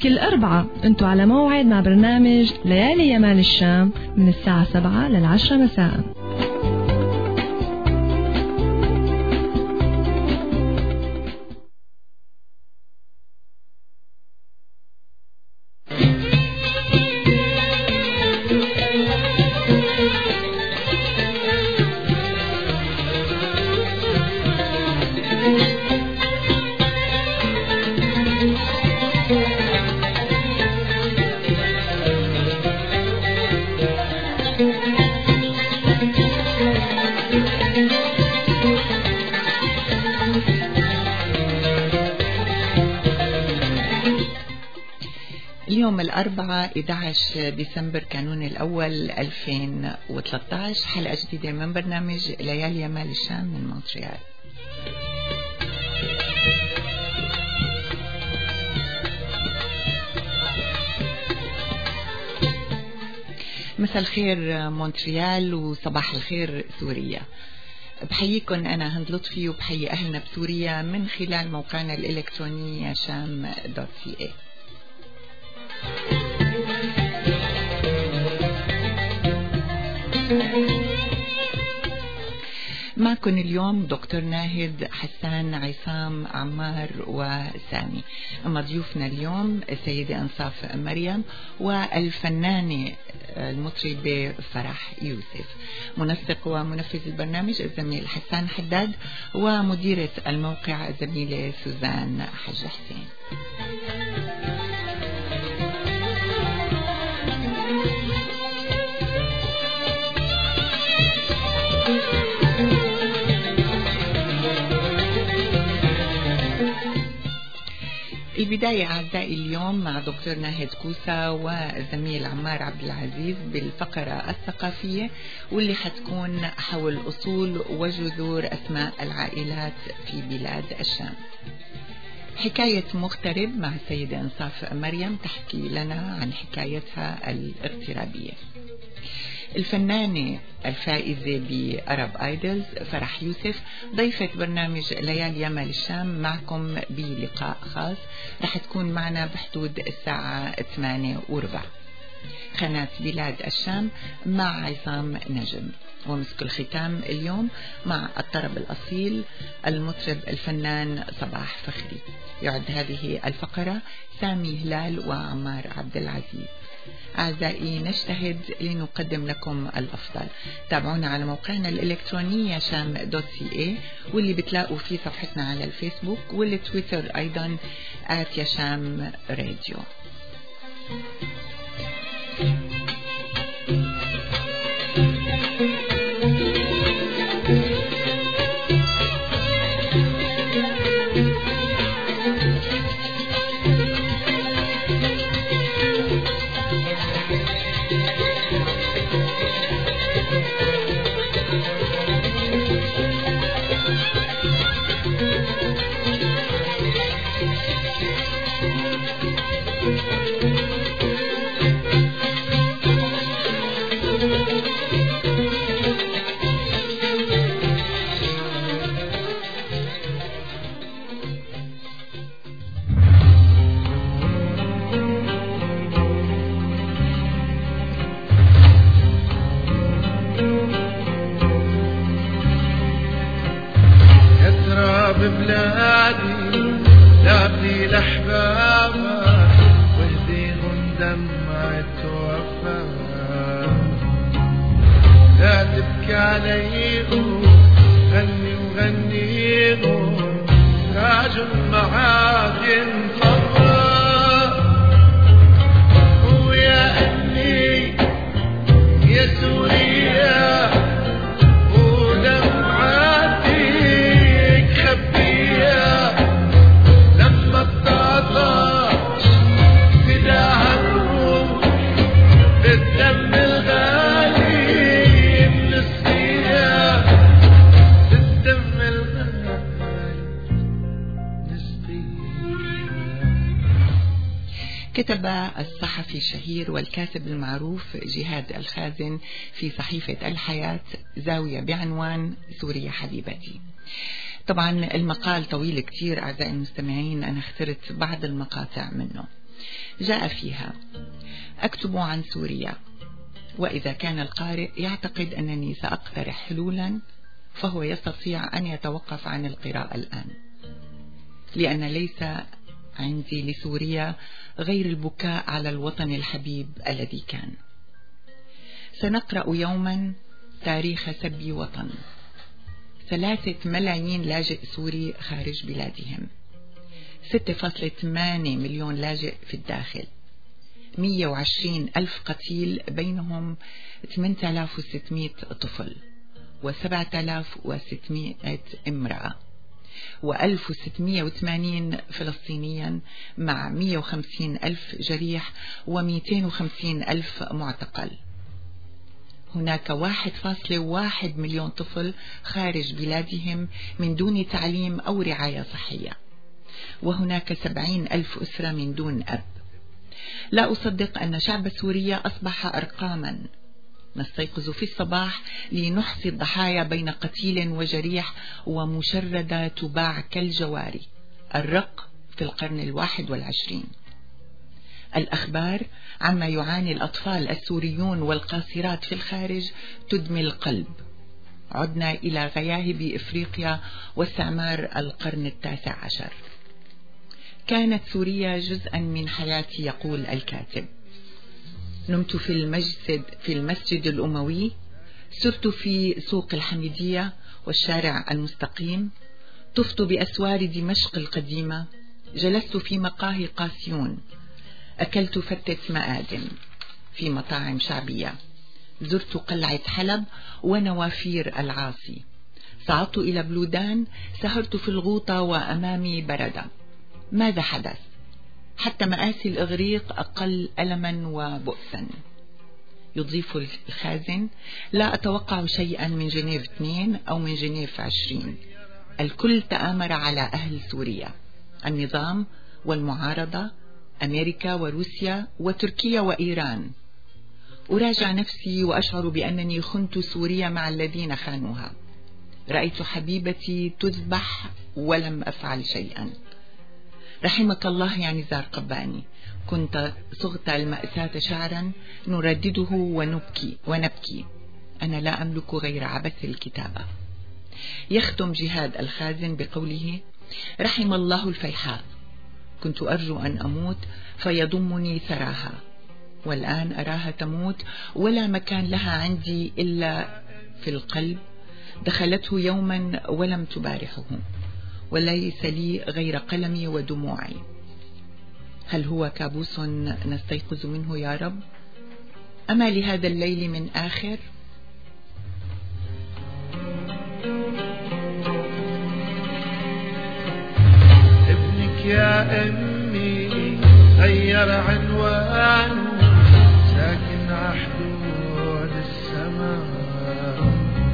كل أربعة انتوا على موعد مع برنامج ليالي يمال الشام من الساعة 7 لل10 مساء. اليوم الأربعاء 11 ديسمبر كانون الأول 2013، حلقة جديدة من برنامج ليالي يمال الشام من مونتريال. مساء الخير مونتريال وصباح الخير سوريا. بحييكم أنا هند لطفي وبحيي أهلنا بسوريا من خلال موقعنا الإلكتروني sham.ca. معكم اليوم دكتور ناهد، حسان، عصام، عمار وسامي. أما ضيوفنا اليوم السيدة أنصاف مريم والفنانة المطربة فرح يوسف. منسق ومنفذ البرنامج الزميل حسان حداد، ومديرة الموقع الزميلة سوزان حج حسين. البداية أعزائي اليوم مع دكتور ناهد كوسة وزميل عمار عبد العزيز بالفقرة الثقافية، واللي حتكون حول أصول وجذور أسماء العائلات في بلاد الشام. حكاية مغترب مع السيدة أنصاف مريم تحكي لنا عن حكايتها الاغترابية. الفنانة الفائزة بأرب آيدلز فرح يوسف ضيفة برنامج ليالي يمال الشام معكم بلقاء خاص رح تكون معنا بحدود الساعة 8:15. قناة بلاد الشام مع عصام نجم، ومسك الختام اليوم مع الطرب الأصيل المطرب الفنان صباح فخري. يعد هذه الفقرة سامي هلال وعمار عبد العزيز. أعزائي نجتهد لنقدم لكم الأفضل. تابعونا على موقعنا الإلكتروني sham.ca، واللي بتلاقوا فيه صفحتنا على الفيسبوك والتويتر أيضا @يشام راديو. كتب الصحفي الشهير والكاتب المعروف جهاد الخازن في صحيفة الحياة زاوية بعنوان سوريا حبيبتي. طبعا المقال طويل كتير أعزائي المستمعين، أنا اخترت بعض المقاطع منه. جاء فيها: أكتب عن سوريا، وإذا كان القارئ يعتقد أنني سأقترح حلولا فهو يستطيع أن يتوقف عن القراءة الآن، لأن ليس عندي لسوريا غير البكاء على الوطن الحبيب الذي كان. سنقرأ يوما تاريخ سبي وطن. 3 ملايين لاجئ سوري خارج بلادهم، 6.8 مليون لاجئ في الداخل، 120 ألف قتيل بينهم 8600 طفل و7600 امرأة، و1680 فلسطينيا مع 150 ألف جريح و250 ألف معتقل. هناك 1.1 مليون طفل خارج بلادهم من دون تعليم أو رعاية صحية، وهناك 70 ألف أسرة من دون أب. لا أصدق أن شعب سوريا أصبح أرقاما. نستيقظ في الصباح لنحصي الضحايا بين قتيل وجريح ومشردة تباع كالجواري. الرق في القرن 21. الأخبار عما يعاني الأطفال السوريون والقاصرات في الخارج تدمي القلب. عدنا إلى غياهب إفريقيا واستعمار القرن 19. كانت سوريا جزءا من حياتي، يقول الكاتب. نمت في المسجد الأموي، سرت في سوق الحميدية والشارع المستقيم، طفت بأسوار دمشق القديمة، جلست في مقاهي قاسيون، أكلت فتة مآدم في مطاعم شعبية، زرت قلعة حلب ونوافير العاصي، صعدت إلى بلودان، سهرت في الغوطة وأمامي بردة. ماذا حدث؟ حتى مآسي الإغريق أقل ألما وبؤسا. يضيف الخازن: لا أتوقع شيئا من جنيف 2 أو من جنيف 20. الكل تآمر على أهل سوريا، النظام والمعارضة، أمريكا وروسيا وتركيا وإيران. أراجع نفسي وأشعر بأنني خنت سوريا مع الذين خانوها. رأيت حبيبتي تذبح ولم أفعل شيئا. رحمك الله يا نزار قباني، كنت صغت المأساة شعرا نردده ونبكي. أنا لا أملك غير عبث الكتابة. يختم جهاد الخازن بقوله: رحم الله الفيحاء، كنت أرجو أن أموت فيضمني ثراها، والآن أراها تموت ولا مكان لها عندي إلا في القلب. دخلته يوما ولم تبارحه، وليس لي غير قلمي ودموعي. هل هو كابوس نستيقظ منه يا رب؟ أما لهذا الليل من آخر؟ ابنك يا أمي غير عنوانه، ساكن عحدود السماء.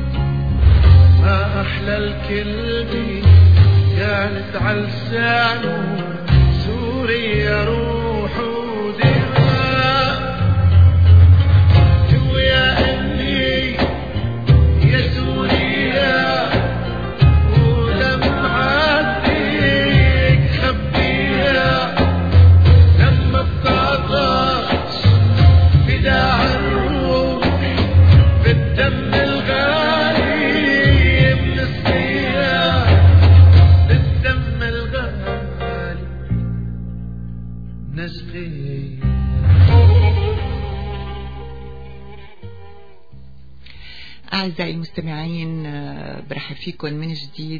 ما أحلى الكلمة كانت على لسانه، سوريا روح ودماء. شو يا أمي يا سوريا، ودمعاتك خبيها لما بتعطش فداع الروح بالدم الغالي من السياح، بالدم الغالي نسقي. أعزائي المستمعين، برحب فيكم من جديد،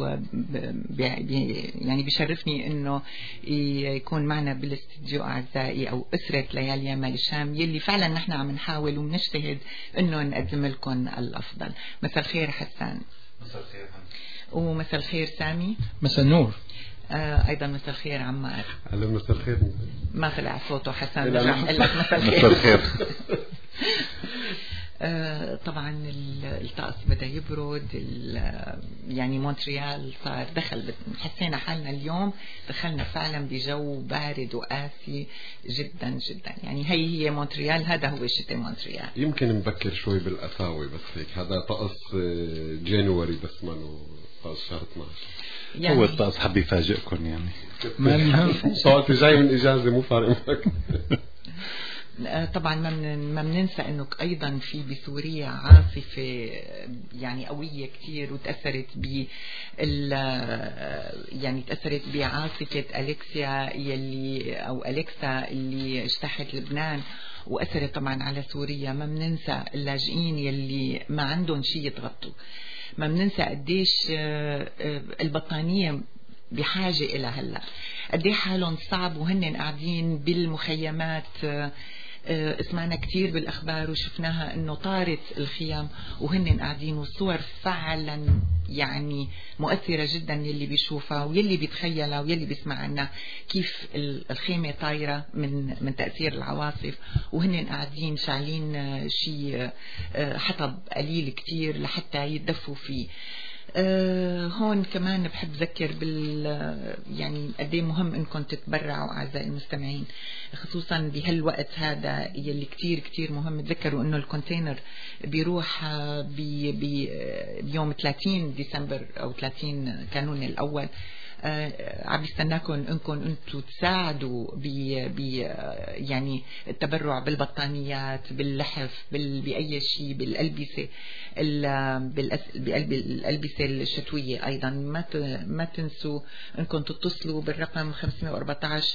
يعني بيشرفني أنه يكون معنا بالاستديو أعزائي أو أسرة ليالي مال الشام، يلي فعلا نحن عم نحاول ونجتهد أنه نقدم لكم الأفضل. مساء الخير حسان. مساء الخير. ومساء الخير سامي. مساء النور. أيضا مساء الخير عمار. أهلا. مساء الخير. ما طلع صوته حسان، رجع نقول لك مساء الخير. مساء الخير. طبعا الطقس بدأ يبرد، يعني مونتريال صار حسينا حالنا اليوم دخلنا فعلا بجو بارد وقاسي جدا جدا. يعني هي مونتريال، هذا هو شتاء مونتريال. يمكن مبكر شوي بالقساوة، بس هيك هذا طقس جانوري بس ما طقس شهر 12. يعني هو الطقس حب يفاجئكم يعني. صوتي جاي من إجازة مو فارق معك. طبعا ما بننسى انه ايضا في بسوريا عاصفه يعني قويه كثير، وتاثرت يعني تاثرت بعاصفه اليكسا اليكسا اللي اجتاحت لبنان واثرت طبعا على سوريا. ما بننسى اللاجئين يلي ما عندهم شيء يتغطوا، ما بننسى قديش البطانيه بحاجه الى هلا، قديه حالهم صعب وهن قاعدين بالمخيمات. اسمعنا كتير بالأخبار وشفناها أنه طارت الخيام وهن قاعدين، والصور فعلا يعني مؤثرة جدا يلي بيشوفها ويلي بيتخيلها ويلي بيسمع عنها، كيف الخيمة طايرة من تأثير العواصف وهن قاعدين شاعلين شيء حطب قليل كتير لحتى يتدفوا فيه. هون كمان بحب ذكر يعني قديه مهم انكم تتبرعوا اعزائي المستمعين، خصوصا بهالوقت هذا يلي كتير كتير مهم. تذكروا انه الكونتينر بيروح بيوم 30 ديسمبر او 30 كانون الاول. عم بيستناكم انكم انتم تساعدوا يعني التبرع بالبطانيات، باللحف، باي شيء، بالالبسه، بالالبسه الشتويه. ايضا ما تنسوا انكم تتصلوا بالرقم 514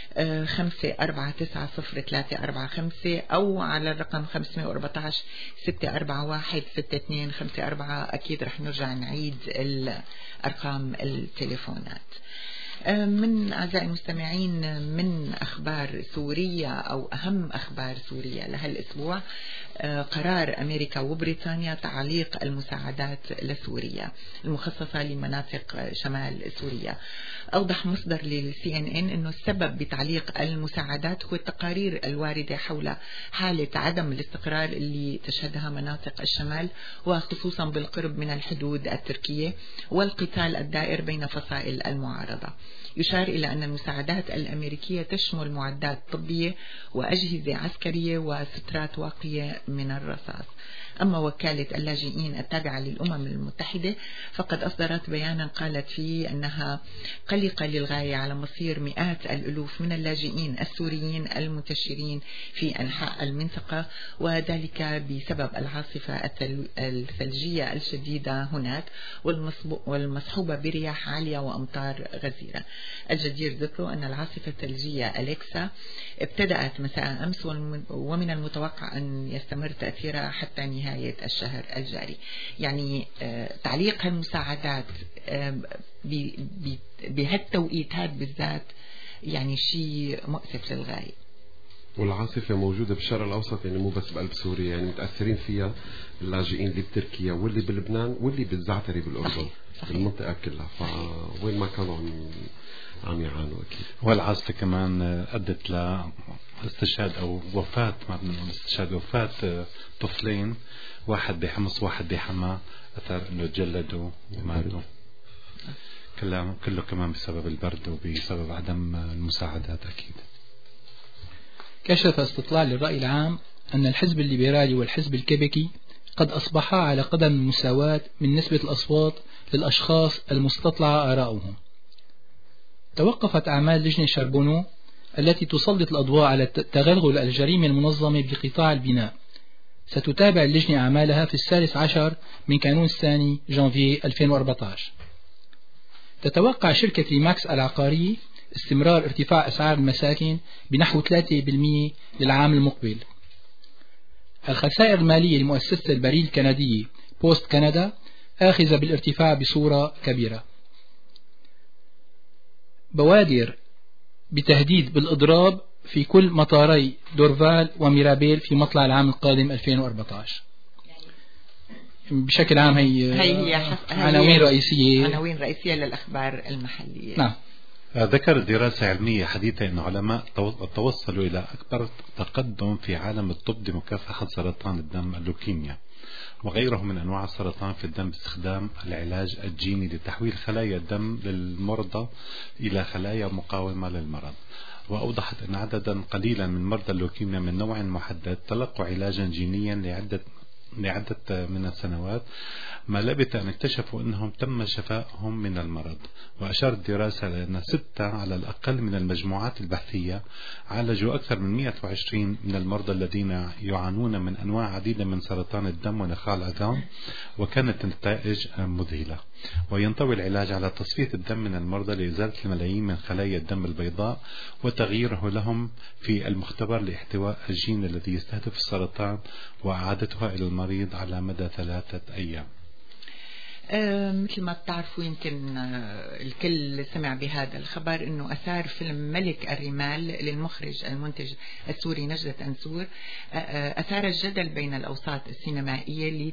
5490345 او على الرقم 514 641 6254. اكيد رح نرجع نعيد ارقام التليفونات. من أعزائي المستمعين، من أخبار سوريا أو أهم أخبار سوريا لهالأسبوع، قرار أمريكا وبريطانيا تعليق المساعدات لسوريا المخصصة لمناطق شمال سوريا. أوضح مصدر للCNN أنه السبب بتعليق المساعدات هو التقارير الواردة حول حالة عدم الاستقرار اللي تشهدها مناطق الشمال، وخصوصا بالقرب من الحدود التركية والقتال الدائر بين فصائل المعارضة. يشار إلى أن المساعدات الأمريكية تشمل معدات طبية وأجهزة عسكرية وسترات واقية من الرصاص. أما وكالة اللاجئين التابعة للأمم المتحدة فقد أصدرت بيانا قالت فيه أنها قلقة للغاية على مصير مئات الألوف من اللاجئين السوريين المنتشرين في أنحاء المنطقة، وذلك بسبب العاصفة الثلجية الشديدة هناك والمصحوبة برياح عالية وأمطار غزيرة. الجدير ذكره أن العاصفة الثلجية أليكسا ابتدأت مساء أمس ومن المتوقع أن يستمر تأثيرها حتى نهاية الشهر الجاري. يعني تعليق المساعدات بهالتوقيتات بالذات يعني شيء مؤسف للغاية. والعاصفة موجودة بالشرق الأوسط، يعني مو بس بقلب سوريا، يعني متأثرين فيها اللاجئين اللي بتركيا واللي بلبنان واللي بالزعتري بالأردن. صحيح. المنطقة كلها، فوين ما كانوا عم يعانوا أكيد. والعاصفة كمان أدت لاستشهاد أو وفاة، ما بنقول استشهاد، وفاة طفلين، واحد بحمص واحد بحما، أثر أنه تجلدوا وماتوا. كله كمان بسبب البرد وبسبب عدم المساعدات أكيد. كشف استطلاع للرأي العام أن الحزب الليبرالي والحزب الكيبيكي قد أصبحا على قدم المساواة من نسبة الأصوات للأشخاص المستطلع آراؤهم. توقفت أعمال لجنة شاربونو التي تسلط الأضواء على تغلغل الجريمة المنظمة بقطاع البناء. ستتابع اللجنة أعمالها في 16 من كانون الثاني جانفي 2014. تتوقع شركة ريماكس العقارية استمرار ارتفاع أسعار المساكن بنحو 3% للعام المقبل. الخسائر المالية لمؤسسة البريد الكندية بوست كندا آخذة بالارتفاع بصورة كبيرة. بوادر بتهديد بالإضراب في كل مطاري دورفال وميرابيل في مطلع العام القادم 2014. بشكل عام هي عناوين رئيسية للأخبار المحلية. نعم. ذكرت دراسة علمية حديثة أن علماء توصلوا إلى أكبر تقدم في عالم الطب لمكافحة سرطان الدم اللوكيميا وغيره من أنواع السرطان في الدم باستخدام العلاج الجيني لتحويل خلايا الدم للمرضى إلى خلايا مقاومة للمرض. وأوضحت أن عددا قليلا من مرضى اللوكيميا من نوع محدد تلقوا علاجا جينيا لعدة من السنوات، ما لبث أن اكتشفوا أنهم تم شفائهم من المرض. وأشارت الدراسة لأن 6 على الأقل من المجموعات البحثية عالجوا أكثر من 120 من المرضى الذين يعانون من أنواع عديدة من سرطان الدم ونخاع العظام، وكانت النتائج مذهلة. وينطوي العلاج على تصفية الدم من المرضى لإزالة الملايين من خلايا الدم البيضاء وتغييره لهم في المختبر لاحتواء الجين الذي يستهدف السرطان وإعادتها إلى المريض على مدى 3 أيام. مثل ما بتعرفوا يمكن الكل سمع بهذا الخبر انه اثار فيلم ملك الرمال للمخرج المنتج السوري نجدة أنزور اثار الجدل بين الاوساط السينمائية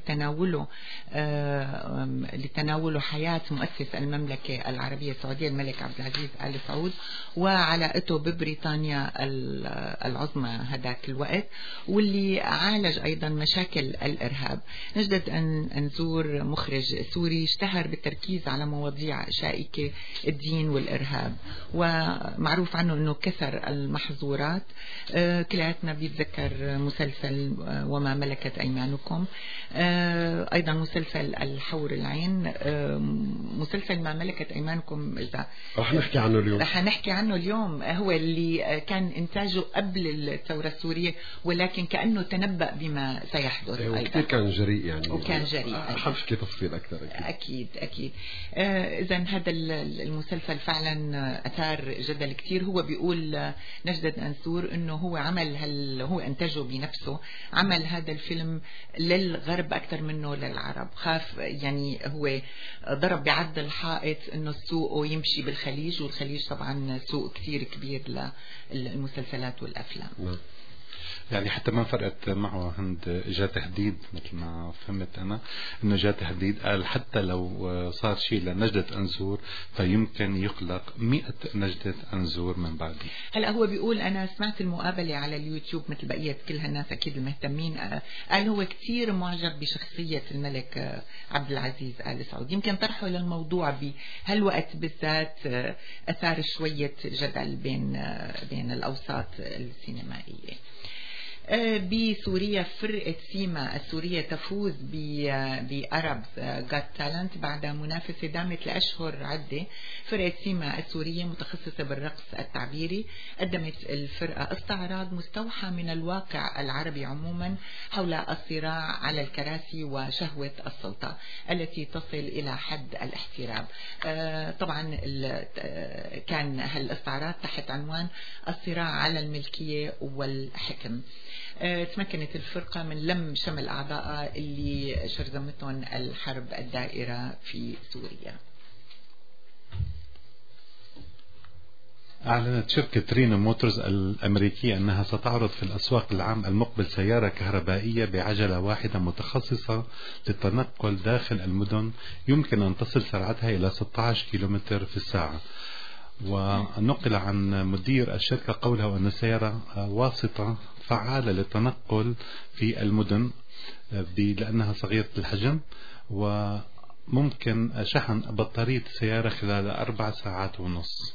لتناوله حياة مؤسس المملكة العربية السعودية الملك عبد العزيز آل سعود وعلاقته ببريطانيا العظمى هذاك الوقت، واللي عالج ايضا مشاكل الارهاب. نجدة أنزور مخرج سوري اشتهر بالتركيز على مواضيع شائكة الدين والإرهاب، ومعروف عنه أنه كسر المحظورات. كلياتنا بيتذكر مسلسل وما ملكت أيمانكم، أيضا مسلسل الحور العين، مسلسل ما ملكت أيمانكم إذا رح نحكي عنه اليوم هو اللي كان إنتاجه قبل الثورة السورية، ولكن كأنه تنبأ بما سيحدث أيضا. وكثير كان جريء يعني، وكان جريء. حنحكي تفصيل أكثر. أكيد. إذا هذا المسلسل فعلا أثار جدل كتير. هو بيقول نجدة أنزور إنه هو هو أنتجه بنفسه، عمل هذا الفيلم للغرب أكثر منه للعرب. خاف يعني هو ضرب بعد الحائط إنه السوق يمشي بالخليج، والخليج طبعا سوق كتير كبير للمسلسلات والأفلام. يعني حتى ما فرقت معه عند جاء تهديد، مثل ما فهمت أنا إنه جاء تهديد، قال حتى لو صار شيء لنجدة أنزور فيمكن يخلق 100 نجدة أنزور من بعده. هلا هو بيقول أنا سمعت المقابلة على اليوتيوب مثل بقية كل هالناس أكيد المهتمين، قال هو كتير معجب بشخصية الملك عبد العزيز آل سعود. يمكن طرحه للموضوع بهالوقت بالذات أثار شوية جدل بين الأوساط السينمائية. بسوريا فرقة سيما السورية تفوز بأرب جات تالنت بعد منافسة دامت لأشهر عدة. فرقة سيما السورية متخصصة بالرقص التعبيري، قدمت الفرقة استعراض مستوحى من الواقع العربي عموما حول الصراع على الكراسي وشهوة السلطة التي تصل إلى حد الاحتراب. طبعا كان هالاستعراض تحت عنوان الصراع على الملكية والحكم. تمكنت الفرقة من لم شمل أعضائها اللي شرذمتهم الحرب الدائرة في سوريا. أعلنت شركة رينو موتورز الأمريكية أنها ستعرض في الأسواق العام المقبل سيارة كهربائية بعجلة واحدة متخصصة للتنقل داخل المدن يمكن أن تصل سرعتها إلى 16 كيلومتر في الساعة. ونقل عن مدير الشركة قوله أن السيارة واسطة فعالة للتنقل في المدن لأنها صغيرة الحجم، وممكن شحن بطارية السيارة خلال 4 ساعات ونص.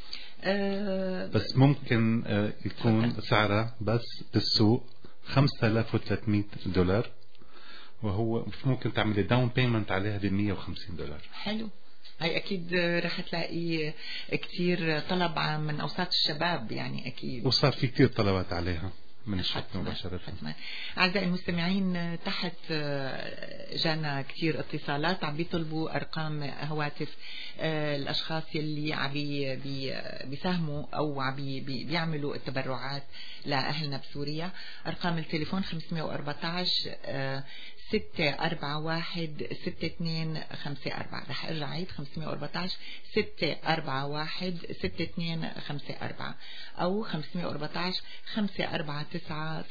بس ممكن يكون سعرها بس بالسوق $5,300، وهو ممكن تعملي داون بيمنت عليها $150. حلو. هاي أكيد رح تلاقي كتير طلب من أوساط الشباب، يعني أكيد، وصار في كتير طلبات عليها من الشركة مباشرة. أعزائي المستمعين، تحت جانا كتير اتصالات عم بيطلبوا أرقام هواتف الأشخاص يلي عم بيساهموا أو عم بيعملوا التبرعات لأهلنا بسوريا. أرقام التليفون 514 641 6254. رح ارجع عيد 514 641 6254 أو 514 549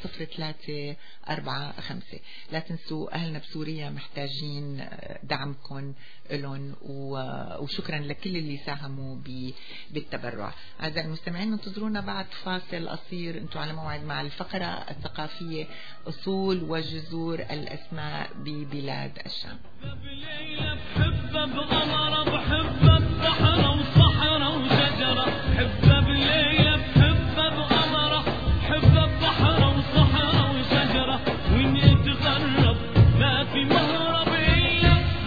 0345. لا تنسوا أهلنا بسوريا محتاجين دعمكم لهم، وشكرا لكل اللي ساهموا بالتبرع. أعزائي المستمعين، انتظرونا بعد فاصل قصير. انتم على موعد مع الفقرة الثقافية أصول وجذور الأسماء ببلاد الشام. حبة بغمرة بحبة بحرة وصحرة وشجرة، حبة بليلة بحبة بغمرة حبة بحرة وصحرة وشجرة، وين يتغرب ما في مهرب إلا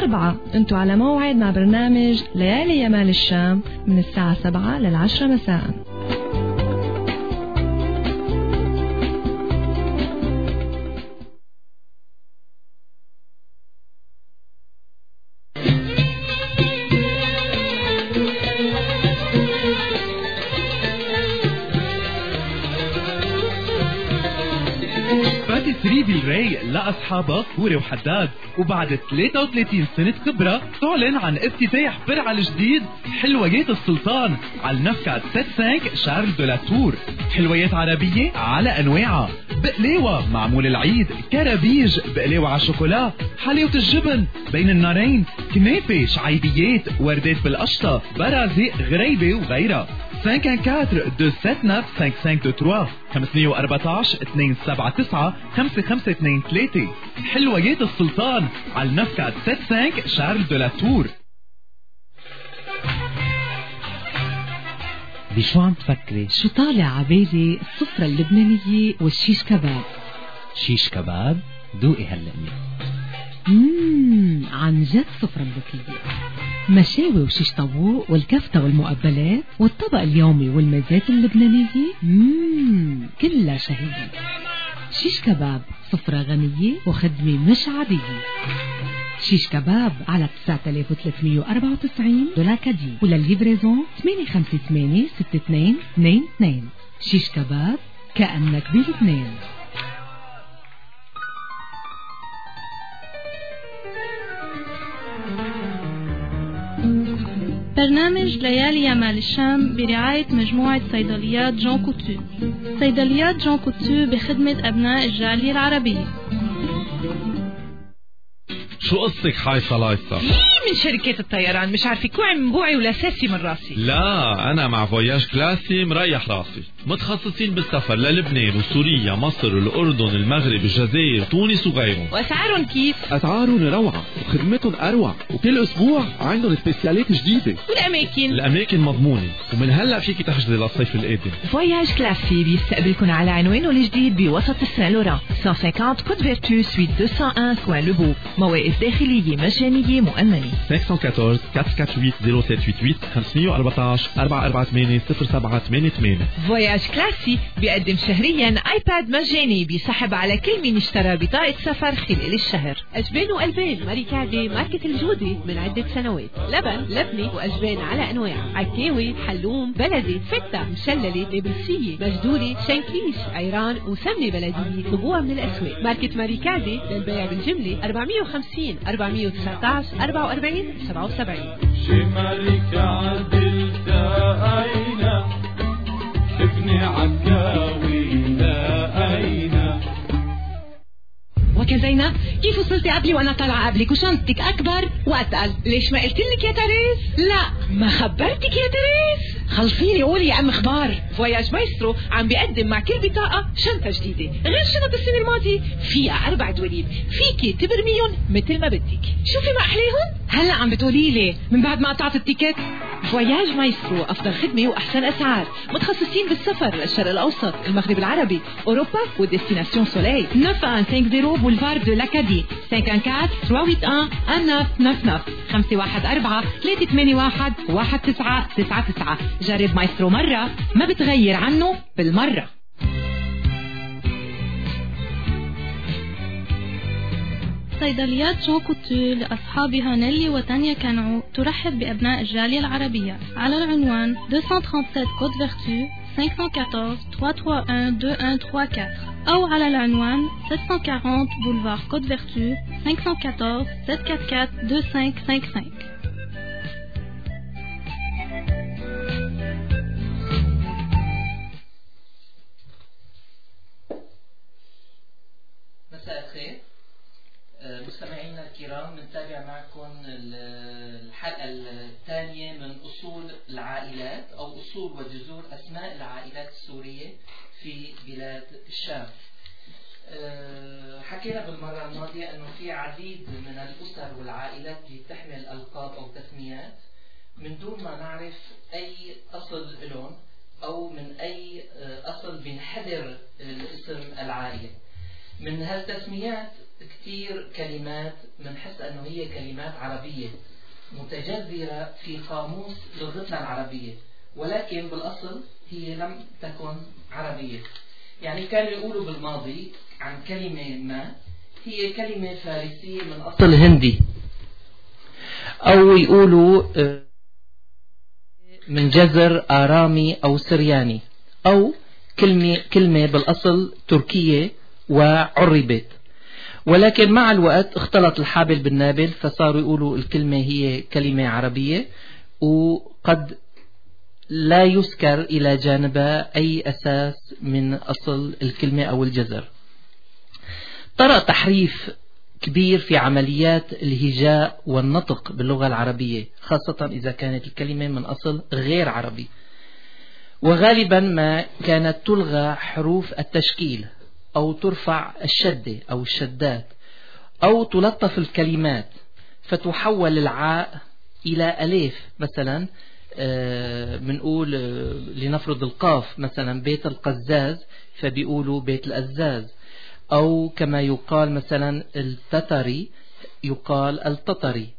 4. انتوا على موعد مع برنامج ليالي يمال الشام من الساعة 7 لل10 مساء. بالرايق لأصحابها فوري وحداد، وبعد 33 سنة خبرة تعلن عن افتتاح فرع الجديد حلويات السلطان على النفكات 75 شارل دو لا تور. حلويات عربية على أنواعها، بقلاوة معمول العيد، كرابيج، بقلاوة على شوكولا، حلاوة الجبن بين النارين، كنافة، شعيبيات، وردات بالقشطة، برازق، غريبة وغيرها. 514-279-5523 514-279-5523. حلويات السلطان على النفكات 75 شارل دو لا تور. بشو عم تفكري؟ شو طالع عبالي؟ السفرة اللبنانية والشيش كباب. شيش كباب؟ دوقي هاللقمة. عن جد سفرة ملوكية، مشاوي وشيش طاووق والكفتة والمقبلات والطبق اليومي والمزات اللبنانية. كلها شهية. شيش كباب سفرة غنية وخدمة مش عادية. شيش كباب على 9394 دولار، وللليفريزون 858-6222. شيش كباب كأنك بلبنان. برنامج ليالي يمال الشام برعاية مجموعة صيدليات جون كوتو. صيدليات جون كوتو بخدمة أبناء الجالية العربية. شو قصتك حايصة لايصة؟ من شركات الطيران مش عارفة كوعي من بوعي ولا ساسي من راسي. لا أنا مع فوياج كلاسي مريح راسي، متخصصين بالسفر للبنان وسوريا مصر الأردن المغرب الجزائر تونس وغيرهم. وأسعارهم كيف؟ أسعارهم روعة وخدمتهم أروع، وكل أسبوع عندهم سبيسيالات جديدة. الأماكن مضمونة، ومن هلأ فيكي تحجزي للصيف القادم. فوياج كلاسي بيستقبلكم على عنوانه الجديد بوسط السان لوران 150 كوت فيرتو سويت 201 كوان لوبو. مواقف داخلية مجانية مؤمنة. 514 448 0788 514 448 0788. فوياج كلاسي بيقدم شهريا ايباد مجاني بيسحب على كل من اشترى بطاقة سفر خلال الشهر. أجبان وألبان ماركادي ماركة الجودة من عدة سنوات. لبن لبني وأجبان على أنواع، عكاوي، حلوم، بلدي، فتة، مشللة، نابلسية، مجدولة، شنكيش، عيران وسمنة بلدية. طبوع من الأسواق. ماركة ماركادي للبيع بالجملة 450 419 44 77. شمالك عدلت أين ابني عكاوي أين. وكزينب كيف وصلتي قبلي وانا طالعه قبلك وشنطتك اكبر واتقل؟ ليش ما قلت لك يا تريز؟ لا ما خبرتك يا تريز. خلصيني قولي يا ام اخبار. فواياج مايسترو عم بيقدم مع كل بطاقه شنطه جديده غير شنط السنه الماضيه، فيها 4 دواليب فيكي تبرميهم مثل ما بدك. شوفي ما احليهم. هلا عم بتقولي لي من بعد ما قطعت التيكت؟ فواياج مايسترو افضل خدمه واحسن اسعار، متخصصين بالسفر للشرق الاوسط، المغرب العربي، اوروبا وديستيناسيون سوليل. 9150 بولفار دو لاكادي 514 381 1999 514 381 1999. جرب مايسترو مرة ما بتغير عنه بالمرة. صيدليات جون كوتو لأصحابها نيلي وتانيا كانعو ترحب بأبناء الجالية العربية على العنوان 237 كوت فيرتو 514 331 2134 أو على العنوان 740 بولفار كوت فيرتو 514 744 2555. مساء الخير مستمعينا الكرام، نتابع معكم الحلقة الثانية من أصول العائلات أو أصول وجذور أسماء العائلات السورية في بلاد الشام. حكينا بالمرة الماضية أنه في عديد من الأسر والعائلات اللي تحمل ألقاب أو تسميات من دون ما نعرف أي أصل لهم أو من أي أصل بينحدر الاسم العائلة. من هالتسميات كتير كلمات بنحس أنه هي كلمات عربية متجذرة في قاموس لغتنا العربية، ولكن بالأصل هي لم تكن عربية. يعني كانوا يقولوا بالماضي عن كلمة ما هي كلمة فارسية من أصل هندي، أو يقولوا من جذر آرامي أو سرياني، أو كلمة بالأصل تركية وعربت، ولكن مع الوقت اختلط الحابل بالنابل فصاروا يقولوا الكلمة هي كلمة عربية، وقد لا يذكر إلى جانبها أي أساس من أصل الكلمة أو الجذر. طرأ تحريف كبير في عمليات الهجاء والنطق باللغة العربية، خاصة إذا كانت الكلمة من أصل غير عربي، وغالبا ما كانت تلغى حروف التشكيل أو ترفع الشدة أو الشدات أو تلطف الكلمات فتحول العاء إلى أليف. مثلا بنقول لنفرض القاف مثلا بيت القزاز فبيقولوا بيت الأزاز، أو كما يقال مثلا التتري يقال التطري،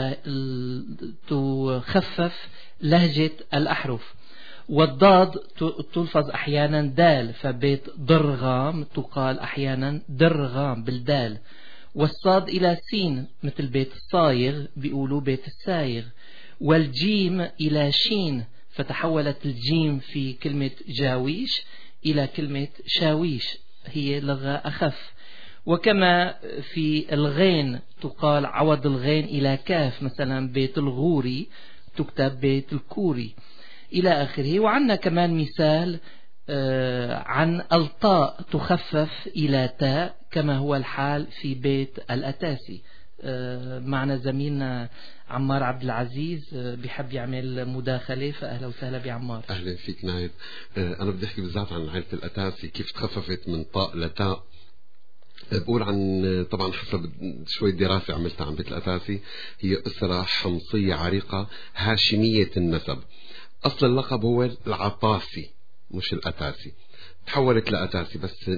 فتخفف لهجة الأحرف. والضاد تلفظ أحيانا دال، فبيت ضرغام تقال أحيانا درغام بالدال. والصاد إلى سين مثل بيت الصايغ بيقولوا بيت السايغ. والجيم إلى شين فتحولت الجيم في كلمة جاويش إلى كلمة شاويش، هي لغة أخف. وكما في الغين تقال عوض الغين إلى كاف، مثلا بيت الغوري تكتب بيت الكوري إلى آخره. وعندنا كمان مثال عن الطاء تخفف إلى تاء كما هو الحال في بيت الأتاسي. معنا زميلنا عمار عبد العزيز بيحب يعمل مداخلة، فأهلا وسهلا بعمار. أهلا فيك نايد. أنا بدي أحكي بالذات عن عائلة الأتاسي كيف تخففت من طاء لتاء. بقول عن طبعا حسب شوية دراسة عملتها عن بيت الأتاسي، هي أسرة حمصية عريقة هاشمية النسب. أصل اللقب هو العطاسي مش الأتاسي، تحولت لأتاسي، بس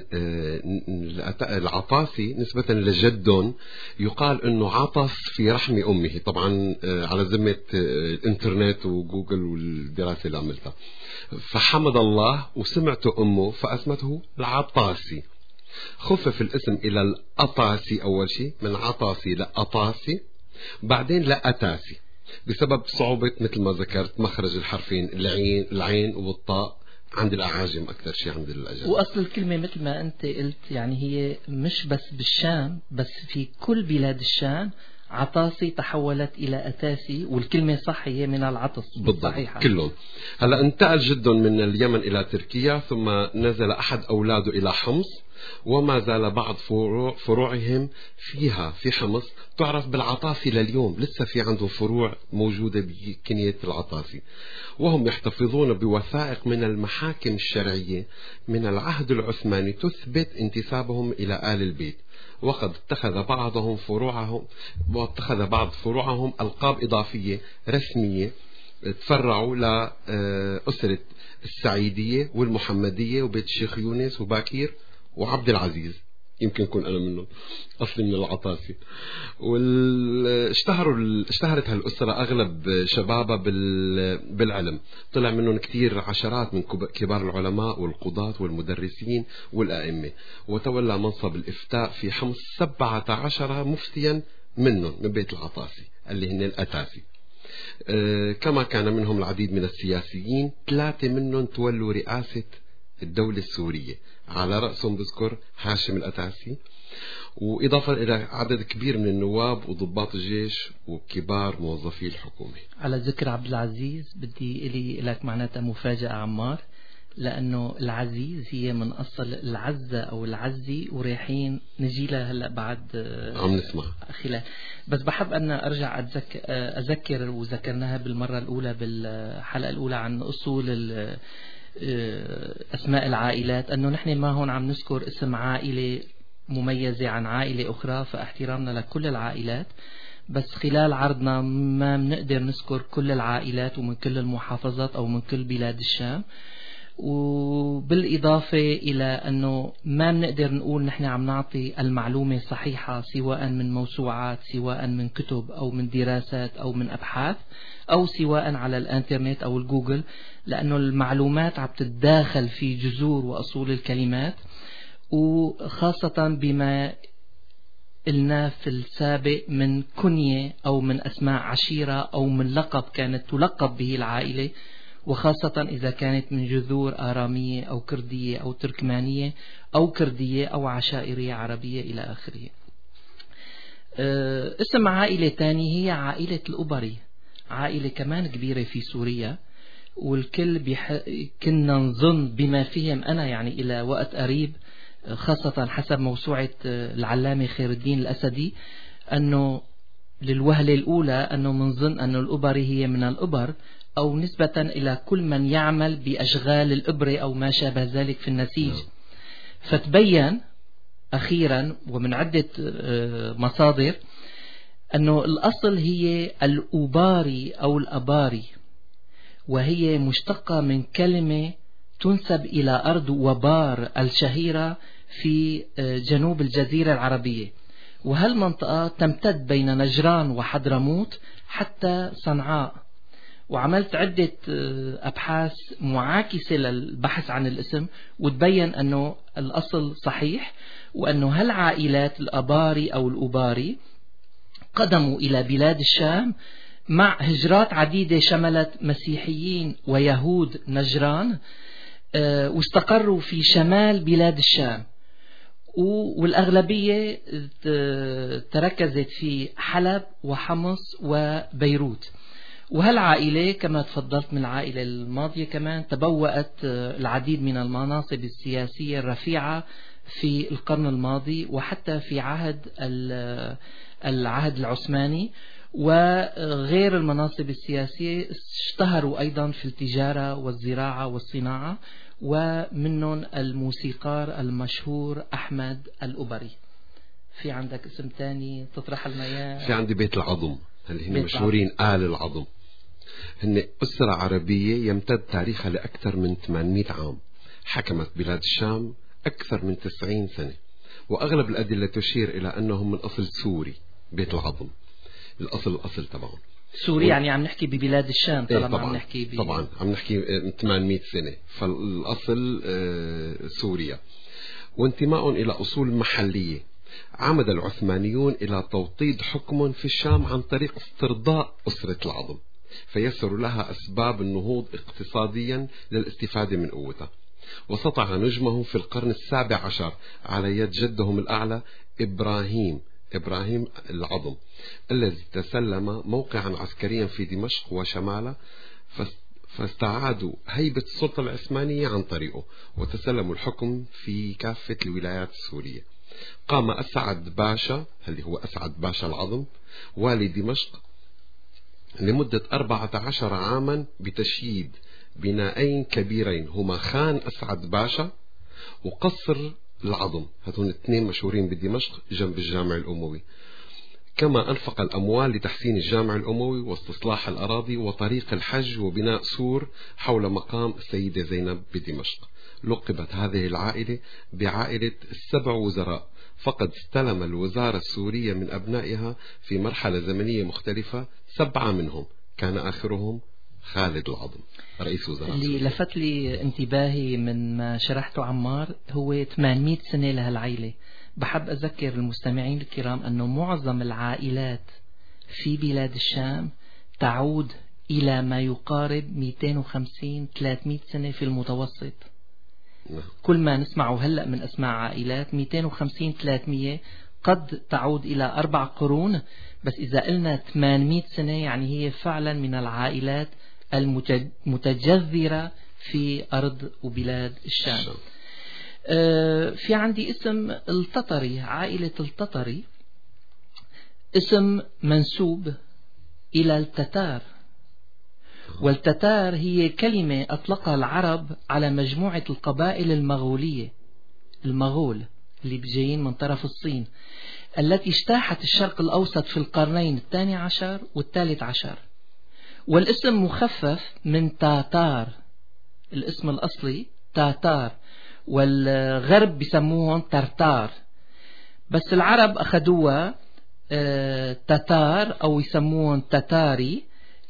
العطاسي نسبة لجد يقال أنه عطس في رحم أمه، طبعا على ذمة الإنترنت وجوجل والدراسة اللي عملتها. فحمد الله وسمعت أمه فأسمته العطاسي. خفف الاسم إلى الأطاسي أول شيء، من عطاسي لأطاسي، بعدين لأتاسي بسبب صعوبة مثل ما ذكرت مخرج الحرفين العين والطاء عند الأعاجم أكثر شيء عند الأجانب. وأصل الكلمة مثل ما أنت قلت يعني هي مش بس بالشام، بس في كل بلاد الشام عطاسي تحولت إلى أتاسي، والكلمة صح هي من العطس بالضبط كلهم. هلأ انتقل جد من اليمن إلى تركيا، ثم نزل أحد أولاده إلى حمص، وما زال بعض فروعهم فيها في حمص تعرف بالعطاسي لليوم، لسه في عندهم فروع موجودة بكنية العطاسي، وهم يحتفظون بوثائق من المحاكم الشرعية من العهد العثماني تثبت انتسابهم إلى آل البيت. وقد اتخذ بعض فروعهم ألقاب إضافية رسمية تفرعوا لأسرة السعيدية والمحمدية وبيت الشيخ يونس وباكير وعبد العزيز، يمكن يكون أنا منهم أصلي من العطاسي. اشتهرت هالأسرة أغلب شبابها بالعلم، طلع منهم كثير عشرات من كبار العلماء والقضاة والمدرسين والأئمة، وتولى منصب الإفتاء في حمص 17 مفتيا منهم من بيت العطاسي اللي هن الأتاسي. كما كان منهم العديد من السياسيين، 3 منهم تولوا رئاسة الدولة السورية، على رأسهم بذكر هاشم الأتاسي، وإضافة إلى عدد كبير من النواب وضباط الجيش وكبار موظفي الحكومة. على ذكر عبد العزيز بدي إلي لك معناتها مفاجأة عمار، لأنه العزيز هي من أصل العزة أو العزي، ورايحين نجيلها هلأ بعد عم نسمع خلال. بس بحب أن أرجع أذكر وذكرناها بالمرة الأولى بالحلقة الأولى عن أصول أسماء العائلات، أنه نحن ما هون عم نذكر اسم عائلة مميزة عن عائلة أخرى، فاحترامنا لكل العائلات، بس خلال عرضنا ما بنقدر نذكر كل العائلات ومن كل المحافظات أو من كل بلاد الشام. وبالإضافة إلى أنه ما بنقدر نقول نحن عم نعطي المعلومة صحيحة سواء من موسوعات، سواء من كتب أو من دراسات أو من أبحاث، أو سواء على الانترنت أو الجوجل، لأنه المعلومات عم تتداخل في جذور وأصول الكلمات، وخاصة بما قلنا في السابق من كنية أو من أسماء عشيرة أو من لقب كانت تلقب به العائلة، وخاصة إذا كانت من جذور آرامية أو كردية أو تركمانية أو كردية أو عشائرية عربية إلى آخره. اسم عائلة تاني هي عائلة الأبري، عائلة كمان كبيرة في سوريا، والكل كنا نظن بما فيهم أنا يعني إلى وقت قريب، خاصة حسب موسوعة العلامة خير الدين الأسدي، أنه للوهلة الأولى أنه منظن أن الأبري هي من الأبر، أو نسبة إلى كل من يعمل بأشغال الإبرة أو ما شابه ذلك في النسيج. فتبين أخيرا ومن عدة مصادر أنه الأصل هي الأباري أو الأباري، وهي مشتقة من كلمة تنسب إلى أرض وبار الشهيرة في جنوب الجزيرة العربية، وهالمنطقة تمتد بين نجران وحضرموت حتى صنعاء. وعملت عدة أبحاث معاكسة للبحث عن الاسم، وتبين أنه الأصل صحيح، وأنه هالعائلات الأباري أو الأباري قدموا إلى بلاد الشام مع هجرات عديدة شملت مسيحيين ويهود نجران، واستقروا في شمال بلاد الشام، والأغلبية تركزت في حلب وحمص وبيروت. وهالعائلة كما تفضلت من العائلة الماضية كمان تبوأت العديد من المناصب السياسية الرفيعة في القرن الماضي، وحتى في العهد العثماني، وغير المناصب السياسية اشتهروا أيضا في التجارة والزراعة والصناعة، ومنهم الموسيقار المشهور أحمد الأبري. في عندك اسم تاني تطرح المياه؟ في عندي بيت العظم، اللي هن مشهورين آل العظم. هن أسرة عربية يمتد تاريخها لأكثر من 800 عام، حكمت بلاد الشام أكثر من 90 سنة، وأغلب الأدلة تشير إلى أنهم من أصل سوري. بيت العظم الأصل تبعهم سوري، يعني عم نحكي ببلاد الشام طالما طبعا عم نحكي طبعا عم نحكي 800 سنة، فالأصل سوريا، وانتماء إلى أصول محلية. عمد العثمانيون إلى توطيد حكم في الشام عن طريق استرضاء أسرة العظم، فيسر لها أسباب النهوض اقتصاديا للاستفادة من قوتها، وسطع نجمهم في القرن 17 على يد جدهم الأعلى إبراهيم العظم، الذي تسلم موقعا عسكريا في دمشق وشماله، فاستعادوا هيبة السلطة العثمانية عن طريقه، وتسلموا الحكم في كافة الولايات السورية. قام أسعد باشا، اللي هو أسعد باشا العظم، والي دمشق، لمدة 14 عاما بتشييد بنائين كبيرين هما خان أسعد باشا وقصر العظم، هاتون الاثنين مشهورين بدمشق جنب الجامع الأموي. كما أنفق الأموال لتحسين الجامع الأموي واستصلاح الأراضي وطريق الحج وبناء سور حول مقام السيدة زينب بدمشق. لقبت هذه العائلة بعائلة ال7 وزراء، فقد استلم الوزارة السورية من أبنائها في مرحلة زمنية مختلفة 7 منهم، كان آخرهم خالد العظم رئيس وزراء. اللي لفت لي انتباهي من ما شرحته عمار هو 800 سنة لهالعائلة. بحب أذكر المستمعين الكرام أنه معظم العائلات في بلاد الشام تعود إلى ما يقارب 250-300 سنة في المتوسط. كل ما نسمعه هلأ من أسماء عائلات 250-300 قد تعود إلى 4 قرون، بس إذا قلنا 800 سنة يعني هي فعلا من العائلات المتجذرة في أرض وبلاد الشام. في عندي اسم التطري، عائلة التطري اسم منسوب إلى التتار، والتتار هي كلمة أطلقها العرب على مجموعة القبائل المغولية، المغول اللي بجايين من طرف الصين، التي اجتاحت الشرق الأوسط في القرنين 12 و13، والاسم مخفف من تاتار الاسم الأصلي تاتار، والغرب بيسموهم ترتار، بس العرب أخذوها تتار أو يسموهم تتاري،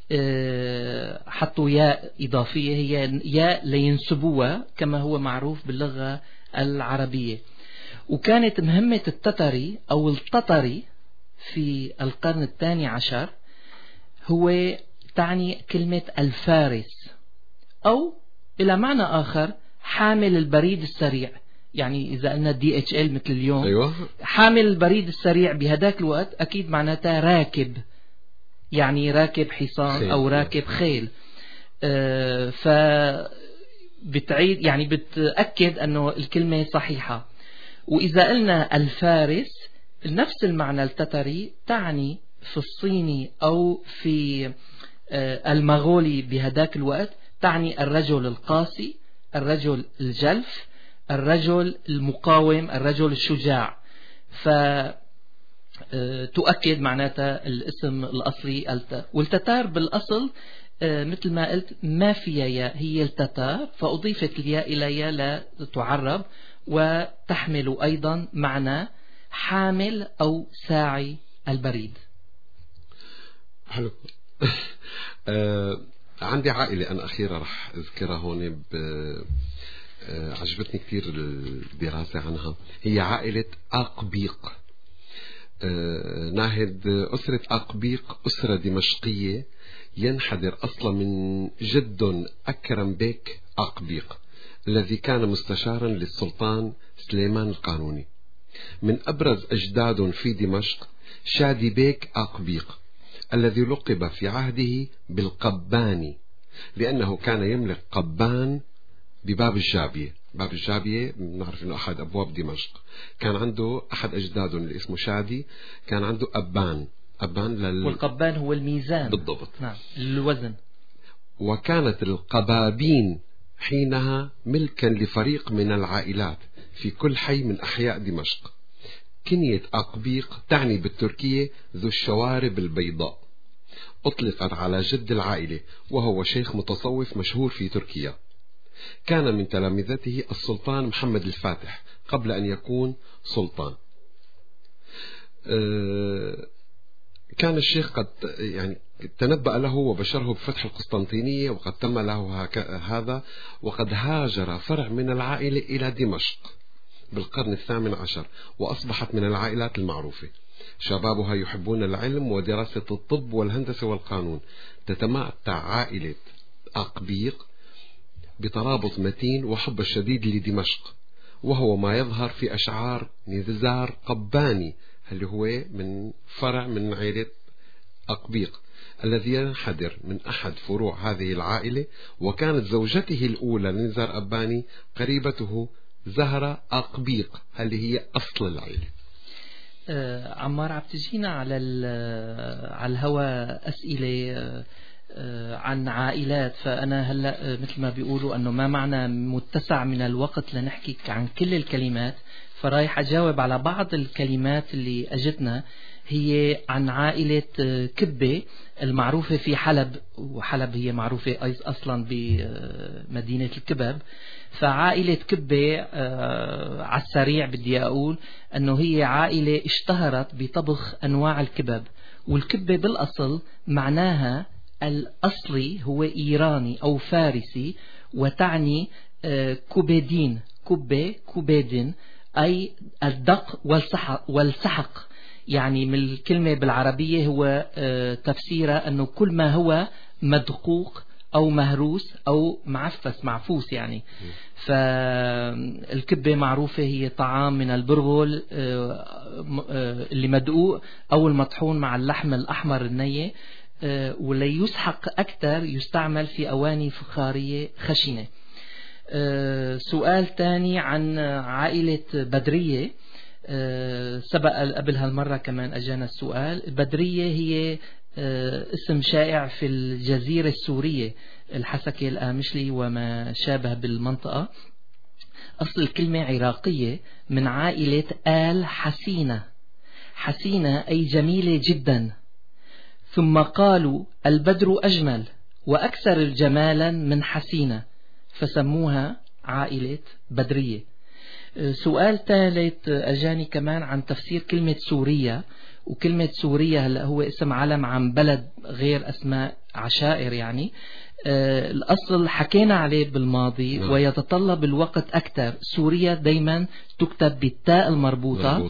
حطوا ياء إضافية هي ياء لينسبوها كما هو معروف باللغة العربية. وكانت مهمة التتري أو التتري في القرن 12 هو تعني كلمة الفارس، أو إلى معنى آخر حامل البريد السريع. يعني إذا قلنا DHL مثل اليوم، أيوة. حامل البريد السريع بهداك الوقت أكيد معناتها راكب، يعني راكب حصان خيل. أو راكب خيل. فبتعيد يعني بتأكد أنه الكلمة صحيحة. وإذا قلنا الفارس نفس المعنى التتري تعني في الصيني أو في المغولي بهداك الوقت تعني الرجل القاسي، الرجل الجلف، الرجل المقاوم، الرجل الشجاع. فتؤكد معناتها الاسم الأصلي والتتار بالأصل مثل ما قلت ما فيها ياء، هي التتار، فأضيفت الياء إليها لتعرب، وتحمل أيضا معنى حامل أو ساعي البريد. حلو. عندي عائلة أنا أخيرا رح أذكرها هون، عجبتني كثير الدراسة عنها. هي عائلة أقبيق. ناهد أسرة أقبيق أسرة دمشقية ينحدر أصلا من جد أكرم بيك أقبيق الذي كان مستشارا للسلطان سليمان القانوني. من أبرز أجداد في دمشق شادي بيك أقبيق الذي لقب في عهده بالقباني، لأنه كان يملك قبان بباب الجابية. باب الجابية نعرف أنه أحد أبواب دمشق. كان عنده أحد أجداده اللي اسمه شادي كان عنده أبان والقبان هو الميزان بالضبط، نعم، الوزن. وكانت القبابين حينها ملكا لفريق من العائلات في كل حي من أحياء دمشق. كنية أقبيق تعني بالتركية ذو الشوارب البيضاء، أطلقت على جد العائلة وهو شيخ متصوف مشهور في تركيا. كان من تلامذته السلطان محمد الفاتح قبل أن يكون سلطان. كان الشيخ قد يعني تنبأ له وبشره بفتح القسطنطينية، وقد تم له هذا، وقد هاجر فرع من العائلة إلى دمشق بالقرن 18 وأصبحت من العائلات المعروفة. شبابها يحبون العلم ودراسة الطب والهندسة والقانون. تتمتع عائلة أقبيق بترابط متين وحب الشديد لدمشق، وهو ما يظهر في أشعار نزار قباني اللي هو من فرع من عائلة أقبيق الذي ينحدر من أحد فروع هذه العائلة. وكانت زوجته الأولى نزار قباني قريبته زهرة أقبيق اللي هي أصل العائلة. عمار، عم تجينا على الهواء أسئلة عن عائلات، فأنا هلأ مثل ما بيقولوا أنه ما معنا متسع من الوقت لنحكي عن كل الكلمات، فرايح أجاوب على بعض الكلمات اللي أجتنا. هي عن عائلة كبة المعروفة في حلب، وحلب هي معروفة أصلا بمدينة الكبب. فعائلة كبة على السريع بدي أقول أنه هي عائلة اشتهرت بطبخ أنواع الكبب، والكبة بالأصل معناها الأصلي هو إيراني أو فارسي، وتعني كوبيدين، كوبي كوبيدين أي الدق والسحق. يعني من الكلمة بالعربية هو تفسيرها أنه كل ما هو مدقوق أو مهروس أو معفس معفوس يعني. فالكبة معروفة هي طعام من البرغل اللي مدقوق أو المطحون مع اللحم الأحمر النية، ولي يسحق أكثر يستعمل في أواني فخارية خشنة. سؤال تاني عن عائلة بدرية، سبق قبل هالمرة كمان أجانا السؤال. بدرية هي اسم شائع في الجزيرة السورية، الحسكة الآمشلي وما شابه بالمنطقة. أصل الكلمة عراقية من عائلة آل حسينة، حسينة أي جميلة جدا، ثم قالوا البدر أجمل وأكثر جمالا من حسينة، فسموها عائلة بدرية. سؤال ثالث أجاني كمان عن تفسير كلمة سوريا، وكلمة سوريا هلا هو اسم علم عن بلد غير أسماء عشائر يعني. الأصل حكينا عليه بالماضي ويتطلب الوقت أكثر. سوريا دايما تكتب بالتاء المربوطة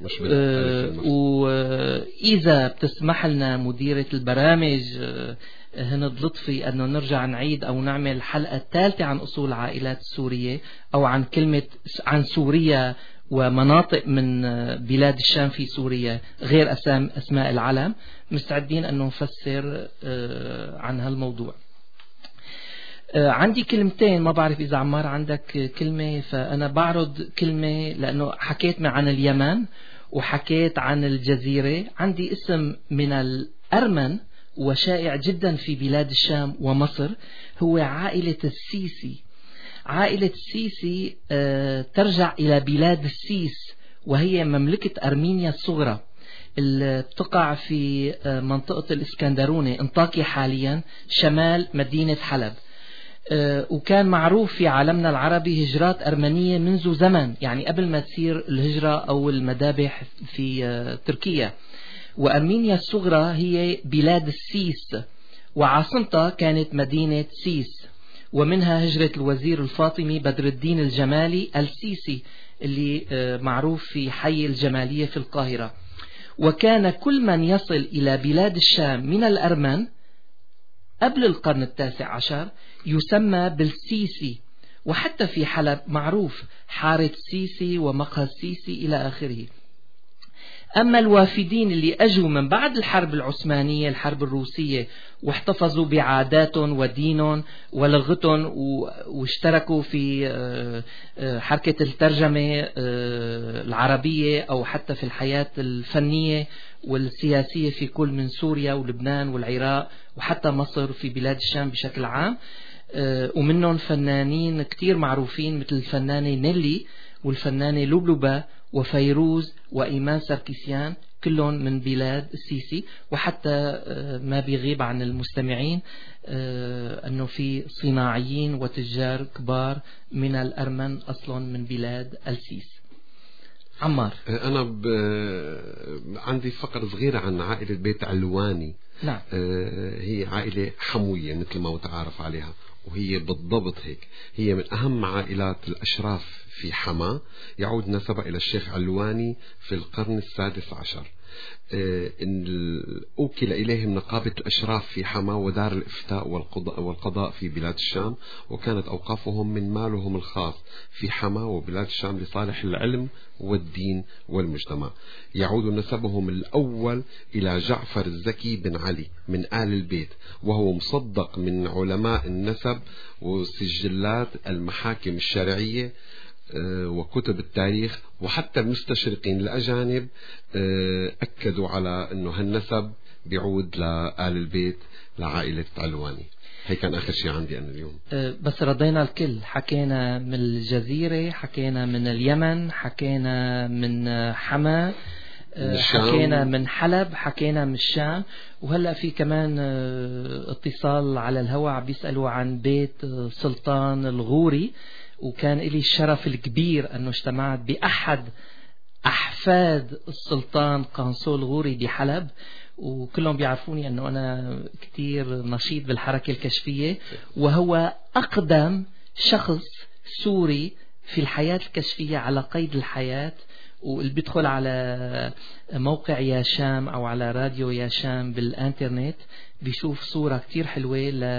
وإذا بتسمح لنا مديرة البرامج هند لطفي أنه نرجع نعيد أو نعمل حلقة ثالثة عن أصول العائلات السورية أو عن عن سوريا ومناطق من بلاد الشام في سوريا غير أسماء العلم، مستعدين أن نفسر عن هالموضوع. عندي كلمتين، ما بعرف إذا عمار عندك كلمة، فأنا بعرض كلمة لأنه حكيت عن اليمن وحكيت عن الجزيرة. عندي اسم من الأرمن وشائع جدا في بلاد الشام ومصر، هو عائلة السيسي. عائلة السيسي ترجع إلى بلاد السيس، وهي مملكة أرمينيا الصغرى اللي بتقع في منطقة الإسكندرونة انطاكيا حاليا شمال مدينة حلب. وكان معروف في عالمنا العربي هجرات أرمنية منذ زمن، يعني قبل ما تصير الهجرة أو المذابح في تركيا. وأرمينيا الصغرى هي بلاد السيس وعاصمتها كانت مدينة سيس، ومنها هجرة الوزير الفاطمي بدر الدين الجمالي السيسي اللي معروف في حي الجمالية في القاهرة. وكان كل من يصل إلى بلاد الشام من الأرمن قبل القرن 19 يسمى بالسيسي، وحتى في حلب معروف حارة سيسي ومقهى السيسي إلى آخره. أما الوافدين اللي أجوا من بعد الحرب العثمانية الحرب الروسية واحتفظوا بعاداتهم ودينهم ولغتهم واشتركوا في حركة الترجمة العربية أو حتى في الحياة الفنية والسياسية في كل من سوريا ولبنان والعراق وحتى مصر في بلاد الشام بشكل عام، ومنهم فنانين كتير معروفين مثل الفنانة نيلي والفنانة لبلبة وفيروز وإيمان سركسيان، كلهم من بلاد السيسي. وحتى ما بيغيب عن المستمعين أنه في صناعيين وتجار كبار من الأرمن أصلا من بلاد السيس. عمار، أنا عندي فقرة صغيرة عن عائلة بيت علواني. نعم. هي عائلة حموية مثل ما متعارف عليها، وهي بالضبط هيك، هي من أهم عائلات الأشراف في حما، يعود نسبها إلى الشيخ علواني في القرن 16. أوكل إليهم نقابة الأشراف في حما ودار الإفتاء والقضاء في بلاد الشام، وكانت أوقافهم من مالهم الخاص في حما وبلاد الشام لصالح العلم والدين والمجتمع. يعود نسبهم الأول إلى جعفر الزكي بن علي من آل البيت، وهو مصدق من علماء النسب وسجلات المحاكم الشرعية وكتب التاريخ، وحتى المستشرقين الأجانب أكدوا على أنه هالنسب بيعود لآل البيت لعائلة علواني. هي كان آخر شيء عندي أنا اليوم. بس رضينا الكل، حكينا من الجزيرة، حكينا من اليمن، حكينا من حما، حكينا من حلب، حكينا من الشام. وهلأ في كمان اتصال على الهواء بيسألوا عن بيت سلطان الغوري، وكان لي الشرف الكبير أنه اجتمعت بأحد أحفاد السلطان قنصل الغوري بحلب، وكلهم بيعرفوني أنه أنا كتير نشيط بالحركة الكشفية، وهو أقدم شخص سوري في الحياة الكشفية على قيد الحياة. واللي بيدخل على موقع يا شام أو على راديو يا شام بالإنترنت بيشوف صورة كتير حلوة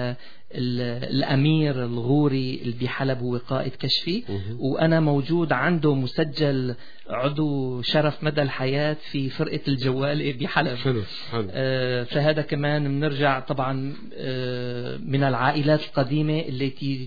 للأمير الغوري اللي بحلب، هو قائد كشفي، وأنا موجود عنده مسجل عضو شرف مدى الحياة في فرقة الجوالة بحلب. فهذا كمان بنرجع طبعا من العائلات القديمة التي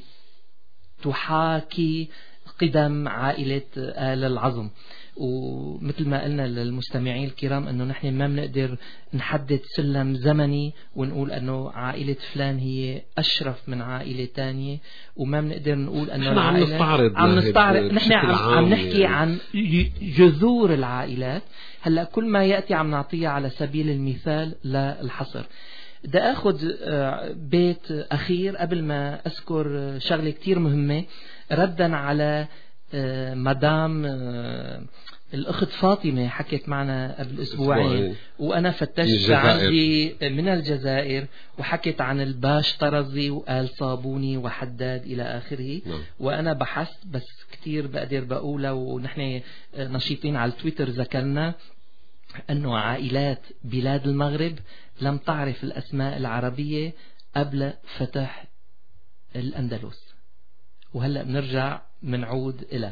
تحاكي قدم عائلة آل العظم. ومثل ما قلنا للمستمعين الكرام أنه نحن ما بنقدر نحدد سلم زمني ونقول أنه عائلة فلان هي أشرف من عائلة تانية، وما بنقدر نقول أنه عم نستعرض نحن عم نحكي عن جذور العائلات. هلأ كل ما يأتي عم نعطيه على سبيل المثال للحصر. بدي أخذ بيت أخير قبل ما أذكر شغلة كتير مهمة ردا على مدام الأخت فاطمة حكت معنا قبل أسبوعين، وأنا فتشت عندي من الجزائر وحكت عن الباش طرزي وآل صابوني وحداد إلى آخره. وأنا بحثت بس كتير بقدر بقولها، ونحن نشيطين على التويتر ذكرنا أنه عائلات بلاد المغرب لم تعرف الأسماء العربية قبل فتح الأندلس، وهلأ بنرجع منعود إلى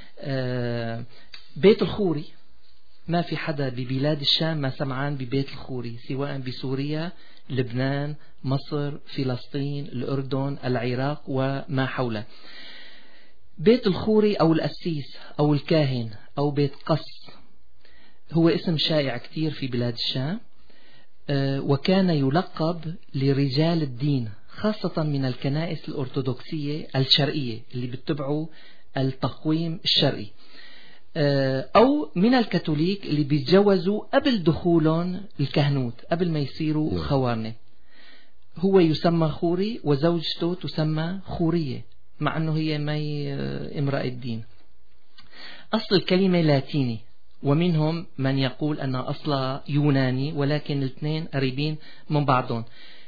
بيت الخوري. ما في حدا ببلاد الشام ما سمعان ببيت الخوري، سواء بسوريا، لبنان، مصر، فلسطين، الأردن، العراق وما حوله. بيت الخوري أو القسيس أو الكاهن أو بيت قص هو اسم شائع كتير في بلاد الشام، وكان يلقب لرجال الدين خاصة من الكنائس الأرثوذكسية الشرقية اللي بيتبعوا التقويم الشرقي، أو من الكاثوليك اللي بيتجوزوا قبل دخولهم الكهنوت، قبل ما يصيروا خوارنة. هو يسمى خوري وزوجته تسمى خورية، مع أنه هي ماي امرأة دين. أصل الكلمة لاتيني، ومنهم من يقول أن أصلها يوناني، ولكن الاثنين قريبين من بعضهم.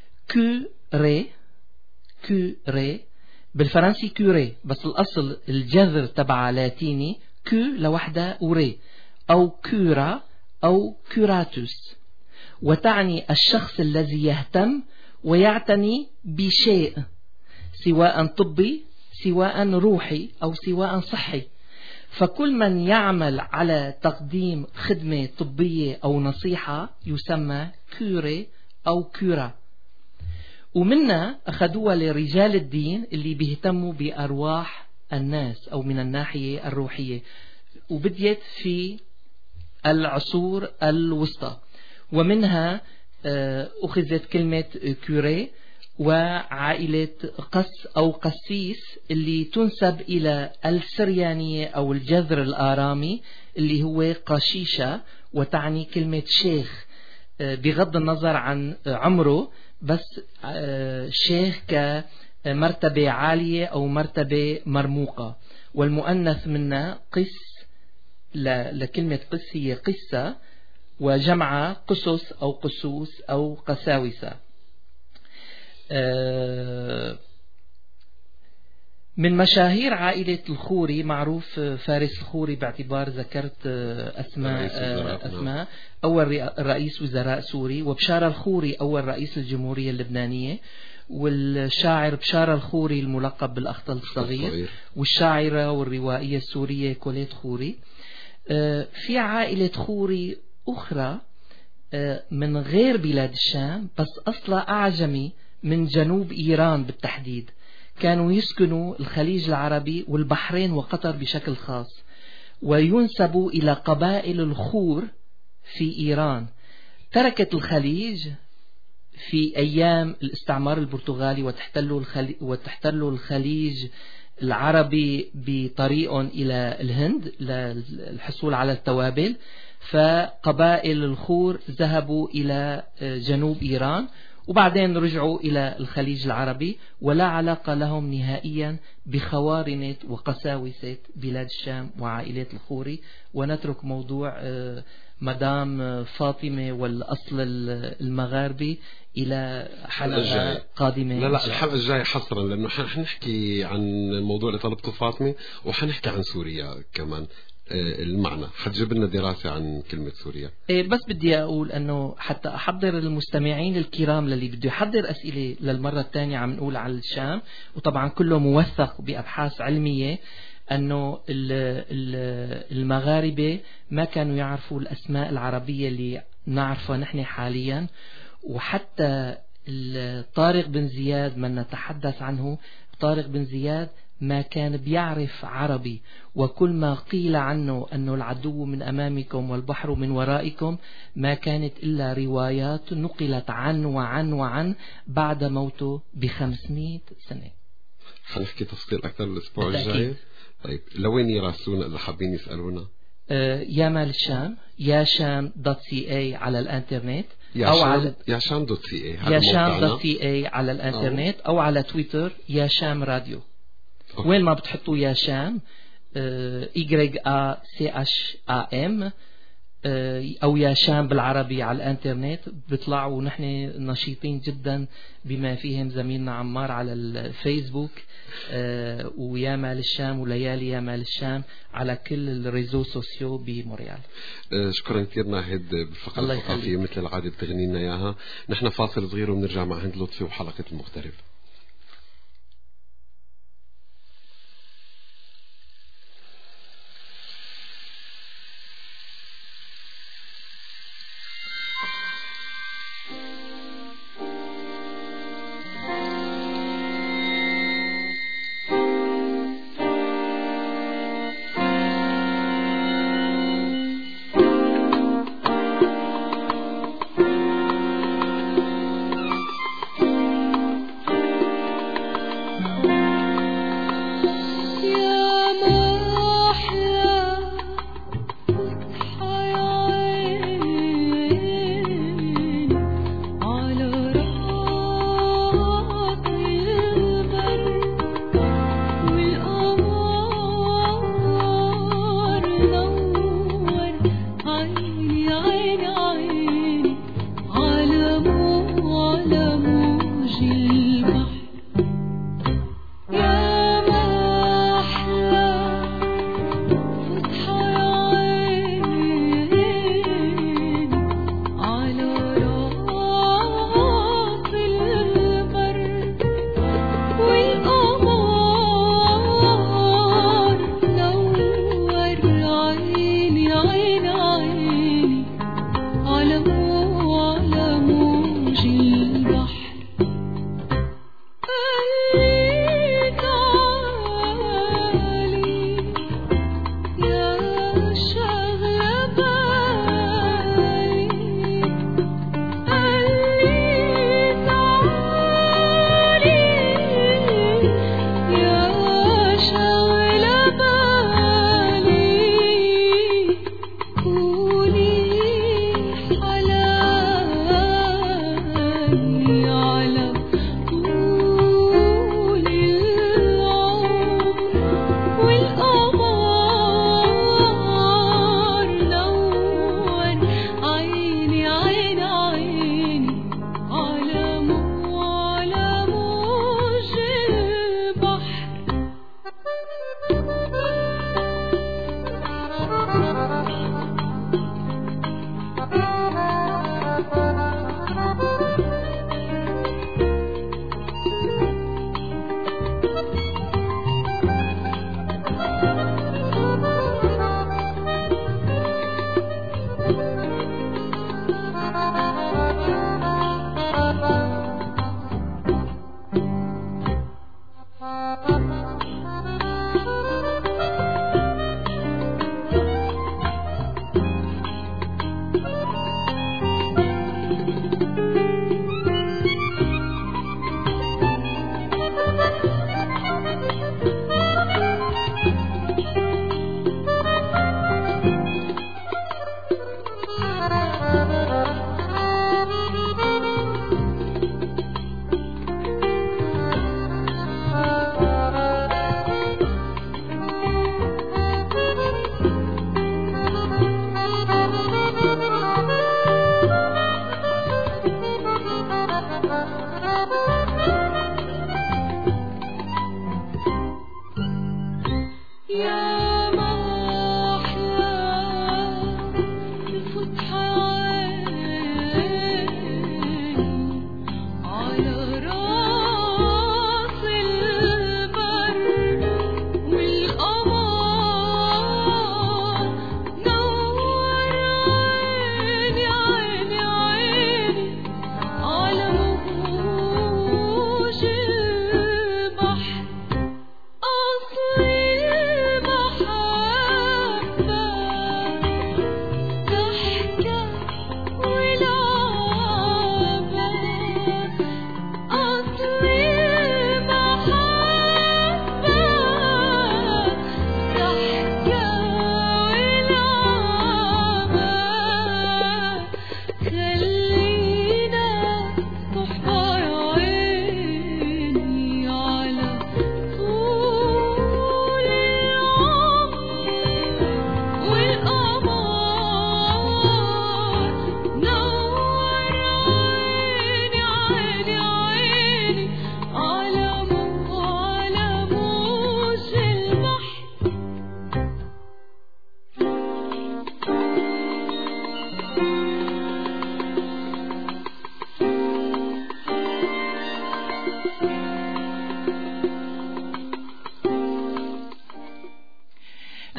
كوري بالفرنسي كوري، بس الأصل الجذر تبع لاتيني كو لوحدة وري، أو كورا أو كوراتوس، وتعني الشخص الذي يهتم ويعتني بشيء سواء طبي سواء روحي أو سواء صحي. فكل من يعمل على تقديم خدمة طبية أو نصيحة يسمى كوري أو كورا. ومنا أخذوها لرجال الدين اللي بيهتموا بأرواح الناس أو من الناحية الروحية، وبديت في العصور الوسطى، ومنها أخذت كلمة كوري وعائلة قس أو قسيس اللي تنسب إلى السريانية أو الجذر الآرامي اللي هو قشيشة، وتعني كلمة شيخ بغض النظر عن عمره، بس شيخ كمرتبة عالية أو مرتبة مرموقة. والمؤنث منا قس، لكلمة قس هي قسة، وجمع قصص أو قسوس أو قساوسة. من مشاهير عائلة الخوري معروف فارس الخوري، باعتبار ذكرت أسماء أول رئيس وزراء سوري، وبشارة الخوري أول رئيس الجمهورية اللبنانية، والشاعر بشارة الخوري الملقب بالأخطل الصغير، والشاعرة والروائية السورية كوليت خوري. في عائلة خوري أخرى من غير بلاد الشام، بس أصلا أعجمي من جنوب إيران بالتحديد، كانوا يسكنوا الخليج العربي والبحرين وقطر بشكل خاص، وينسبوا إلى قبائل الخور في إيران. تركت الخليج في أيام الاستعمار البرتغالي وتحتلوا الخليج العربي بطريقهم إلى الهند للحصول على التوابل، فقبائل الخور ذهبوا إلى جنوب إيران وبعدين رجعوا إلى الخليج العربي، ولا علاقة لهم نهائيا بخوارنة وقساوسة بلاد الشام وعائلات الخوري. ونترك موضوع مدام فاطمة والأصل المغاربي إلى حلقة قادمة. لا الحلقة الجاية حصرا، لأنه حنحكي عن الموضوع اللي طلبته فاطمة، وحنحكي عن سوريا كمان. المعنى حتجيب لنا دراسة عن كلمة سوريا. بس بدي أقول أنه حتى أحضر المستمعين الكرام للي بده يحضر أسئلة للمرة الثانية عم نقول على الشام، وطبعا كله موثق بأبحاث علمية، أنه المغاربة ما كانوا يعرفوا الأسماء العربية اللي نعرفها نحن حاليا. وحتى طارق بن زياد من نتحدث عنه، طارق بن زياد ما كان بيعرف عربي، وكل ما قيل عنه أنه العدو من أمامكم والبحر من ورائكم ما كانت إلا روايات نقلت عن بعد موته ب500 سنة. حنحكي تفصيل أكثر الأسبوع الجاي. طيب لوين يراسلونا إذا حابين يسألونا؟ يا مال الشام، يا شام.ca على الانترنت، ياشام دوت سي اي ياشام دوت سي اي على الانترنت أو على تويتر ياشام راديو. وين ما بتحطوا ياشام YACHAM أو ياشام بالعربي على الانترنت بيطلعوا. ونحن نشيطين جدا بما فيهم زميلنا عمار على الفيسبوك ويا مال الشام وليالي يا مال الشام على كل الريزو سوسيو بموريال. شكرا كثير ناهد بالفقرة الثقافية مثل العادة بتغني لنا اياها. نحن فاصل صغير وبنرجع مع هند لطفي وحلقة المغترب.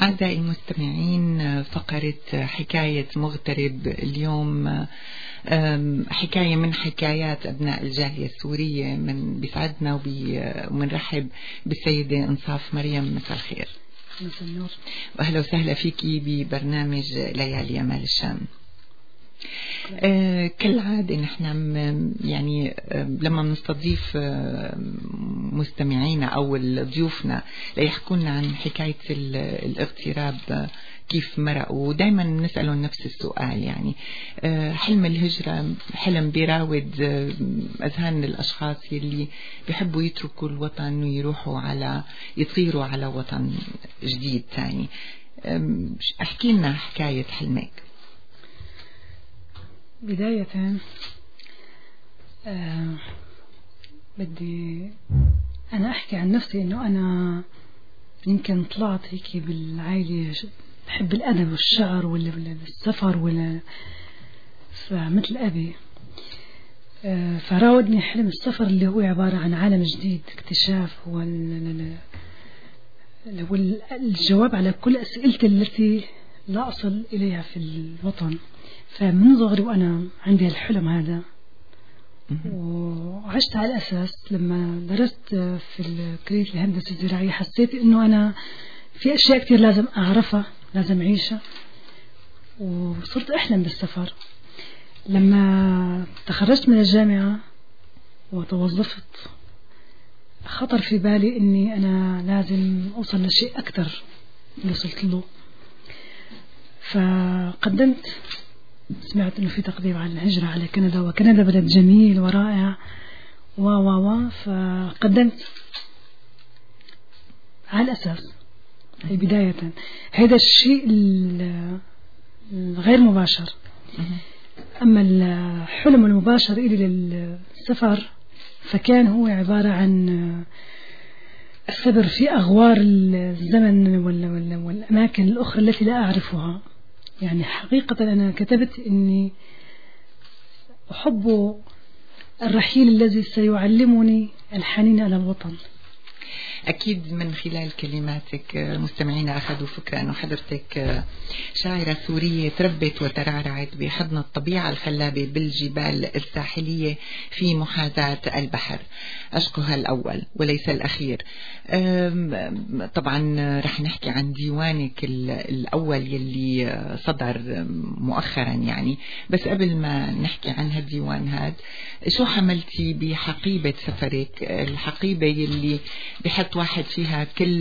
أعزائي المستمعين، فقرة حكاية مغترب اليوم حكاية من حكايات أبناء الجالية السورية. من بيسعدنا ومنرحب بالسيدة إنصاف مريم. مساء الخير. مساء النور. وأهلا وسهلا فيكي ببرنامج ليالي يمال الشام. كالعادة نحن يعني لما بنستضيف مستمعينا أو ضيوفنا ليحكونا عن حكاية الاغتراب كيف مرقوا، ودايما نسألهم نفس السؤال. يعني حلم الهجرة حلم بيراود أذهان الأشخاص يلي بيحبوا يتركوا الوطن ويروحوا يطيروا على وطن جديد ثاني. احكي لنا حكاية حلمك. بداية بدي أنا أحكي عن نفسي إنه أنا يمكن طلعت هيك بالعائلة بحب الأدب والشعر ولا السفر ولا فمثل أبي، فراودني حلم السفر اللي هو عبارة عن عالم جديد، اكتشاف هو الجواب على كل أسئلتي التي لا أصل إليها في الوطن. فمن صغري وأنا عندي الحلم هذا، وعشت على الأساس. لما درست في كلية الهندسة الزراعية حسيت إنه أنا في أشياء كتير لازم أعرفها، لازم أعيشها، وصرت أحلم بالسفر. لما تخرجت من الجامعة وتوظفت خطر في بالي إني أنا لازم أوصل لشيء أكتر اللي وصلت له. فقدمت، سمعت إنه في تقديم على الهجرة على كندا، وكندا بلد جميل ورائع فقدمت على الأساس. هي بداية هذا الشيء الغير مباشر. أما الحلم المباشر إلي للسفر فكان هو عبارة عن السبر في أغوار الزمن والأماكن الأخرى التي لا أعرفها. يعني حقيقة أنا كتبت إني أحب الرحيل الذي سيعلمني الحنين على الوطن. أكيد من خلال كلماتك مستمعينا أخذوا فكرة أنه حضرتك شاعرة سورية تربت وترعرعت بحضن الطبيعة الخلابة بالجبال الساحلية في محاذاة البحر. عشقها الأول وليس الأخير. طبعا رح نحكي عن ديوانك الأول يلي صدر مؤخرا يعني، بس قبل ما نحكي عن هالديوان هاد، شو حملتي بحقيبة سفرك؟ الحقيبة يلي بحط واحد فيها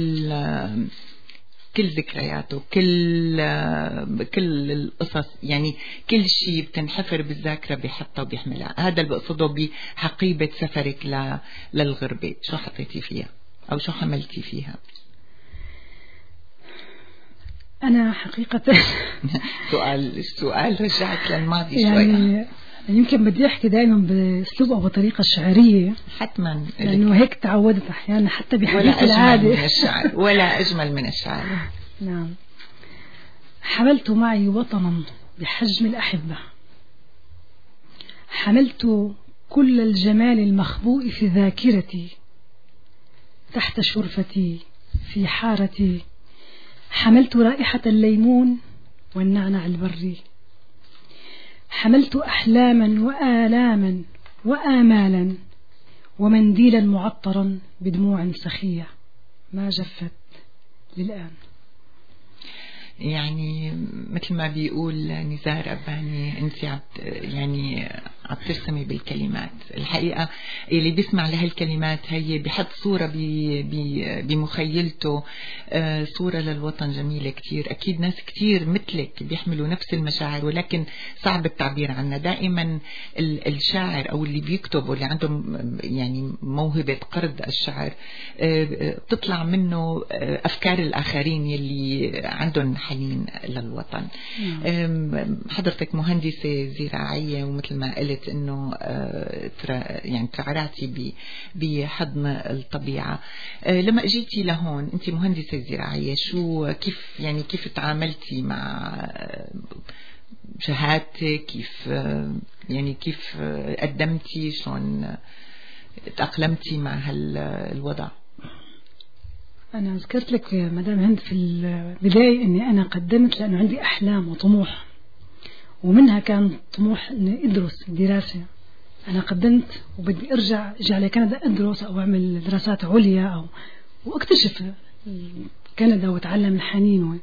كل ذكرياته، كل القصص، يعني كل شيء بتنحفر بالذاكرة بيحطها وبيحملها. هذا اللي بقصده بحقيبة سفرك للغربة. شو حطيتي فيها أو شو حملتي فيها؟ أنا حقيقة سؤال رجعت للماضي يعني شوي. يمكن بدي أحكي دائما بأسلوب أو بطريقة شعرية، حتما لأنه هيك تعودت أحيانا حتى بحديث العادة. ولا أجمل من الشعر. نعم. حملت معي وطنا بحجم الأحبة، حملت كل الجمال المخبوء في ذاكرتي تحت شرفتي في حارتي، حملت رائحة الليمون والنعناع البري، حملت أحلاما وآلاما وآمالا ومنديلا معطرا بدموع سخية ما جفت للآن. يعني مثل ما بيقول نزار أباني، أنت عم ترسمي بالكلمات. الحقيقة اللي بيسمع لهالكلمات هي بحط صورة بمخيلته، صورة للوطن جميلة كتير. أكيد ناس كتير مثلك بيحملوا نفس المشاعر، ولكن صعب التعبير عنها. دائما الشاعر أو اللي بيكتب واللي عندهم يعني موهبة قرض الشعر بتطلع منه أفكار الآخرين يلي عندهم حنين للوطن. حضرتك مهندسة زراعية، ومثل ما قلت انه يعني ترعرعتي بحضن الطبيعة. لما اجيتي لهون انت مهندسة زراعية، كيف تعاملتي مع شهادتك؟ كيف قدمتي؟ شلون تأقلمتي مع هالوضع؟ أنا ذكرت لك مدام هند في البداية إني أنا قدمت لأنه عندي أحلام وطموح، ومنها كان طموح إني أدرس دراسة. أنا قدمت وبدي أرجع على كندا أدرس أو أعمل دراسات عليا وأكتشف كندا وأتعلم الحنين.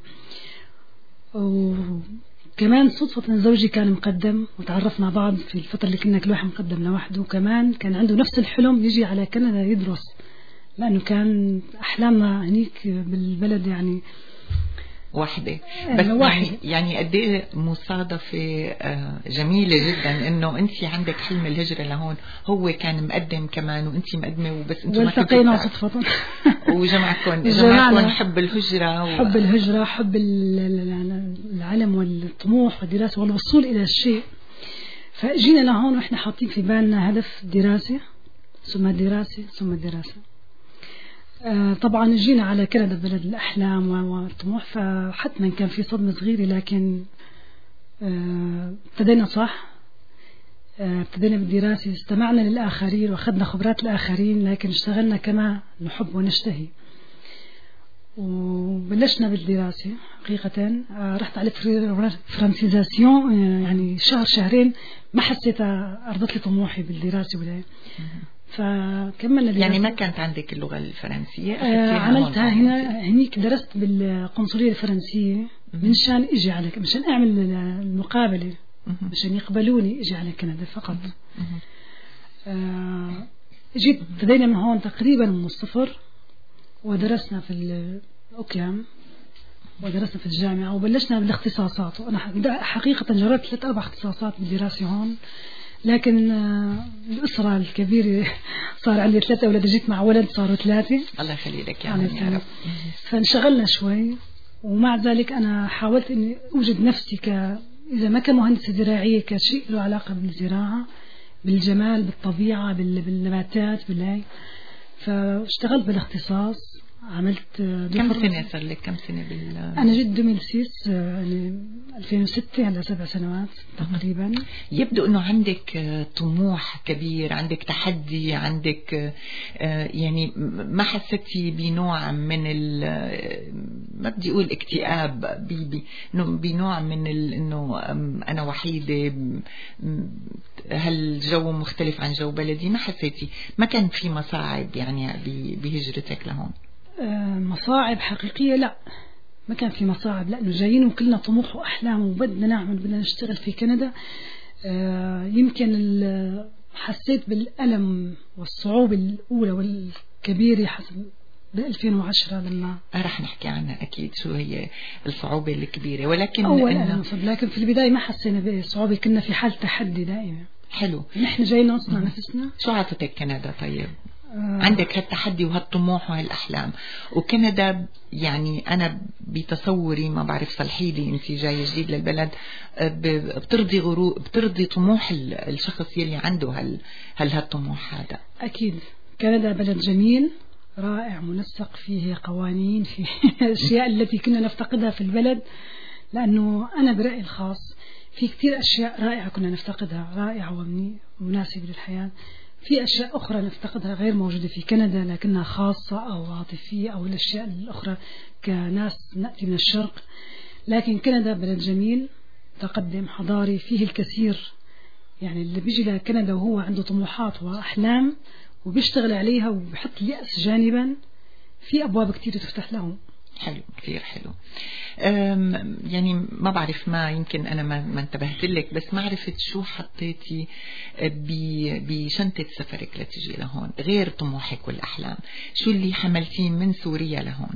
وكمان صدفة زوجي كان مقدم وتعرفنا بعض في الفترة اللي كنا كل واحد مقدم لوحده، وكمان كان عنده نفس الحلم يجي على كندا يدرس، لأنه كان أحلامنا هنيك بالبلد يعني واحدة. بس يعني قد ايه مصادفة جميلة جدا انه انت عندك حلم الهجرة لهون، هو كان مقدم كمان وانت مقدمة، وبس انتم والتقينا صدفة وجمعكم حب الهجرة حب العلم والطموح والدراسة والوصول إلى الشيء. فجينا لهون واحنا حاطين في بالنا هدف دراسة ثم دراسة ثم دراسة. طبعا جينا على كندا بلد الأحلام والطموح، فحتما كان في صدمة صغيرة، لكن ابتدينا صح، ابتدينا بالدراسة، استمعنا للآخرين وأخذنا خبرات الآخرين، لكن اشتغلنا كما نحب ونشتهي. وبلشنا بالدراسة حقيقة. رحت على فرانسيزاسيون يعني شهرين، ما حسيت أرضت لي طموحي بالدراسة ولا فكملنا دراسة. يعني ما كانت عندك اللغة الفرنسية؟ عملتها هنيك درست بالقنصلية الفرنسية منشان اجي على مشان اعمل المقابلة مشان يقبلوني اجي على كندا فقط. جيت بدينا من هون تقريبا من الصفر، ودرسنا في الأوكلام ودرسنا في الجامعة وبلشنا بالاختصاصات. وأنا حقيقة جربت 3-4 اختصاصات بالدراسة هون، لكن الأسرة الكبيرة صار عندي 3 أولاد، جيت مع ولد صاروا 3. الله يخلي لك يا رب. فانشغلنا شوي، ومع ذلك أنا حاولت إني أوجد نفسي إذا ما كمهندسة زراعية كشيء له علاقة بالزراعة، بالجمال، بالطبيعة، بالنباتات، فاشتغلت بالاختصاص. عملت كم سنة صار لك؟ كم سنة أنا جيت 2006 يعني 2006 هلا 7 سنوات تقريبا. يبدو إنه عندك طموح كبير، عندك تحدي، عندك يعني ما حسيتي بنوع من ما بدي أقول اكتئاب، بنوع من إنه أنا وحيدة، هالجو مختلف عن جو بلدي؟ ما حسيتي؟ ما كان في مصاعب يعني بهجرتك لهون؟ مصاعب حقيقية لا، ما كان في مصاعب، لأنه جايين وكلنا طموح وأحلام وبدنا نعمل، بدنا نشتغل في كندا. يمكن حسيت بالألم والصعوبة الأولى والكبيرة حسب 2010 لما رح نحكي عنها أكيد شو هي الصعوبة الكبيرة، ولكن لكن في البداية ما حسينا بصعوبة، كنا في حال تحدي دائما. حلو. نحن جايين نصنع نفسنا. شو عطتك كندا طيب؟ عندك هالتحدي وهالطموح وهالأحلام، وكندا يعني أنا بتصوري، ما بعرف صلحي لي، أنت جاي جديد للبلد، بترضي طموح الشخص يلي عنده هالطموح هذا. أكيد كندا بلد جميل رائع منسق، فيه قوانين، فيه أشياء التي كنا نفتقدها في البلد، لأنه أنا برأيي الخاص في كتير أشياء رائعة كنا نفتقدها، رائعة ومناسبة للحياة. في أشياء أخرى نفتقدها غير موجودة في كندا لكنها خاصة أو عاطفية أو الأشياء الأخرى كناس نأتي من الشرق. لكن كندا بلد جميل متقدم حضاري، فيه الكثير. يعني اللي بيجي لكندا وهو عنده طموحات وأحلام وبيشتغل عليها وبيحط اليأس جانبا، في أبواب كتير تفتح له. حلو، كثير حلو. يعني ما بعرف، ما يمكن أنا ما انتبهت لك، بس ما عرفت شو حطيتي بشنطة سفرك لتجي لهون غير طموحك والأحلام. شو اللي حملتيه من سوريا لهون؟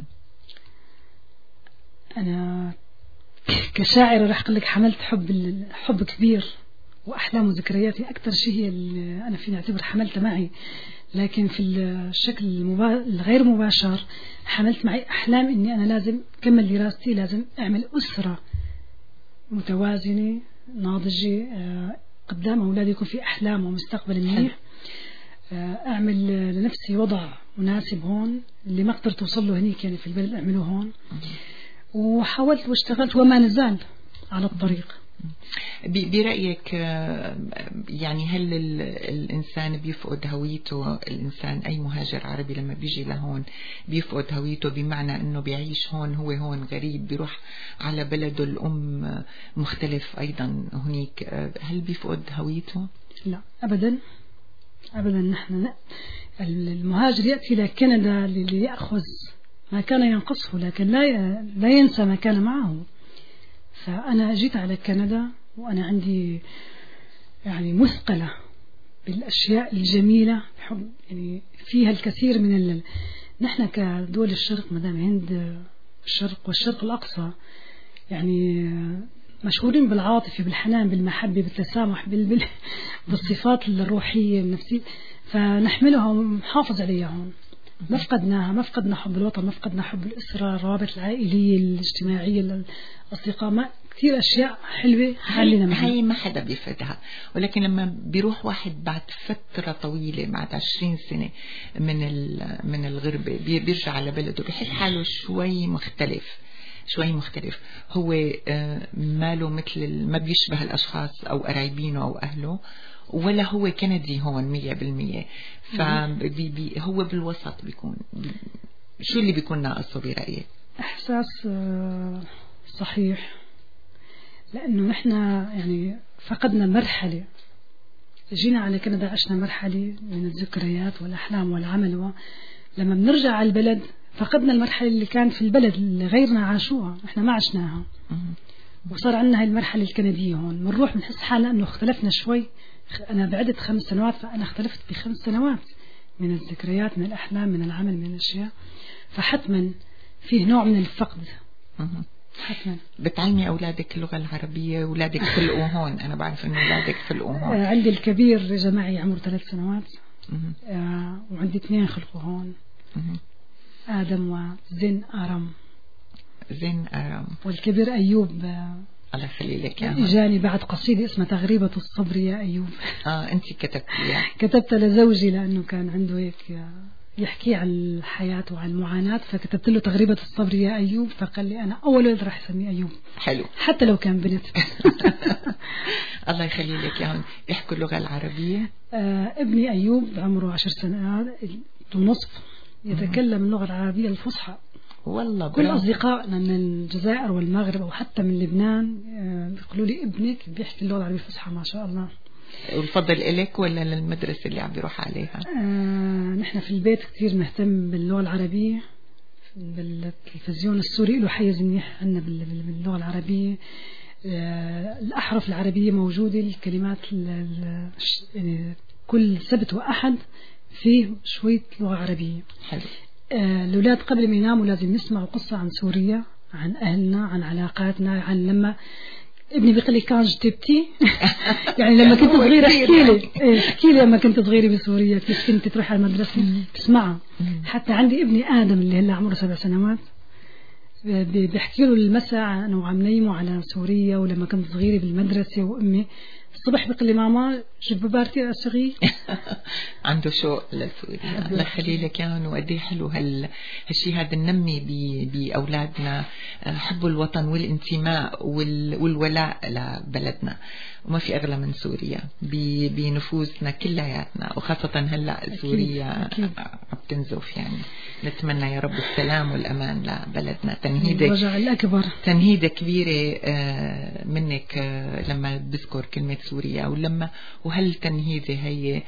أنا كشاعرة رح أقول لك حملت حب كبير وأحلام وذكرياتي. أكثر شيء هي اللي أنا فيني أعتبر حملتها معي، لكن في الشكل الغير مباشر حملت معي أحلام إني أنا لازم أكمل دراستي، لازم أعمل أسرة متوازنة ناضجة، قدام أولادي يكون في أحلام ومستقبل منيح، أعمل لنفسي وضع مناسب هون اللي ما قدرت أوصل له هنيك يعني في البلد أعمله هون. وحاولت واشتغلت وما نزال على الطريق. برأيك يعني هل الإنسان بيفقد هويته، الإنسان أي مهاجر عربي لما بيجي لهون بيفقد هويته، بمعنى أنه بيعيش هون هو هون غريب، بيروح على بلده الأم مختلف أيضا هناك، هل بيفقد هويته؟ لا أبدا أبدا. نحن المهاجر يأتي إلى كندا ليأخذ ما كان ينقصه، لكن لا ينسى ما كان معه. فأنا جيت على كندا وأنا عندي يعني مثقلة بالأشياء الجميلة، يعني فيها الكثير من نحن كدول الشرق مدام هند الشرق والشرق الأقصى يعني مشهورين بالعاطفة بالحنان بالمحبة بالتسامح بالصفات الروحية النفسية، فنحملها ونحافظ عليها هون. ما فقدناها، ما فقدنا حب الوطن، ما فقدنا حب الأسرة، الروابط العائلية الاجتماعية، الأصدقاء، ما كثير أشياء حلوة حلنا معها. هاي ما حدا بيفقدها، ولكن لما بيروح واحد بعد فترة طويلة بعد 20 سنة من الغربة بيرجع على بلده بيحس حاله شوي مختلف. هو ماله مثل ما بيشبه الأشخاص أو قرايبينه أو أهله، ولا هو كندي هون 100%. فهو بالوسط بيكون. شو اللي بيكون ناقصه برأيك؟ إحساس صحيح، لأنه نحن يعني فقدنا مرحلة، جينا على كندا عشنا مرحلة من الذكريات والأحلام والعمل، لما بنرجع على البلد فقدنا المرحلة اللي كانت في البلد اللي غيرنا عاشوها، احنا ما عشناها. وصار عندنا هاي المرحلة الكندية هون، بنروح بنحس حالنا انه اختلفنا شوي. انا بعدت 5 سنوات، فانا اختلفت ب5 سنوات من الذكريات، من الاحلام، من العمل، من الاشياء. فحتما فيه نوع من الفقد. حتما. بتعلمي اولادك اللغة العربية؟ اولادك فلقوا هون؟ انا بعرف انه اولادك فلقوا هون. عندي الكبير جماعي عمره 3 سنوات، وعندي 2 خلقوا هون، آدم وزين آرام. والكبير أيوب الله يخلي لك جاني بعد قصيدة اسمها تغريبة الصبر يا أيوب. أنت كتبتيها؟ كتبتها لزوجي لأنه كان عنده هيك يحكي عن الحياة وعن المعاناة، فكتبت له تغريبة الصبر يا أيوب، فقال لي أنا أول ولد راح أسميه أيوب. حلو، حتى لو كان بنت. الله يخلي لك يا هون. يحكوا اللغة العربية؟ ابني أيوب عمره 10 سنوات ونصف، يتكلم اللغة العربية الفصحى. والله كل أصدقائنا من الجزائر والمغرب أو حتى من لبنان بيقولوا لي ابنك بيحكي اللغة العربية الفصحى ما شاء الله. والفضل إليك ولا للمدرسة اللي عم بيروح عليها؟ نحن في البيت كتير مهتم باللغة العربية، بالتلفزيون السوري له حيز منيح عندنا باللغة العربية. الأحرف العربية موجودة، الكلمات يعني كل سبت وأحد فيه شوية لغة عربية. حلو. الأولاد قبل ما يناموا لازم يسمعوا قصة عن سوريا، عن أهلنا، عن علاقاتنا، عن لما ابني بيقول لي كان جتبتي يعني لما كنت صغيرة احكي لي لما كنت صغيرة بسوريا كيف كنت تروح على المدرسة تسمعها. حتى عندي ابني آدم اللي هلا عمره 7 سنوات بيحكي له المساء أنا وعم نيمه على سوريا، ولما كنت صغيرة بالمدرسة وأمي الصبح بيقول لي ماما جيب بارتي أسري. عنده شوق لسوريا. الله يخلي لك ياهن. وقد ايه حلو هالشيء هذا، ننمي بأولادنا حب الوطن والانتماء والولاء لبلدنا، وما في أغلى من سوريا بنفوسنا كلياتنا، وخاصة هلا سوريا أكيد. عم تنزف يعني. نتمنى يا رب السلام والأمان لبلدنا. تنهيدة كبيرة منك لما بذكر كلمة سوريا، وهل تنهيدة هي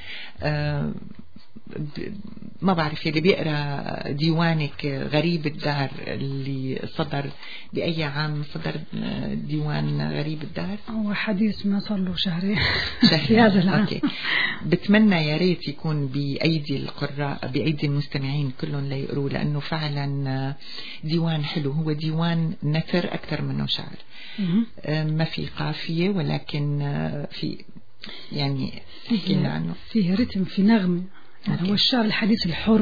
ما بعرف اللي بيقرأ ديوانك غريب الدار اللي صدر بأي عام صدر ديوان غريب الدار؟ هو حديث ما صار له شهرين في هذا العام. أوكي. بتمنى يا ريت يكون بأيدي القراء بأيدي المستمعين كلهم ليقروا، لأنه فعلا ديوان حلو، هو ديوان نثر أكثر منه شعر. ما في قافية ولكن في يعني حكينا عنه فيه رتم، في نغمة. يعني هو الشعر الحديث الحر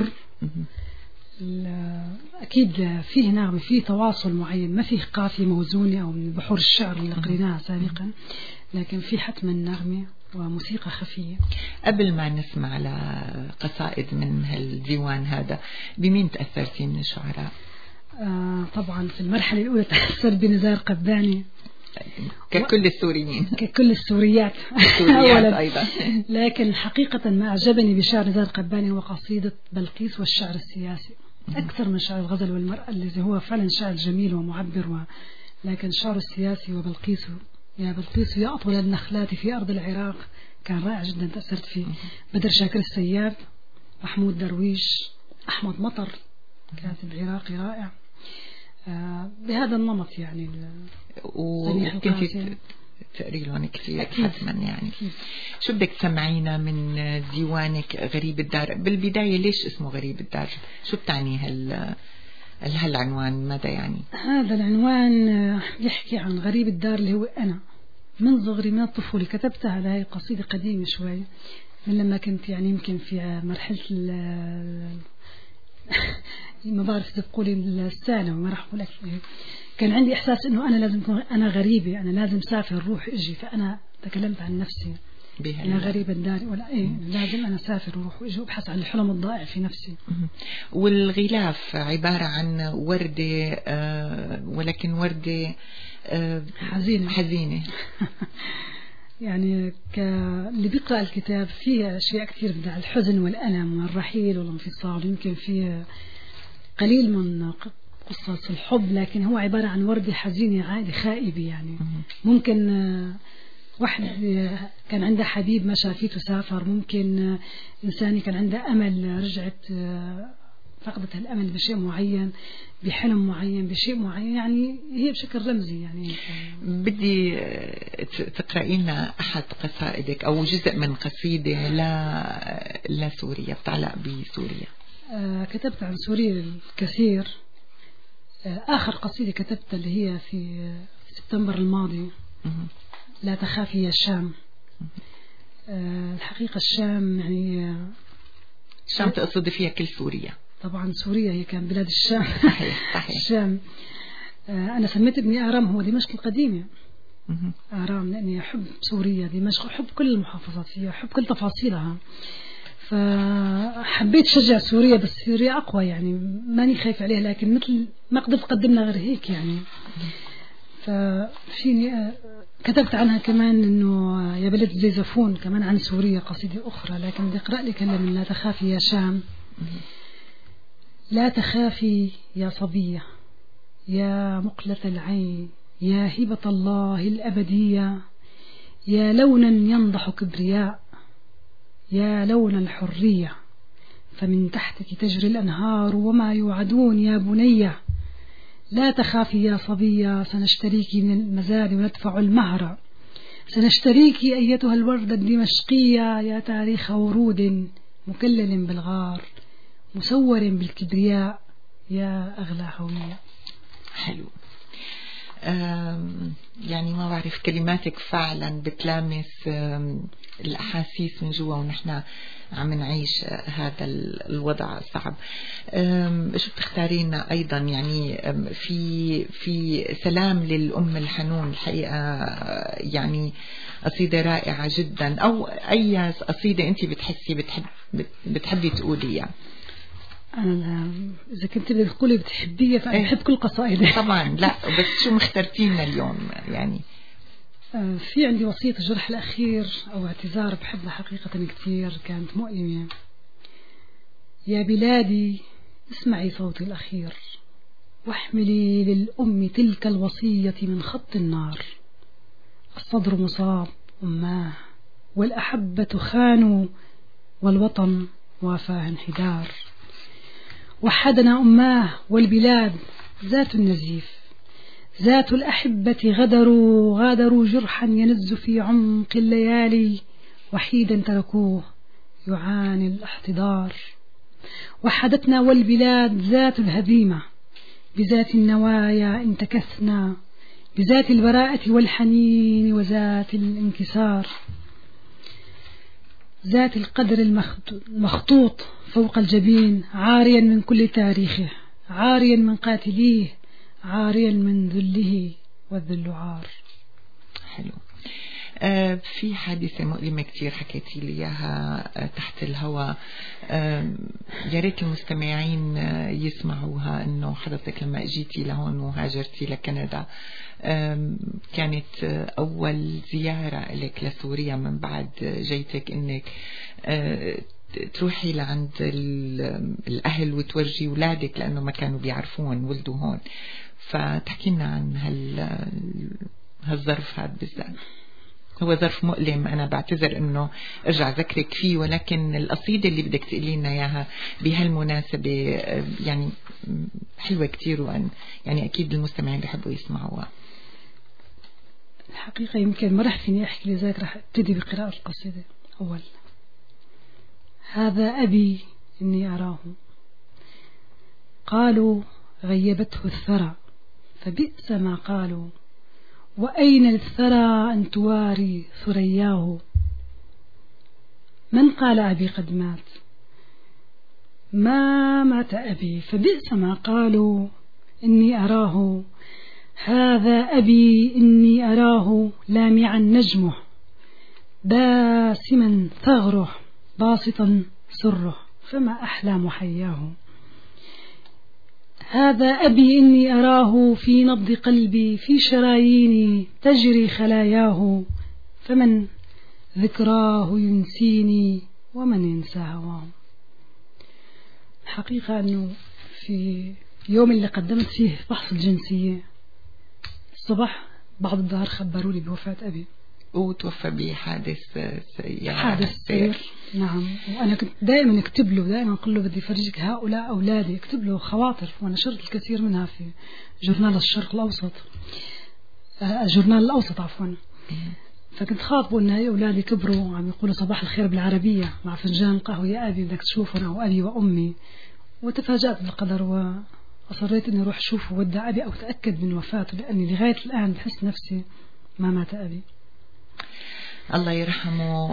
أكيد فيه نغمة، فيه تواصل معين، ما فيه قافية موزونة أو من بحور الشعر اللي قريناها سابقا، لكن فيه حتما نغمة وموسيقى خفية. قبل ما نسمع على قصائد من هالديوان هذا، بمين تأثرتي من الشعراء؟ طبعا في المرحلة الأولى تأثرت بنزار قباني. ككل السوريين ككل السوريات أولا أيضا. لكن حقيقة ما أعجبني بشعر نزار قباني هو قصيدة بلقيس والشعر السياسي أكثر من شعر الغزل والمرأة الذي هو فعلا شعر جميل ومعبر لكن شعر السياسي وبلقيس يا بلقيس يا أطول النخلات في أرض العراق كان رائع جدا، تأثرت فيه. بدر شاكر السياب، محمود درويش، أحمد مطر كاتب عراقي رائع بهذا النمط يعني. وكنت تقري لهم كثير حتما يعني. شو بدك تسمعينا من ديوانك غريب الدار؟ بالبداية ليش اسمه غريب الدار؟ شو بتعني هالعنوان؟ ماذا يعني؟ هذا العنوان يحكي عن غريب الدار اللي هو أنا. من صغري من الطفولة كتبتها، هذه قصيدة قديمة شوي من لما كنت يعني يمكن في مرحلة ما بعرف إذا بقولي الثانوي، ما راح أقول لك. كان عندي إحساس إنه أنا لازم أكون أنا غريبة، أنا لازم سافر روح إجي. فأنا تكلمت عن نفسي أنا غريبة الدار ولا إيه، لازم أنا سافر وروح وإجي وأبحث عن الحلم الضائع في نفسي. والغلاف عبارة عن وردة ولكن وردة حزينة يعني اللي بيقرأ الكتاب فيه أشياء كثير بدها الحزن والألم والرحيل والانفصال، يمكن فيه قليل من قصص الحب، لكن هو عبارة عن وردة حزينة عادي خائبة يعني. ممكن واحد كان عنده حبيب ما شافيته سافر، ممكن إنسان كان عنده أمل رجعت فقدت الأمل بشيء معين، بحلم معين، بشيء معين، يعني هي بشكل رمزي يعني. بدي تقرأي لنا أحد قصائدك أو جزء من قصيدة لسوريا، بتعلق بسوريا. كتبت عن سوريا الكثير. آخر قصيدة كتبتها اللي هي في سبتمبر الماضي، لا تخافي يا الشام. الحقيقة الشام يعني الشام تقصد فيها كل سوريا طبعا. سوريا هي كان بلاد الشام. صحيح. الشام. أنا سميت ابني آرام، هو دمشق القديمة. آرام لأني أحب سوريا دمشق، أحب كل المحافظات فيها، أحب كل تفاصيلها. فحبيت شجع سوريا، بس سوريا أقوى يعني، ماني خايف عليها، لكن مثل ما قدرت أقدم لها غير هيك يعني. ففيني كتبت عنها كمان إنه يا بلد زيزفون كمان عن سوريا قصيدة أخرى، لكن بدي أقرأ لك من لا تخافي يا شام. لا تخافي يا صبية، يا مقلة العين، يا هبة الله الأبدية، يا لونا ينضح كبرياء، يا لون الحرية، فمن تحتك تجري الأنهار وما يوعدون يا بنية. لا تخافي يا صبية، سنشتريك من المزاد وندفع المهر، سنشتريك أيتها الوردة الدمشقية، يا تاريخ ورود مكلل بالغار مسور بالكبرياء، يا أغلى هوية. حلو. يعني ما بعرف، كلماتك فعلا بتلامس الأحاسيس من جوا ونحن عم نعيش هذا الوضع الصعب. شو بتختارينا أيضا يعني في سلام للأم الحنون؟ الحقيقة يعني قصيدة رائعة جدا. أو أي قصيدة أنت بتحبي تقوليها؟ أنا إذا كنت بتقولي بتحبيها فأنا بحب كل قصائدي طبعا. لا بس شو مختارتينا اليوم يعني؟ في عندي وصية الجرح الأخير أو اعتذار بحبها حقيقة كثير، كانت مؤلمة. يا بلادي اسمعي صوتي الأخير، واحملي للأم تلك الوصية من خط النار. الصدر مصاب أماه، والأحبة خانوا، والوطن وافاه انحدار. وحدنا أماه والبلاد ذات النزيف، ذات الأحبة غادروا جرحا ينز في عمق الليالي، وحيدا تركوه يعاني الاحتضار. وحدتنا والبلاد ذات الهزيمة، بذات النوايا انتكسنا، بذات البراءة والحنين وذات الانكسار. ذات القدر المخطوط فوق الجبين، عاريا من كل تاريخه، عاريا من قاتليه، عاريا من ذله والذل عار. حلو. في حادثة مؤلمة كتير حكيتي لي إياها تحت الهواء، يا ريت المستمعين يسمعوها. إنه حضرتك لما اجيتي لهون وهاجرتي لكندا كانت أول زيارة لك لسوريا من بعد جيتك، إنك تروحي لعند الأهل وتورجي أولادك لأنه ما كانوا بيعرفون ولدوا هون. فتحكي لنا عن هالظرف هذا بالذات. هو ظرف مؤلم، أنا بعتذر إنه أرجع ذكرك فيه، ولكن القصيدة اللي بدك تقولي لنا إياها بهالمناسبة يعني حلوة كتير، وأن يعني أكيد المستمعين بيحبوا يسمعوها. الحقيقة يمكن ما رح فيني أحكي لذلك رح أبتدي بقراءة القصيدة. أول: هذا أبي إني أراه، قالوا غيبته الثرى، فبئس ما قالوا، وأين للثرى أن تواري ثرياه. من قال أبي قد مات؟ ما مات أبي، فبئس ما قالوا إني أراه. هذا أبي إني أراه لامعا نجمه، باسما ثغره، باسطا سره، فما أحلى محياه. هذا أبي إني أراه في نبض قلبي، في شراييني تجري خلاياه، فمن ذكراه ينسيني ومن ينسى هواه. حقيقة أنه في يوم اللي قدمت فيه فحص الجنسية الصبح بعض الظهر خبروني بوفاة أبي، وتوفى بحادث سير. نعم. وأنا كنت دائما أكتب له، دائما أقول له بدي أفرجك هؤلاء أولادي، أكتب له خواطر، ونشرت الكثير منها في جورنال الشرق الأوسط، جورنال الأوسط عفوا. فكنت خاطبه أن هاي أولادي كبروا عم يقولوا صباح الخير بالعربية مع فنجان قهوة، يا أبي بدك تشوفنا، وأبي وأمي. وتفاجأت بالقدر وأصريت أني أروح أشوفه ودع أبي أو تأكد من وفاته، لأني لغاية الآن بحس نفسي ما مات أبي. الله يرحمه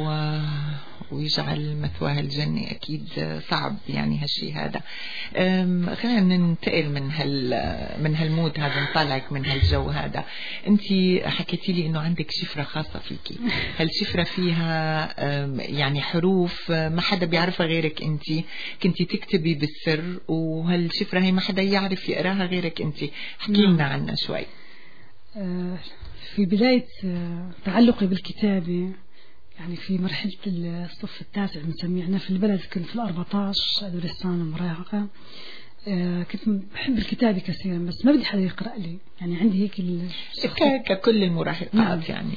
ويجعل مثواه الجنة. أكيد صعب يعني هالشي هذا. خلينا ننتقل من هالمود هذا، نطلعك من هالجو هذا. أنت حكيتي لي إنه عندك شفرة خاصة فيكي، هالشفرة فيها يعني حروف ما حدا بيعرفها غيرك أنت، كنتي تكتبي بالسر، وهالشفرة هي ما حدا يعرف يقراها غيرك أنت. حكي لنا عنها شوي. في بداية تعلقي بالكتابة يعني في مرحلة الصف التاسع بنسميه في البلد، كنت في 14 أدوليسان مراهقة. كنت بحب الكتابة كثيرا، بس ما بدي حدا يقرأ لي، يعني عندي هيك ككل المراهقات يعني.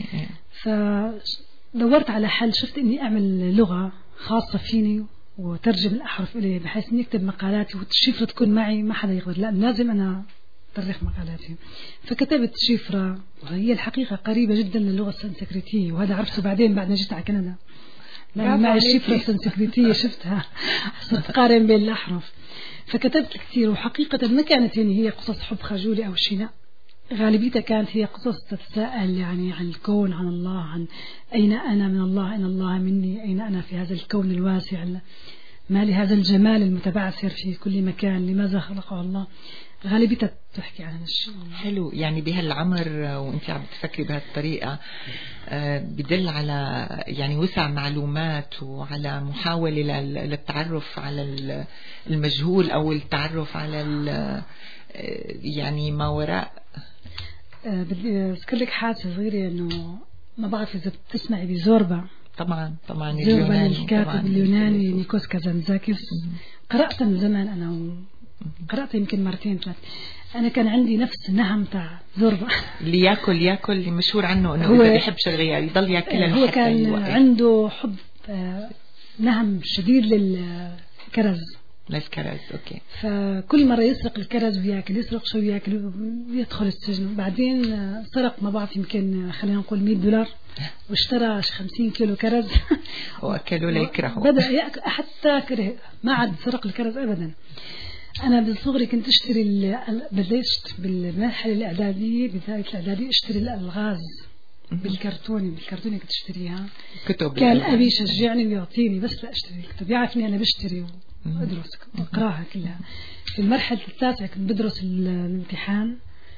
فدورت على حل، شفت إني أعمل لغة خاصة فيني وترجم الأحرف إلي، بحيث إني أكتب مقالاتي والشفرة تكون معي، ما حدا يقدر، لا لازم أنا تاريخ مقالاتي. فكتبت شفرة وهي الحقيقة قريبة جدا للغة السنسكريتية، وهذا عرفته بعدين بعد ما جيت على كندا، لأن معي الشفرة السنسكريتية شفتها صرت قارن بين الأحرف. فكتبت كثير، وحقيقة ما كانت يعني هي قصص حب خجولي أو شيء، غالبيتها كانت هي قصص تتساءل يعني عن الكون، عن الله، عن أين أنا من الله، أين الله مني، أين أنا في هذا الكون الواسع، ما لهذا الجمال المتبعثر في كل مكان، لماذا خلقه الله. غالبيتها تحكي عن الشيء. حلو. يعني بهالعمر وانت عم تفكري بهالطريقة بدل على يعني وسع معلومات، وعلى محاولة للتعرف على المجهول أو التعرف على يعني ما وراء. بدي أذكر لك حادثة صغيرة، إنه ما بعرف إذا بتسمعي بزوربا. طبعا زوربا الكاتب اليوناني نيكوس كازانتزاكيس. قرأت من زمان أنا، قرأت يمكن مرتين ثلاث. أنا كان عندي نفس نهم تاع زوربا، اللي ياكل اللي مشهور عنه إنه إذا بيحب شغلية يضل ياكلها. هو كان عنده حب نهم شديد للكرز. أوكي. فكل مرة يسرق الكرز وياكل، يسرق شو وياكل، ويدخل السجن. بعدين سرق ما بعرف يمكن خلينا نقول $100 واشترى 50 كيلو كرز وأكلوا ليكرهه. بدأ يأكل حتى كره، ما عاد سرق الكرز أبدا. أنا بالصغري كنت أشتري بلشت بالمرحلة الإعدادية، بداية الإعدادية أشتري الألغاز بالكرتوني كنت أشتريها. كتب كان أبي يشجعني ويعطيني بس لا أشتري الكتب، يعرفني أنا بشتري وأدرس وأقراها كلها. في المرحلة التاسعة كنت بدرس الامتحان،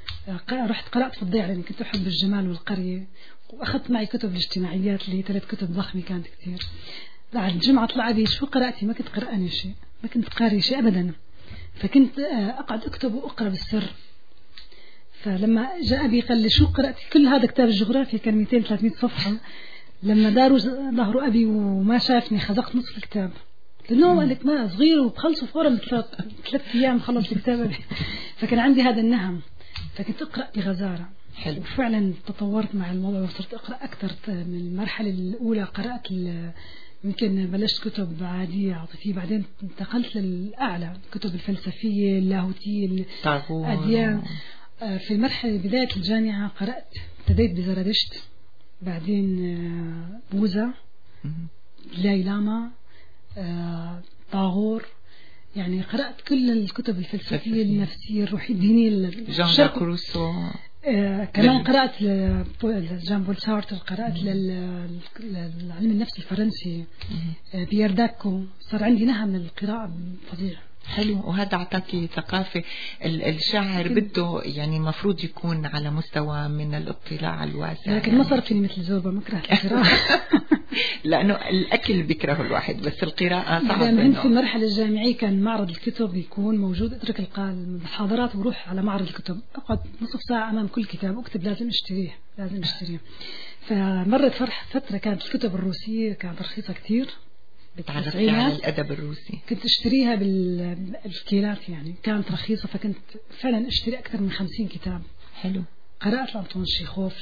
رحت قرأت في الضيعة لأني كنت أحب الجمال والقرية، وأخذت معي كتب الاجتماعيات اللي 3 كتب ضخمة كانت كتير. بعد الجمعة طلع أبي شو قرأتي؟ ما كنت قرأني شيء، ما كنت قاري شيء أبدا، فكنت أقعد أكتب وأقرأ بالسر. فلما جاء أبي قال لي شو قرأتي؟ كل هذا كتاب الجغرافيا كان 200-300 صفحة. لما داروا ظهروا أبي وما شافني خزقت نصف الكتاب، لأنه قال لك ما صغير وبخلصوا فورا ب3 أيام خلص الكتاب أبي. فكان عندي هذا النهم، فكنت أقرأ بغزارة. حلو. وفعلا تطورت مع الموضوع وصرت أقرأ أكثر. من المرحلة الأولى قرأت يمكن بلشت كتب عادية عاطفية، بعدين انتقلت للأعلى، كتب الفلسفية اللاهوتية الأديان. في مرحلة بداية الجامعة ابتديت بزرادشت، بعدين بوذا، دلاي لاما، طاغور، يعني قرأت كل الكتب الفلسفية النفسية الروحية الدينية. جان جاك روسو كمان قرأت جان بول سارتر، قرأت للعلم النفس الفرنسي بيير داكو. صار عندي نهم من القراءة فظيع. حلو. وهذا أعطاكي ثقافة. الشاعر بده يعني مفروض يكون على مستوى من الاطلاع الواسع، لكن يعني ما صار فيني مثل زوربا، ما كرهت القراءة. لأنه الأكل بيكره الواحد، بس القراءة صعبة. يعني في المرحلة الجامعية كان معرض الكتب يكون موجود، اترك المحاضرات وروح على معرض الكتب، أقعد نصف ساعة أمام كل كتاب أكتب لازم اشتريه. فمرت فترة كانت الكتب الروسية كانت رخيصة كتير، تعرفتي على الأدب الروسي. كنت اشتريها بالكيلات، يعني كانت رخيصة، فكنت فعلا اشتري أكثر من 50 كتاب. حلو. قرأت لأنطون شيخوف،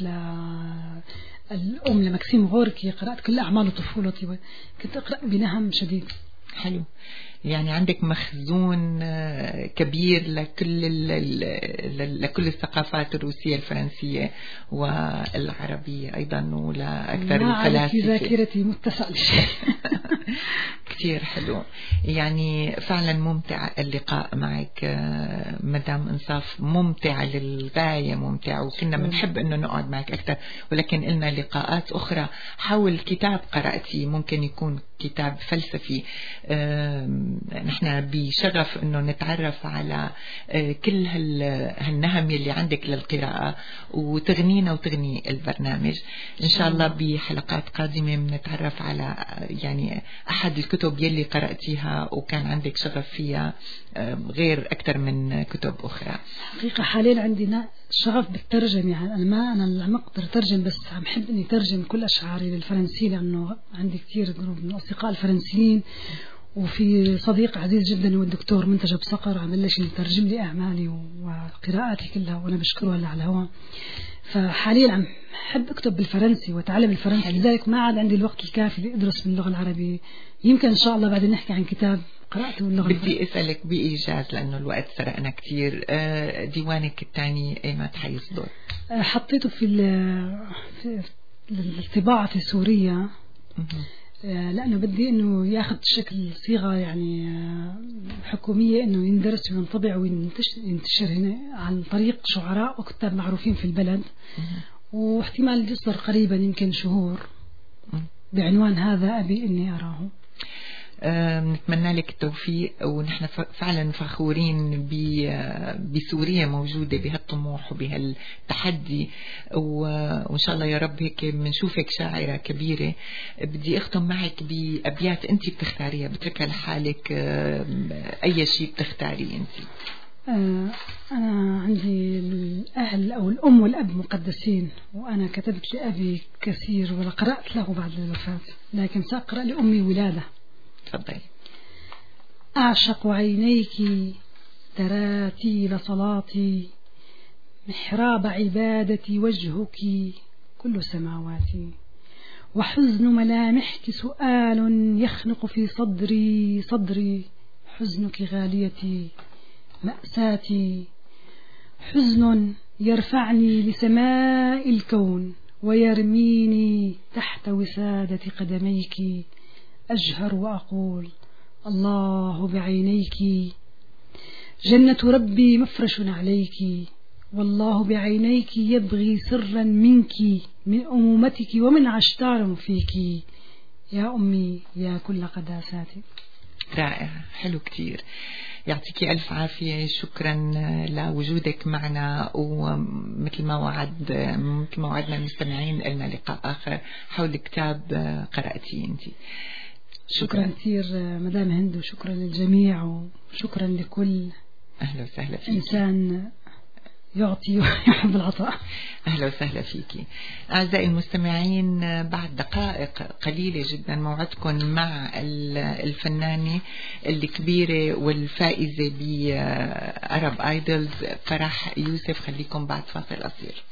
الأم لمكسيم غوركي، قرأت كل أعمال طفولتي، كنت أقرأ بنهم شديد. حلو. يعني عندك مخزون كبير لكل الثقافات الروسية الفرنسية والعربية أيضا، ولأكثر الفلاسفة. في ذاكرتي متسع لشيء. كتير حلو. يعني فعلا ممتع اللقاء معك مدام إنصاف، ممتع للغاية، ممتع، وكنا بنحب أنه نقعد معك أكثر، ولكن إلنا لقاءات أخرى. حول كتاب قرأتي، ممكن يكون كتاب فلسفي. نحن بشغف أنه نتعرف على كل هالنهم اللي عندك للقراءة، وتغنينا وتغني البرنامج إن شاء الله. بحلقات قادمة بنتعرف على يعني أحد الكتب يلي قرأتيها وكان عندك شغف فيها، غير أكثر من كتب أخرى. حقيقة حاليا عندنا شغف بالترجمة، يعني أنا ما أقدر أترجم، بس عم حب إني ترجم كل أشعاري للفرنسي، لأنه عندي كثير جروب من الأصدقاء الفرنسيين، وفي صديق عزيز جدا هو الدكتور منتج بصقر عم بلش يترجم لي أعمالي وقراءاتي كلها، وأنا بشكره هلا على الهواء. فحاليا عم حب أكتب بالفرنسي وأتعلم الفرنسي، لذلك ما عاد عندي الوقت الكافي لأدرس باللغة العربية. يمكن إن شاء الله بعدين نحكي عن كتاب قرأته باللغة الفرنسية. بدي أسألك بإيجاز لأنه الوقت سرقنا كتير، ديوانك الثاني أيمت حيصدر؟ حطيته في الطباعة في سوريا، لأنه بدي إنه ياخذ شكل صيغة يعني حكومية، إنه يندرس وينطبع وينتشر هنا عن طريق شعراء وكتاب معروفين في البلد، واحتمال يصدر قريبا يمكن شهور بعنوان هذا أبي إني أراه. نتمنى لك التوفيق، ونحن فعلا فخورين بسوريا موجودة بهالطموح وبهالتحدي، وإن شاء الله يا رب هيك بنشوفك شاعرة كبيرة. بدي أختم معك بأبيات أنت بتختاريها، بتركها لحالك، أي شيء بتختاري أنت؟ أنا عندي الأهل أو الأم والأب مقدسين، وأنا كتبت لأبي كثير ولا قرأت له بعد الوفاة، لكن سأقرأ لأمي ولادة. تفضلي. أعشق عينيك تراتيل صلاتي، محراب عبادتي وجهك كل سماواتي، وحزن ملامحك سؤال يخنق في صدري، حزنك غاليتي مأساتي، حزن يرفعني لسماء الكون ويرميني تحت وسادة قدميك، أجهر وأقول الله بعينيك، جنة ربي مفرش عليك، والله بعينيك يبغي سرا منك، من أمومتك ومن عشتار فيك، يا أمي يا كل قداساتي. رائع، حلو كتير. يعطيك ألف عافية. شكرا لوجودك معنا، ومثل ما وعدنا المستمعين لنا لقاء آخر حول كتاب قرأتيه أنت. شكرا كثير مدام هند، وشكرا للجميع، وشكرا لكل أهلا وسهلا فيك. إنسان يعطي ويحب العطاء. أهلا وسهلا فيكي. أعزائي المستمعين، بعد دقائق قليلة جدا موعدكم مع الفنانة الكبيرة والفائزة بأرب آيدلز فرح يوسف. خليكم بعد فاصل قصير.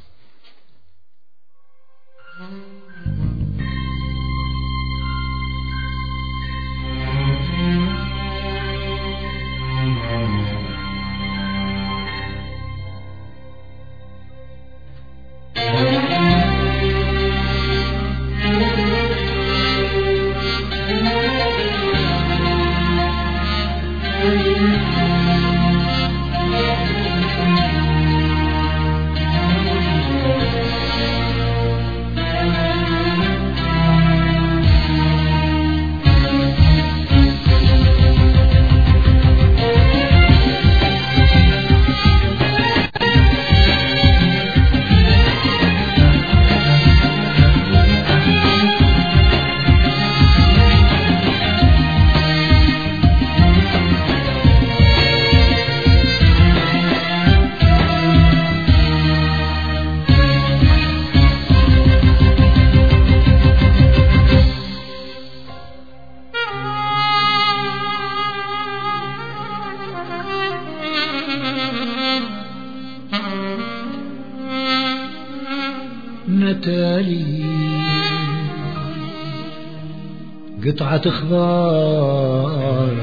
قطعة اخبار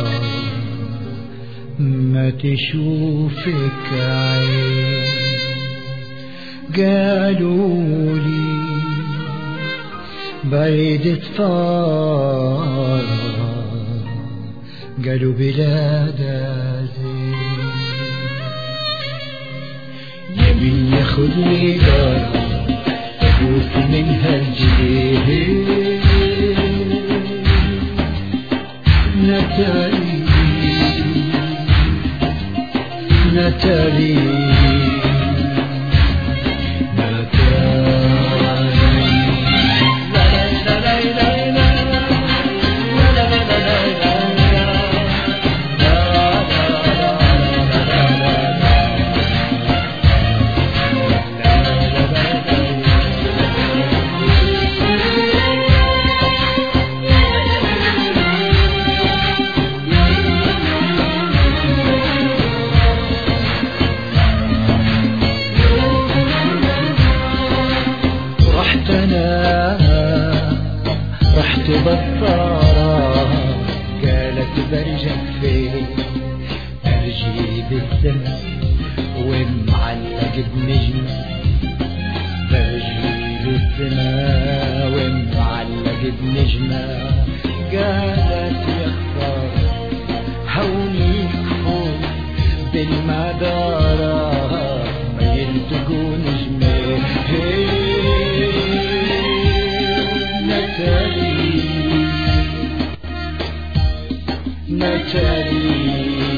ما تشوفك عين، قالوا لي بعيد طار، قالوا بلاد زين، يبي ياخذني دار افوت منها الجبين، نتالي نتالي بطارة، قالت برجع فين برجي بالسما ومعلق بنجمة، برجي بالسما ومعلق بنجمة، قالت يا خسارة هونيك فوق بالمدارة ما يلتقوا نجمة، نتالي نتالي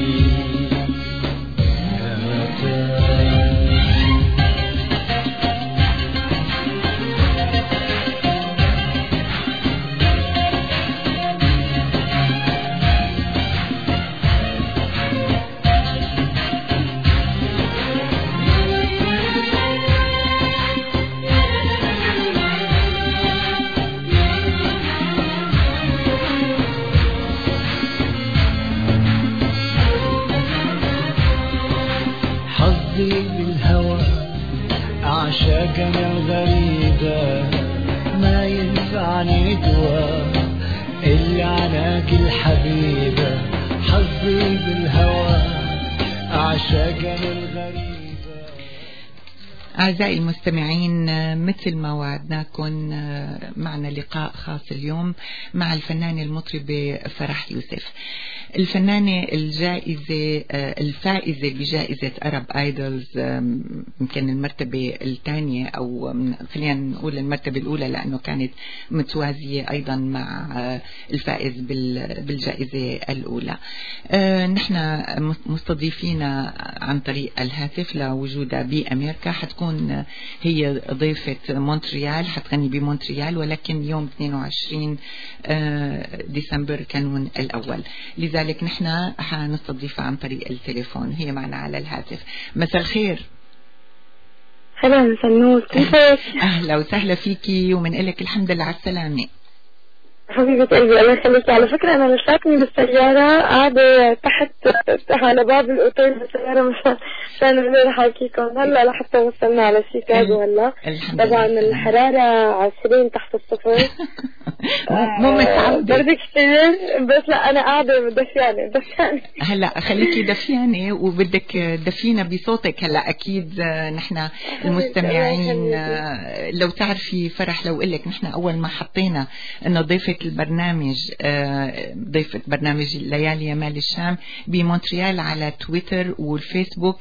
بالهوى أعشاقنا غريبة، ما ينفعني دواء إلا عناك الحبيبة، حظي بالهوى أعشاقنا الغريبة. أعزائي المستمعين، مثل ما وعدناكم معنا لقاء خاص اليوم مع الفنانة المطربة فرح يوسف، الفنانة الفائزة بجائزة أرب آيدولز، يمكن المرتبة الثانية أو خلينا نقول المرتبة الأولى لأنه كانت متوازية أيضا مع الفائز بالجائزة الأولى. نحن مستضيفين عن طريق الهاتف لوجودها بأمريكا، حتكون هي ضيفة مونتريال، حتغني بمونتريال، ولكن يوم 22 ديسمبر كانون الأول، لذلك نحن حنستضيفها عن طريق التليفون. هي معنا على الهاتف. مساء الخير. هلا مساء النور، كيفك؟ أهلا وسهلا فيكي ومنقلك الحمد لله على السلامة. حبيبة قلبي الله يخليكي. على فكرة أنا لساتني بالسيارة قاعدة تحت على باب الأوتيل بالسيارة مشان نقدر حاكيكم. هلا لحتى وصلنا على شيكاغو. هلا طبعا الحرارة 20 تحت الصفر. مو متعودة، برد كثير، بس لا أنا قاعدة دفيانة. هلا خليكي دفيانة وبدك دفينا بصوتك. هلا أكيد نحن المستمعين لو تعرفي فرح، لو قلك نحن أول ما حطينا إنه ضيفة البرنامج، ضيفة برنامج ليالي يمال الشام بمونتريال على تويتر والفيسبوك،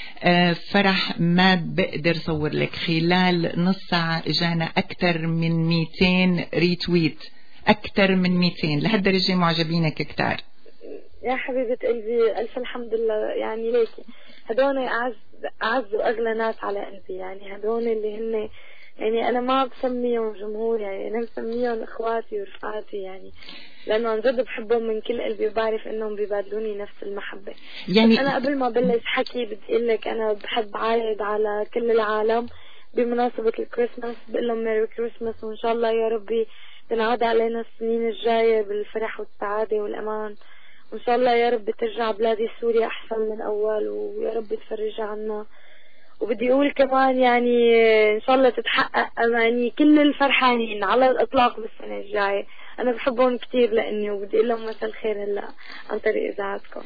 فرح ما بقدر صور لك خلال نص ساعة جانا أكثر من 200 ريتويت، أكثر من 200 لهالدرجة معجبينك كتار. يا حبيبة قلبي ألف الحمد لله. يعني ليكي هدول أعز وأغلى ناس على قلبي، يعني هدول اللي هن يعني أنا ما بسميهم جمهور، يعني أنا بسميهم إخواتي ورفقاتي، يعني لأنه عن جد بحبهم من كل قلبي وبعرف إنهم بيبادلوني نفس المحبة. يعني أنا قبل ما بلش حكي بدي أقول لك أنا بحب عايد على كل العالم بمناسبة الكريسماس، بقول لهم ميري كريسماس، وإن شاء الله يا ربي تنعاد علينا السنين الجاية بالفرح والسعادة والأمان، وإن شاء الله يا رب ترجع بلادي سوريا أحسن من أول، ويا رب تفرج عنا. وبدي أقول كمان يعني إن شاء الله تتحقق أماني كل الفرحانين على الإطلاق بالسنة الجاية. أنا بحبهم كتير لأني، وبدي أقول لهم مساء الخير هلا عن طريق إذاعتكم.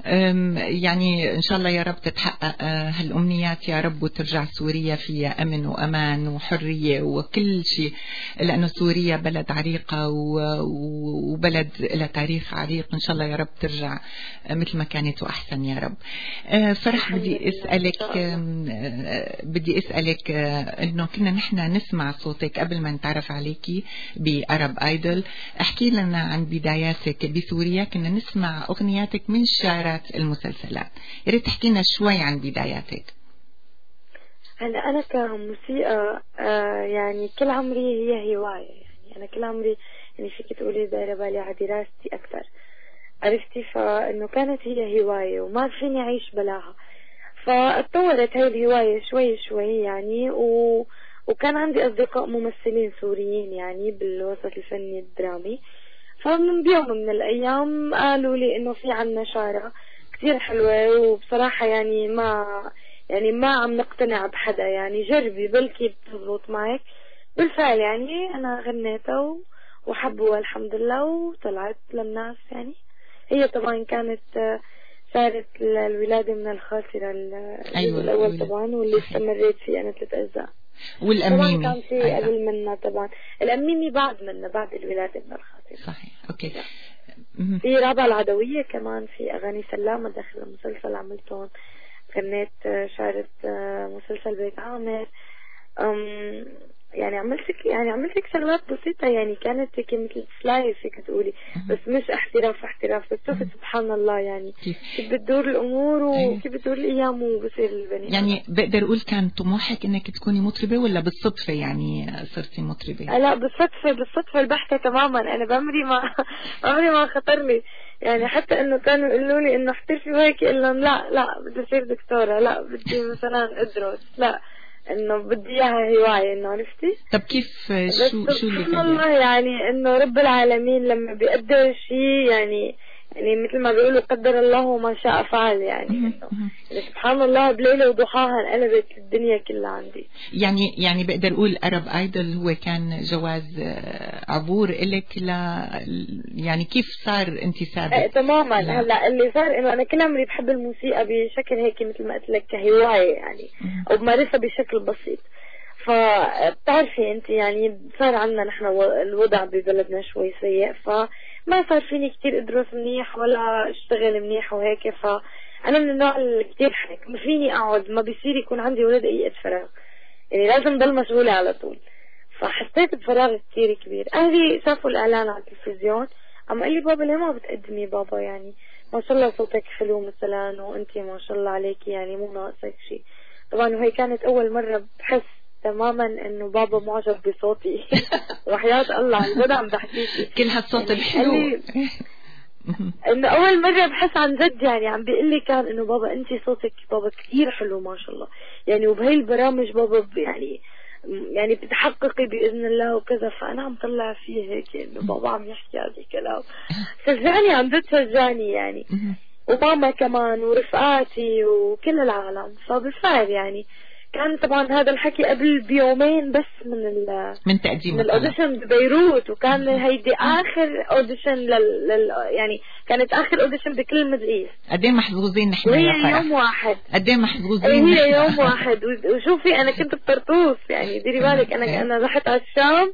يعني إن شاء الله يا رب تتحقق هالأمنيات يا رب، وترجع سوريا فيها أمن وأمان وحرية وكل شيء، لأنه سوريا بلد عريقة وبلد لها تاريخ عريق. إن شاء الله يا رب ترجع مثل ما كانت وأحسن يا رب. فرح بدي أسألك إنه كنا نحن نسمع صوتك قبل ما نتعرف عليكي بأرب آيدول. احكي لنا عن بداياتك بسوريا، كنا نسمع أغنياتك من شعارات المسلسلات، يا ريت تحكي لنا شوي عن بداياتك. هلا أنا كموسيقى يعني كل عمري هي هواية، يعني أنا كل عمري يعني فيك تقولي دايرة بالي على دراستي أكثر، عرفتي؟ فإنه كانت هي هواية وما فيني أعيش بلاها، فاتطورت هاي الهواية شوي شوي يعني. وكان عندي أصدقاء ممثلين سوريين يعني بالوسط الفني الدرامي، فمن بيوم من الأيام قالوا لي إنه في عنا شارة كتير حلوة، وبصراحة يعني ما عم نقتنع بحدا، يعني جربي بلكي بتزبط معك. بالفعل يعني أنا غنيتها وحبوها الحمد لله وطلعت للناس. يعني هي طبعا كانت صارت الولادة من الخاسرة الأول طبعا، واللي استمريت فيه أنا 3 أجزاء. والأميمي طبعا كان في قبل منا طبعا، الأميمي بعد الولادة من الخاسرة. صحيح. أوكي. في رابعة العدوية كمان، في أغاني سلامة داخل المسلسل عملتهم، غنيت شارة مسلسل بيت عامر. يعني عملت شغلات بسيطة، يعني كانت هيك مثل سلايف فيك تقولي، بس مش احتراف، بس شوفي سبحان الله يعني كيف بتدور الأمور وكيف بتدور الأيام وبصير البني. يعني بقدر أقول كان طموحك إنك تكوني مطربة ولا بالصدفة يعني صرتي مطربة؟ لا بالصدفة البحتة تماما. أنا بعمري ما خطر لي يعني، حتى إنه كانوا يقولوا لي إنه احترفي وهيك، إقول لهم لا بدي أصير دكتورة، لا بدي مثلا أدرس، لا إنه بدي إياها هواية، إنه عرفتي. طب كيف شو اللي سبحان الله يعني إنه رب العالمين لما بيقدر شيء يعني يعني مثل ما بيقولوا قدر الله وما شاء فعل، يعني إنه سبحان الله بليلة وضحاها انقلبت الدنيا كلها عندي. يعني بقدر اقول أرب ايدل هو كان جواز عبور إلك يعني كيف صار انتسابك؟ تماما. هلا اللي صار انه انا كل عمري بحب الموسيقى بشكل هيك مثل ما قلت لك كهواية يعني، او بمارسها بشكل بسيط. فبتعرفي انت يعني صار عندنا نحن الوضع ببلدنا شوي سيء، فما صار فيني كتير ادرس منيح ولا اشتغل منيح وهيك. فانا من النوع اللي كتير حرك، ما فيني اقعد، ما بيصير يكون عندي ولا دقيقة فراغ، يعني لازم ضل مشغولة على طول. فحسيت بفراغ كتير كبير. اهلي شافوا الاعلان على التلفزيون، عم قال لي بابا ليه ما بتقدمي بابا، يعني ما شاء الله صوتك حلو مثلا، وانتي ما شاء الله عليكي يعني مو ناقصك شيء. طبعا وهي كانت اول مرة بحس تماما انه بابا معجب بصوتي. وحياة الله عن جد عم بحكيكي كل هالصوت الحلو. انه اول مرة بحس عن جد، يعني عم بيقول لي كان انه بابا انتي صوتك بابا كثير حلو ما شاء الله، يعني وبهي البرامج بابا يعني بتحققي باذن الله وكذا. فانا عم طلع فيه هيك انه بابا عم يحكي هذا الكلام، شجعني عم جد شجعني يعني، وماما كمان ورفقاتي وكل العالم. فبالفعل يعني كان طبعا هذا الحكي قبل بيومين بس من تقديم الاوديشن ببيروت، وكان هيدي اخر اوديشن يعني كانت اخر اوديشن بكل الميدل ايست. قد ايه محظوظين نحن يا فرح، يوم واحد قد ايه محظوظين هي يوم واحد. وشوفي انا كنت بطرطوس، يعني ديري بالك انا رحت على الشام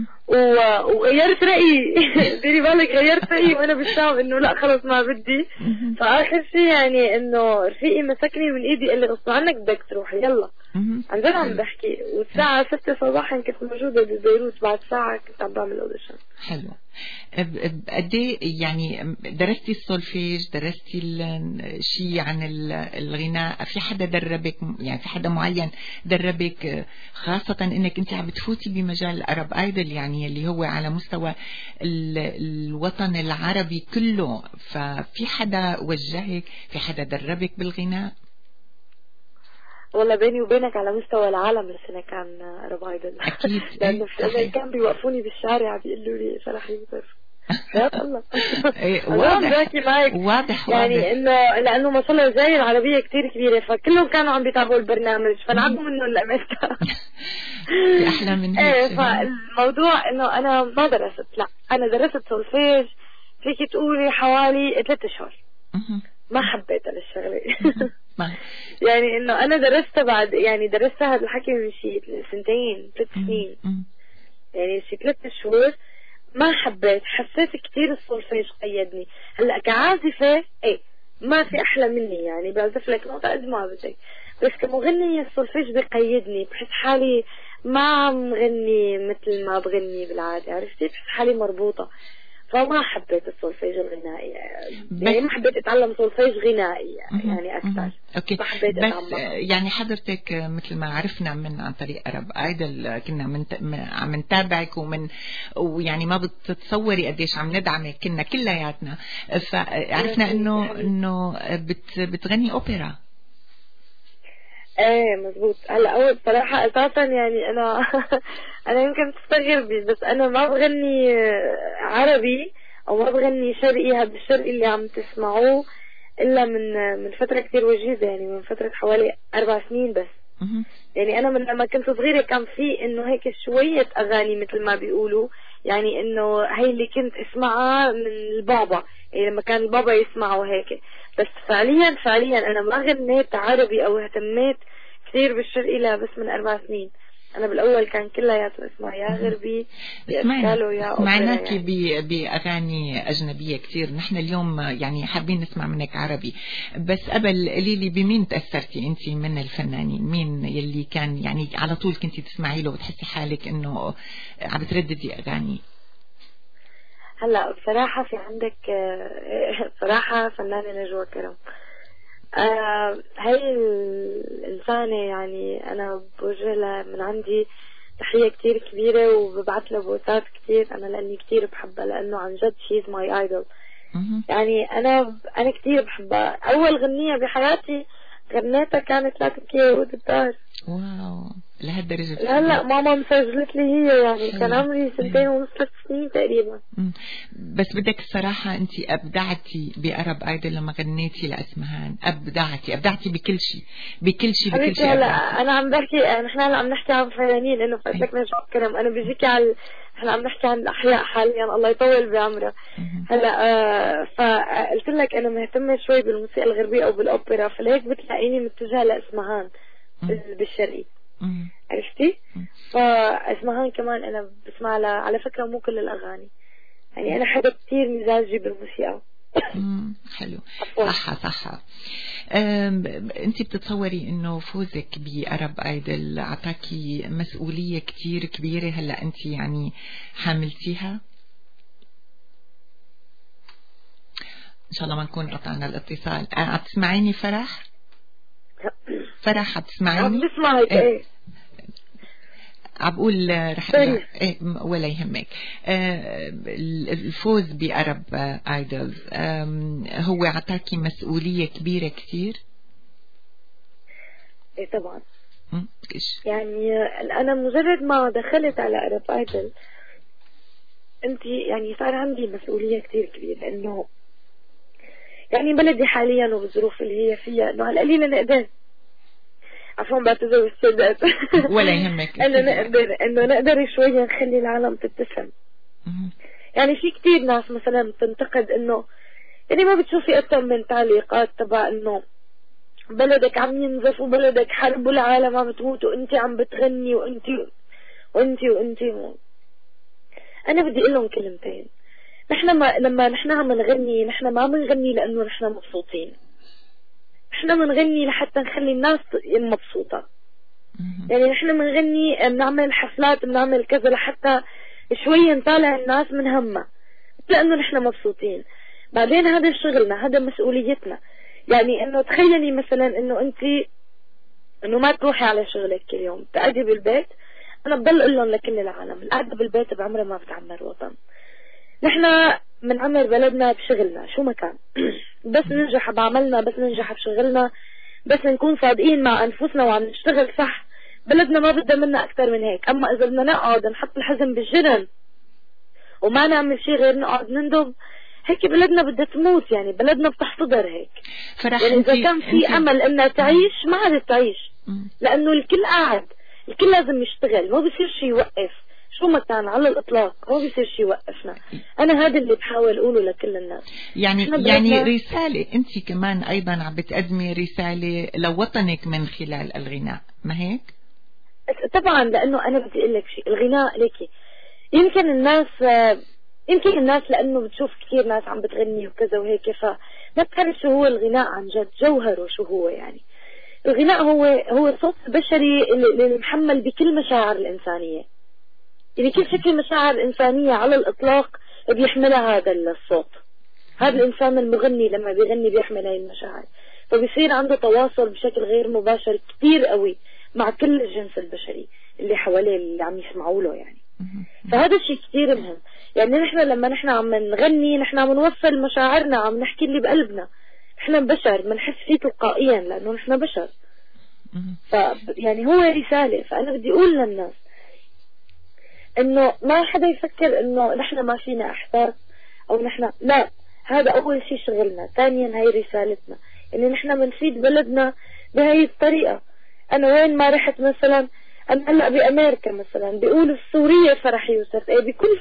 وغيرت رأيي. ديري بالك غيرت رأيي وانا بالشام انه لا خلص ما بدي. فاخر شيء يعني انه رفيقي مسكني من ايدي قال لي غصب عنك بدك تروحي يلا. عن جد عم بحكي، والساعة 6 صباحا كنت موجودة ببيروت، بعد ساعة كنت عم بعمل اوديشن. حلو. قد ايه يعني درستي السولفيج، درستي شيء عن الغناء؟ في حدا دربك، يعني في حدا معين دربك، خاصة انك انت عم بتفوتي بمجال أرب ايدل يعني اللي هو على مستوى الوطن العربي كله، ففي حدا وجهك، في حدا دربك بالغناء؟ والله بيني وبينك على مستوى العالم السنة كان أرب ايدل. أكيد. لأنه كان بيوقفوني بالشارع بيقولوا لي فرح يوسف. يا الله. واضح يعني لأنه ما شاء الله الجالية العربية كتير كبيرة، فكلهم كانوا عم بيتابعوا البرنامج، فنعبوا منه الأمريكا. أحلى من هيك. فالموضوع إنه أنا ما درست، لا أنا درست سولفيج فيك تقولي حوالي 3 أشهر. ما حبيت هالشغلة. يعني انه انا درستها بعد، يعني درستها هذا الحكي من شيء 3 سنين، يعني شيء 3 شهور ما حبيت، حسيت كتير السولفيج قيدني. هلا كعازفة ما في احلى مني، يعني بعزف لك نقطة قد ما بدك، بس كمغنية السولفيج بقيدني، بحس حالي ما عم غني مثل ما بغني بالعادة، عرفتي؟ بحس حالي مربوطة. فما حبيت السولفيج الغنائي، يعني ما حبيت اتعلم سولفيج غنائي يعني اكثر. اوكي. ما حبيت بس اتعلم. يعني حضرتك مثل ما عرفنا عن طريق أرب ايدل كنا عم نتابعك ويعني ما بتتصوري قديش عم ندعمك كنا كلياتنا، فعرفنا انه بتغني اوبرا. ايه مزبوط. هلا اول بصراحة اساسا يعني انا يمكن تستغربي، بس انا ما بغني عربي او ما بغني شرقي، هذا الشرقي اللي عم تسمعوه الا من فترة كتير وجيزة، يعني من فترة حوالي 4 سنين بس. يعني انا من لما كنت صغيرة كان في انه هيك شوية اغاني مثل ما بيقولوا، يعني انه هي اللي كنت اسمعها من البابا، يعني لما كان البابا يسمعوا هيك. بس فعليا انا ما غنيت عربي او اهتميت كثير بالشرقي لا بس من 4 سنين. انا بالاول كان كلياته اسمع يا غربي يا اسكالو يا اوبرا. سمعناكي باغاني اجنبيه كثير. نحن اليوم يعني حابين نسمع منك عربي، بس قبل قولي لي بمين تاثرتي انت من الفنانين؟ مين يلي كان يعني على طول كنتي تسمعي له وتحسي حالك انه عم ترددي اغاني؟ هلا بصراحه في عندك صراحه فنانه نجوى كرم. هاي الإنسانة يعني أنا بوجه لها من عندي تحية كتير كبيرة، وببعث لها بوسات كتير أنا لأني كتير بحبها، لأنه عن جد she's my idol. يعني أنا كتير بحبها. أول غنية بحياتي غنيتها كانت لا تبكي يا ورود الدار. واو. لهالدرجة؟ هلا ماما مسجلت لي هي، يعني كان عمري 2 ونص 3 سنين تقريبا. بس بدك الصراحة أنت أبدعتي بأرب أيدل لما غنيتي لأسمهان، أبدعتي بكل شيء بكل شيء. هلا أنا عم بحكي، نحن هلا عم نحكي عن فنانين، إنه فاتلك من شو الكلام، أنا بيجيكي على احنا عم نحكي عن الأحياء حاليا، الله يطول بعمرها. هلا فقلت لك أنا مهتمة شوي بالموسيقى الغربية أو بالأوبرا، فلهيك بتلاقيني متجهة لأسمهان بالشرقي. عرفتي؟ فاسمهان كمان انا بسمع لها على فكرة مو كل الاغاني، يعني انا حدا كتير مزاجي بالموسيقى. حلو. صح. انت بتتصوري انه فوزك بأرب ايدل اعطاكي مسؤولية كتير كبيرة هلا انت يعني حاملتيها؟ ان شاء الله ما نكون قطعنا الاتصال. عم تسمعيني فرح؟ فرح عم تسمعيني؟ عم بسمعك. ايه عم بقول رح ولا يهمك. الفوز بأرب ايدلز هو عطاكي مسؤولية كبيرة كتير؟ ايه طبعا. يعني انا مجرد ما دخلت على أرب ايدل انت يعني صار عندي مسؤولية كتير كبيرة، انه يعني بلدي حاليا وبالظروف اللي هي فيها انه على القليلة نقدر، عفوا بعتذر بالسيدات ولا يهمك انه نقدر شوية نخلي العالم تبتسم. يعني في كتير ناس مثلا بتنتقد انه يعني ما بتشوفي اكثر من تعليقات تبع انه بلدك عم ينزف وبلدك حرب والعالم عم تموت وانت عم بتغني وانت انا بدي اقول لهم كلمتين. نحن لما نحن عم نغني، نحن ما بنغني لانه نحن مبسوطين، نحن بنغني لحتى نخلي الناس مبسوطة. يعني نحن بنغني، بنعمل حفلات، بنعمل كذا لحتى شوية نطالع الناس من همها، لأنه نحن مبسوطين. بعدين هذا شغلنا، هذا مسؤوليتنا. يعني انه تخيلي مثلا انه ما تروحي على شغلك كل يوم، تقعدي بالبيت. انا بضل اقول لهم لكل العالم القعدة بالبيت بعمرها ما بتعمر وطن. نحن بنعمر بلدنا بشغلنا شو ما كان بس ننجح بعملنا، بس ننجح بشغلنا، بس نكون صادقين مع انفسنا وعم نشتغل صح، بلدنا ما بدها منا اكثر من هيك. اما اذا بدنا نقعد نحط الحزن بالجرن وما نعمل شيء غير نقعد نندب، هيك بلدنا بدها تموت. يعني بلدنا بتحتضر هيك. يعني اذا كان في امل انها تعيش ما عاد تعيش، لانه الكل قاعد، الكل لازم يشتغل، ما بصير شيء يوقف شو ما كان على الإطلاق، ما بيصير شيء يوقفنا. أنا هذا اللي بحاول أقوله لكل الناس. يعني رسالة أنت كمان أيضا عم بتقدمي رسالة لوطنك من خلال الغناء، ما هيك؟ طبعا، لأنه أنا بدي أقول لك شيء، الغناء ليكي يمكن الناس لأنه بتشوف كثير ناس عم بتغني وكذا وهيك، فما بتعرف شو هو الغناء عن جد، جوهره شو هو. يعني الغناء هو الصوت البشري اللي محمل بكل مشاعر الإنسانية. يعني كل شكل مشاعر إنسانية على الإطلاق بيحملها هذا الصوت. هذا الإنسان المغني لما بيغني بيحمل هاي المشاعر، فبيصير عنده تواصل بشكل غير مباشر كتير قوي مع كل الجنس البشري اللي حواليه اللي عم يسمعوا له. يعني فهذا الشيء كتير مهم. يعني نحن لما نحن عم نغني نحن عم نوصل مشاعرنا، عم نحكي اللي بقلبنا. نحن بشر بنحس فيه تلقائيا لأنه نحن بشر. يعني هو رسالة. فأنا بدي أقول للناس انه ما حدا يفكر انه نحن ما فينا احساس او نحن لا، هذا اول شيء شغلنا، ثانيا هاي رسالتنا، ان نحن بنفيد بلدنا بهاي الطريقة. انا وين ما رحت مثلا، انا هلا بامريكا مثلا بيقولوا السورية فرح يوسف، بكل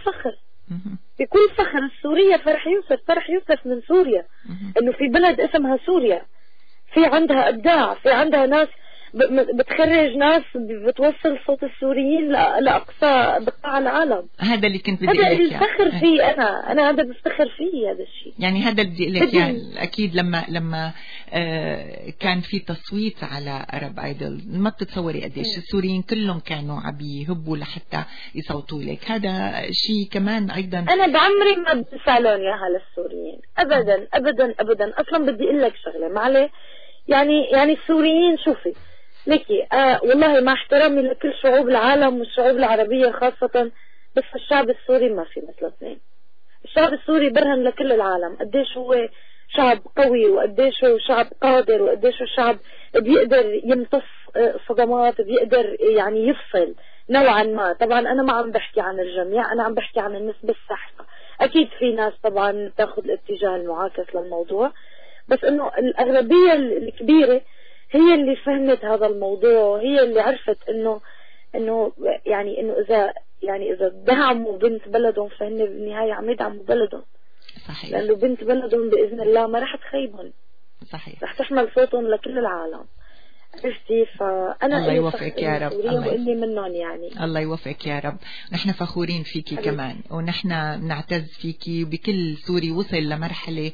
فخر السورية فرح يوسف من سوريا، انه في بلد اسمها سوريا، في عندها ابداع، في عندها ناس بتخرج ناس بتوصل صوت السوريين لأقصى بقاع العالم. هذا اللي كنت بدي هذا اللي بفتخر فيه. أنا هذا بفتخر فيه هذا الشيء. يعني هذا اللي بدي لك يعني أكيد لما كان في تصويت على أرب ايدل، ما بتتصوري قديش السوريين كلهم كانوا عم يهبوا لحتى يصوتوا لك. هذا شيء كمان أيضا. أنا بعمري ما بدفع لهم إياها للسوريين أبدا أبدا أبدا. أصلا بدي أقول لك شغلة معلي، يعني السوريين شوفي ليكي والله مع احترامي لكل شعوب العالم والشعوب العربية خاصة، بس الشعب السوري ما في مثل اثنين. الشعب السوري برهن لكل العالم قديش هو شعب قوي، وقديش هو شعب قادر، وقديش هو شعب بيقدر يمتص صدمات، بيقدر يعني يفصل نوعا ما. طبعا أنا ما عم بحكي عن الجميع، أنا عم بحكي عن النسبة الساحقة. أكيد في ناس طبعا بتاخذ الاتجاه المعاكس للموضوع، بس إنه الأغلبية الكبيرة هي اللي فهمت هذا الموضوع، هي اللي عرفت إنه يعني إنه إذا دعموا بنت بلدهم فهن بالنهاية عم يدعموا بلدهم. صحيح. لأنه بنت بلدهم بإذن الله ما رح تخيبهم. صحيح. رح تحمل صوتهم لكل العالم. عرفتي؟ فأنا الله يوفقك يا رب. وإني منهم يعني. الله يوفقك يا رب. نحن فخورين فيكي كمان، ونحن نعتز فيكي، وبكل سوري وصل لمرحلة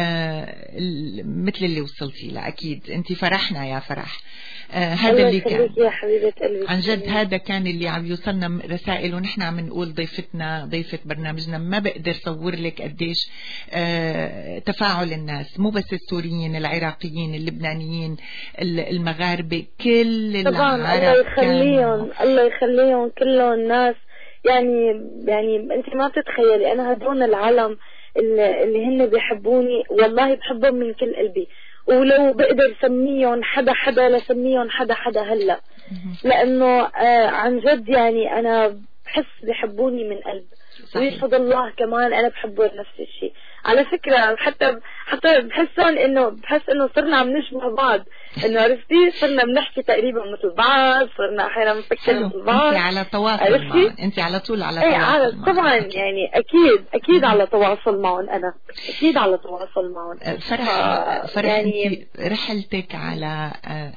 مثل اللي وصلتي لها. أكيد أنت فرحنا يا فرح. هذا اللي كان يا حبيبة قلبي عن جد، هذا كان اللي عم يوصلنا رسائل، ونحن عم نقول ضيفة برنامجنا ما بقدر صور لك قديش تفاعل الناس، مو بس السوريين، العراقيين، اللبنانيين، المغاربة، كل طبعا. الله يخليهم كلهم ناس يعني انت ما بتتخيلي. انا هدول العالم اللي هن بيحبوني والله بحبهم من كل قلبي، ولو بقدر سميهم حدا لسميهم حدا هلا، لانه عن جد يعني انا بحس بيحبوني من قلب. ويشهد الله كمان انا بحبه نفس الشيء على فكرة. حتى بحس انه صرنا عم نشبه بعض، انه عرفتي صرنا بنحكي تقريبا مثل بعض، صرنا احيانا بنفكر مثل بعض. انت على تواصل معهم، انت على طول على تواصل معهم. طبعا يعني اكيد على تواصل معهم، انا اكيد على تواصل معهم. فرح يعني رحلتك على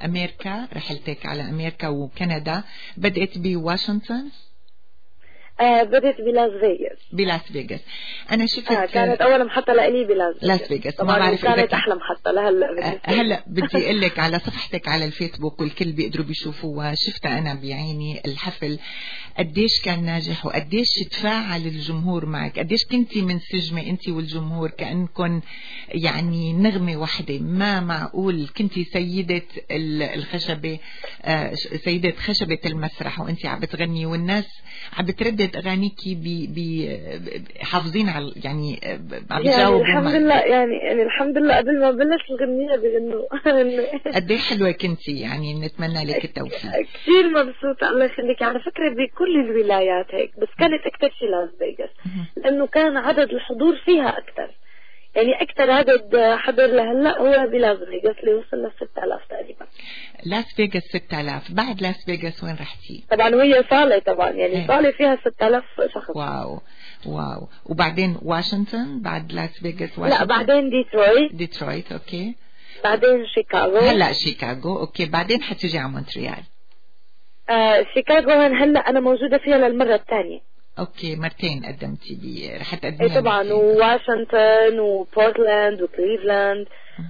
امريكا وكندا بدأت بواشنطن؟ بدأت بلاس فيغاس. أنا شفت كانت أول محطة لإلي بلاس فيغاس. ما بعرف كانت أحلى محطة لهلا. هلا بدي أقول لك على صفحتك على الفيسبوك والكل بيقدروا بيشوفوها، شفت أنا بعيني الحفل قديش كان ناجح، وقديش تفاعل الجمهور معك، قديش كنتي منسجمة أنت والجمهور كأنكم يعني نغمة واحدة. ما معقول كنتي سيدة الخشبة، سيدة خشبة المسرح، وأنت عم بتغني والناس عم بتردد أغانيكي حافظين على يعني عم يجاوبوا. الحمد لله يعني الحمد لله قبل ما بلش الغنية بغنوا. قد ايه حلوة كنتي، يعني نتمنى لك التوفيق. كثير مبسوطة الله يخليك. على فكرة بكل الولايات هيك، بس كانت أكثر في لاس فيغاس لأنه كان عدد الحضور فيها أكثر. يعني أكثر عدد حضر لهلا هو بلاس فيغاس اللي وصل ل 6000 تقريبا. لاس فيغاس 6000. بعد لاس فيغاس وين رحتي؟ طبعا وهي صالة، طبعا يعني صالة فيها 6000 شخص. واو. وبعدين واشنطن بعد لاس فيغاس؟ لا بعدين ديترويت. اوكي. بعدين شيكاغو. هلا شيكاغو. اوكي. بعدين حتجي على مونتريال. شيكاغو هلا انا موجودة فيها للمرة الثانية. اوكي. مرتين قدمتي رح تقدميها. طبعا. وواشنطن وبورتلاند وكليفلاند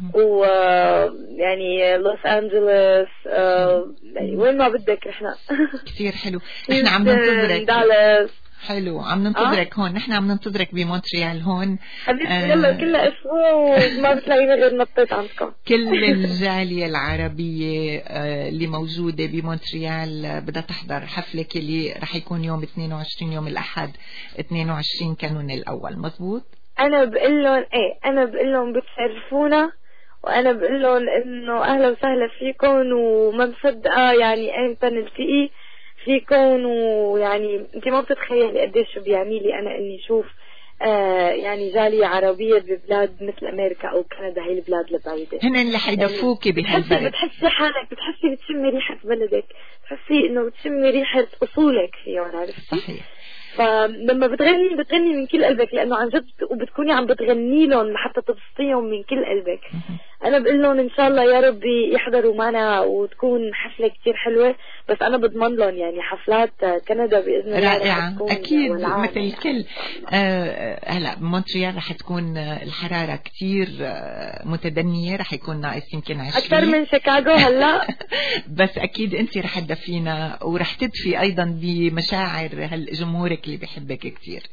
ويعني لوس انجلوس، يعني وين ما بدك رحنا. كثير حلو. نحن عم ننتظرك. دالاس. حلو. عم ننتظرك هون. نحن عم ننتظرك بمونتريال هون حبيبتي. يلا كلها اسبوع ما بتلاقينا غير نطيت عندكم. كل الجالية العربية اللي موجودة بمونتريال بدها تحضر حفلك اللي رح يكون يوم 22 يوم الأحد 22 كانون الأول. مزبوط؟ أنا بقول لهم بتشرفونا، وأنا بقول لهم إنه أهلا وسهلا فيكم، وما مصدقة يعني أمتى نلتقي فيكم. ويعني انت ما بتتخيلي قديش بيعنيلي انا اني اشوف يعني جالية عربية ببلاد مثل امريكا او كندا، هي البلاد البعيدة. هن اللي حيدفوكي بهالبلد. بتحسي حالك، بتشمي ريحة بلدك، بتحسي انه بتشمي ريحة اصولك فيهم. عرفتي؟ صحيح. فلما بتغني من كل قلبك، لانه عن جد وبتكوني عم بتغني لهم حتى تبسطيهم من كل قلبك. انا بقول لهم ان شاء الله يا ربي يحضروا معنا وتكون حفلة كتير حلوة. بس انا بضمن لهم يعني حفلات كندا باذن الله رائعة اكيد مثل الكل. هلا بمونتريال رح تكون الحرارة كتير متدنية، رح يكون ناقص يمكن 20 اكثر من شيكاغو هلا. بس اكيد انت رح تدفينا ورح تدفي ايضا بمشاعر جمهورك اللي بيحبك كتير.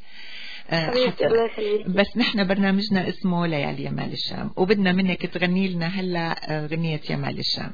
بس نحن برنامجنا اسمه ليالي يمال الشام، وبدنا منك تغني لنا هلا غنية يمال الشام.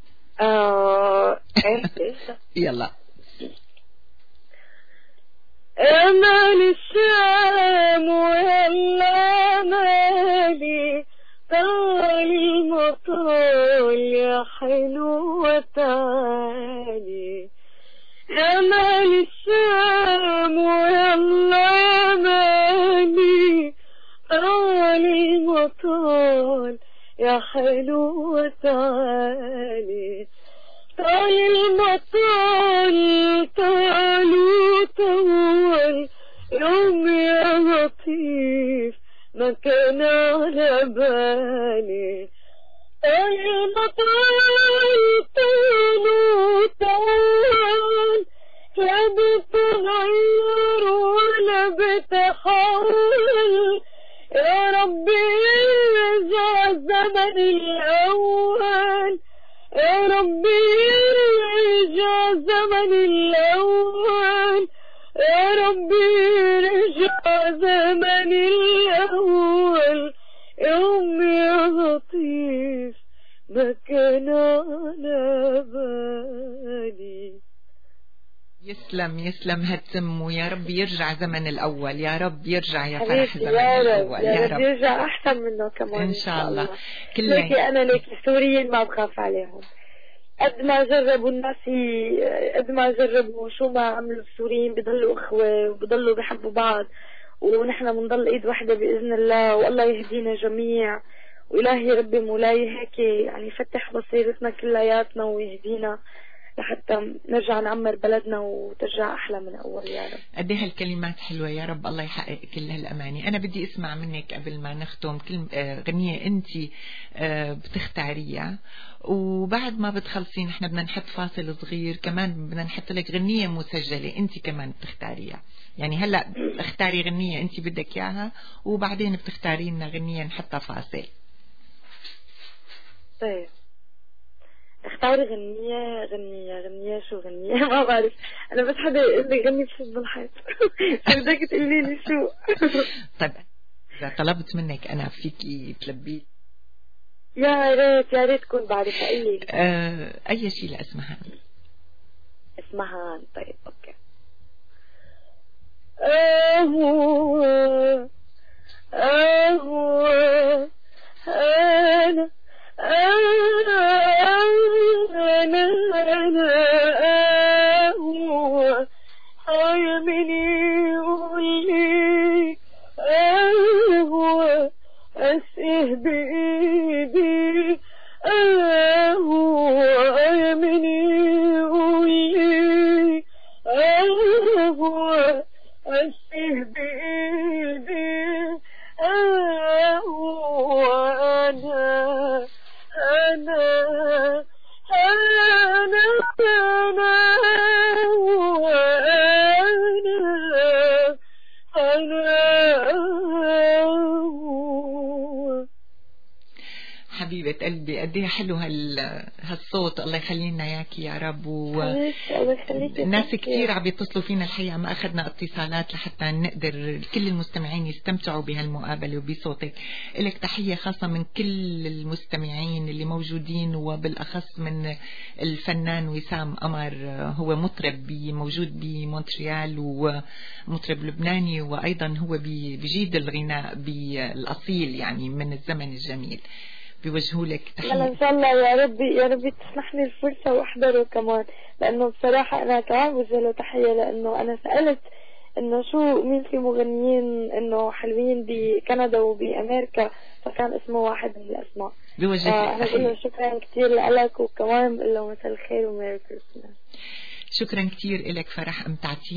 إيه؟ يلا. أمل الشام ويلا مالي تعالي مطال يا حلوة تعالي أمل الشام ويلا مالي تعالي مطال يا حلوة تعالي تعالي المطال تعالوا طول يوم يا لطيف ما كان على بالي تعالي المطال تعالوا طول لا بتغير ولا بتحول يا ربي يرجع الزمن الأول يا ربي يرجع الزمن الأول يا ربي يرجع الزمن الأول يوم يا لطيف ما كان على بالي. يسلم هالتم ويا رب يرجع زمن الأول، يا رب يرجع يا فرح زمن يا الأول يا رب يرجع أحسن منه كمان إن شاء الله. ليكي أنا ليكي السوريين ما بخاف عليهم قد ما جربوا الناس قد ما جربوا شو ما عملوا السوريين بيضلوا إخوة وبيضلوا بيحبوا بعض ونحن بنضل إيد واحدة بإذن الله والله يهدينا جميع وإلهي ربي مولاي هيك يعني يفتح بصيرتنا كلياتنا ويهدينا لحتى نرجع نعمر بلدنا وترجع أحلى من أول يا رب. قد ايه هالكلمات حلوة يا رب الله يحقق كل هالأماني. أنا بدي أسمع منك قبل ما نختم غنية أنت بتختاريها وبعد ما بتخلصين احنا بدنا نحط فاصل صغير كمان بدنا نحط لك غنية مسجلة أنت كمان بتختاريها. يعني هلأ اختاري غنية أنت بدك إياها وبعدين بتختاري لنا غنية نحطها فاصل. طيب اختاري غنية شو غنية ما بعرف انا بس حدا يقول لي غني بحب الحيط بدك تقولي لي شو. طيب اذا طلبت منك انا فيكي تلبي يا ريت تكون بعرفها قولي اي شيء لاسمهان. اسمهان طيب اوكي. أنا حيمني قولي هو أسيه بإيدي هو حيمني قولي هو أسيه بإيدي هو حبيبة قلبي قد ايه حلو هالصوت الله يخلي لنا اياك يا رب. ناس كثير عم يتصلوا فينا الحقيقة ما اخذنا اتصالات لحتى نقدر كل المستمعين يستمتعوا بهالمقابلة وبصوتك. لك تحية خاصة من كل المستمعين اللي موجودين وبالاخص من الفنان وسام قمر هو مطرب موجود بمونتريال ومطرب لبناني وايضا هو بجيد الغناء بالاصيل يعني من الزمن الجميل. بيوجهوا لك تحية. ان شاء الله يا ربي تسمح لي الفرصة واحضره كمان لانه بصراحة انا كمان بوجه له تحية لانه انا سألت انه شو مين في مغنيين انه حلوين بكندا وبامريكا فكان اسمه واحد من الاسماء. بوجه انا بقول له شكرا كثير لك وكمان بقول له مساء الخير وميري كريسماس. شكرا كثير لك فرح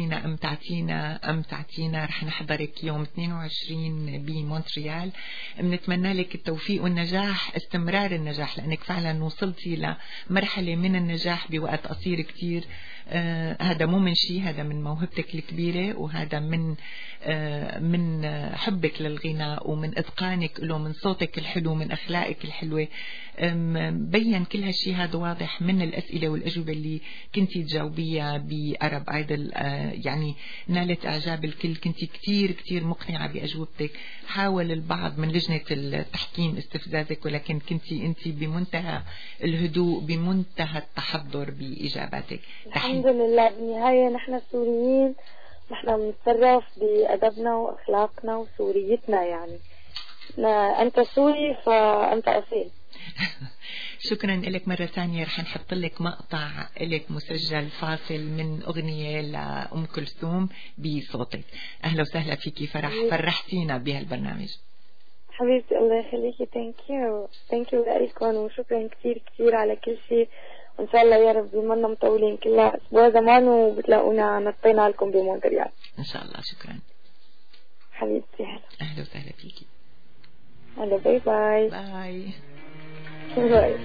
أمتعتينا رح نحضرك يوم 22 بمونتريال. بنتمنى لك التوفيق والنجاح استمرار النجاح لأنك فعلا وصلتي لمرحلة من النجاح بوقت قصير كثير. هذا مو من شيء هذا من موهبتك الكبيرة وهذا من حبك للغناء ومن إتقانك له من صوتك الحلو من أخلاقك الحلوة. بين كل هالشيء هذا واضح من الأسئلة والأجوبة اللي كنتي تجاوبيها بأرب ايدل. يعني نالت إعجاب الكل كنتي كتير مقنعة بأجوبتك. حاول البعض من لجنة التحكيم استفزازك ولكن كنتي أنت بمنتهى الهدوء بمنتهى التحضر بإجاباتك. الحمد لله بالنهاية نحن السوريين نحن بنتصرف بأدبنا وأخلاقنا وسوريتنا يعني. أنت سوري فأنت أصيل. شكرا لك مرة ثانية. رح نحط لك مقطع لك مسجل فاصل من أغنية لأم كلثوم بصوتك. أهلا وسهلا فيكي فرح، فرحتينا بهالبرنامج. حبيبتي الله يخليكي. ثانك يو لكم، وشكرا كثير كثير على كل شيء، وإن شاء الله يا رب بمنا مطولين كلها أسبوع زمان وبتلاقونا نطينا لكم بمونتريال إن شاء الله. شكرا حبيبتي. أهلا وسهلا فيكي. هلا باي باي باي باي.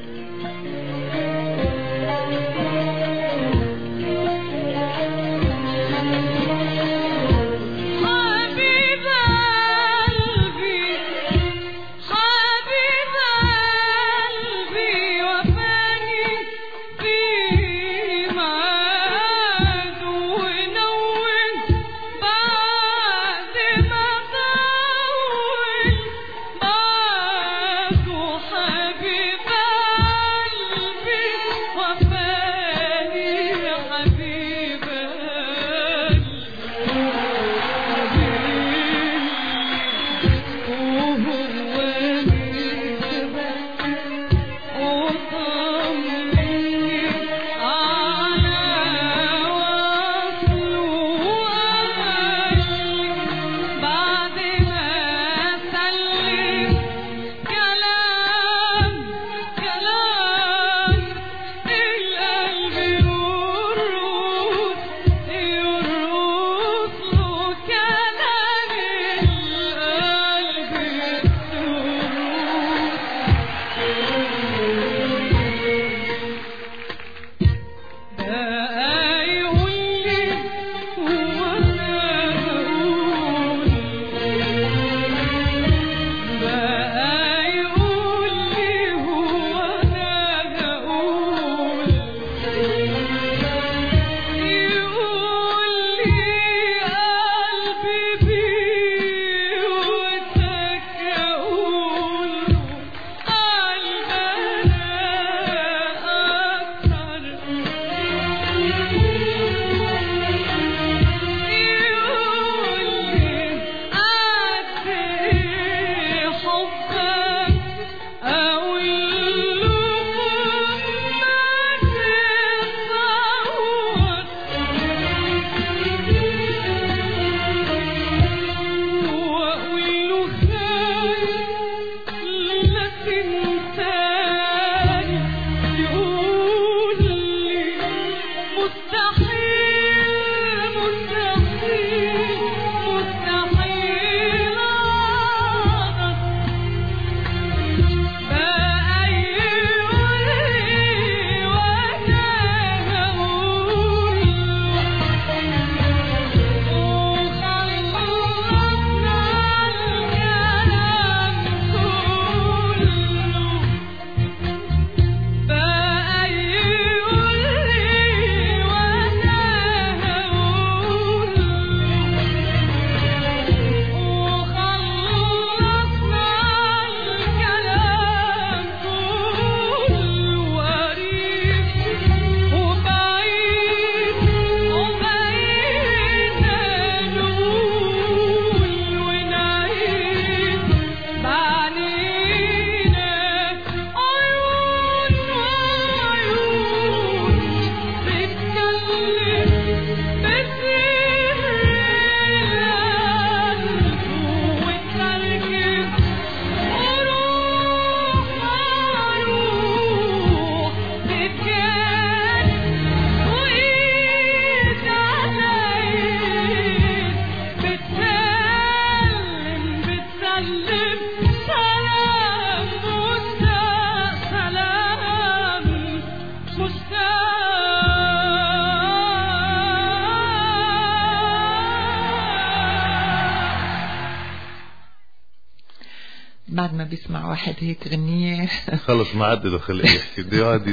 بعد ما بيسمع واحد هيك غنية خلص ما عاد له خلق يحكي بده يقعد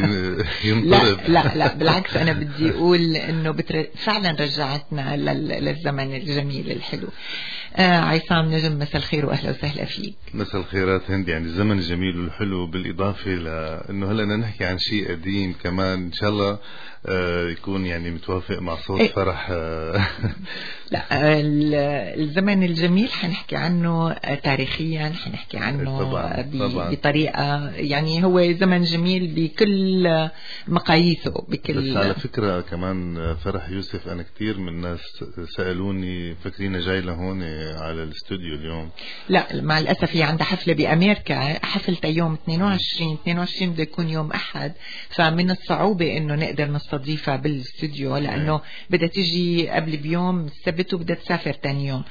ينطرب. لا بالعكس أنا بدي أقول إنه فعلا رجعتنا للزمن الجميل الحلو. عصام نجم، مساء الخير واهلا وسهلا فيك. مساء الخيرات هند. يعني الزمن الجميل والحلو، بالاضافه لانه هلا بدنا نحكي عن شيء قديم كمان ان شاء الله يكون يعني متوافق مع صوت فرح. لا الزمن الجميل حنحكي عنه تاريخيا، حنحكي عنه طبعاً. بطريقة يعني هو زمن جميل بكل مقاييسه بكل. بس على فكرة كمان فرح يوسف، أنا كتير من الناس سألوني فاكرين جاي لهون على الاستوديو اليوم. لا مع الأسف هي عندها حفلة بأمريكا، حفلتها يوم 22 بده يكون يوم أحد، فمن الصعوبة إنه نقدر نستضيفها بالاستوديو لأنه بدها تيجي قبل بيوم السبت وبدها تسافر تاني يوم،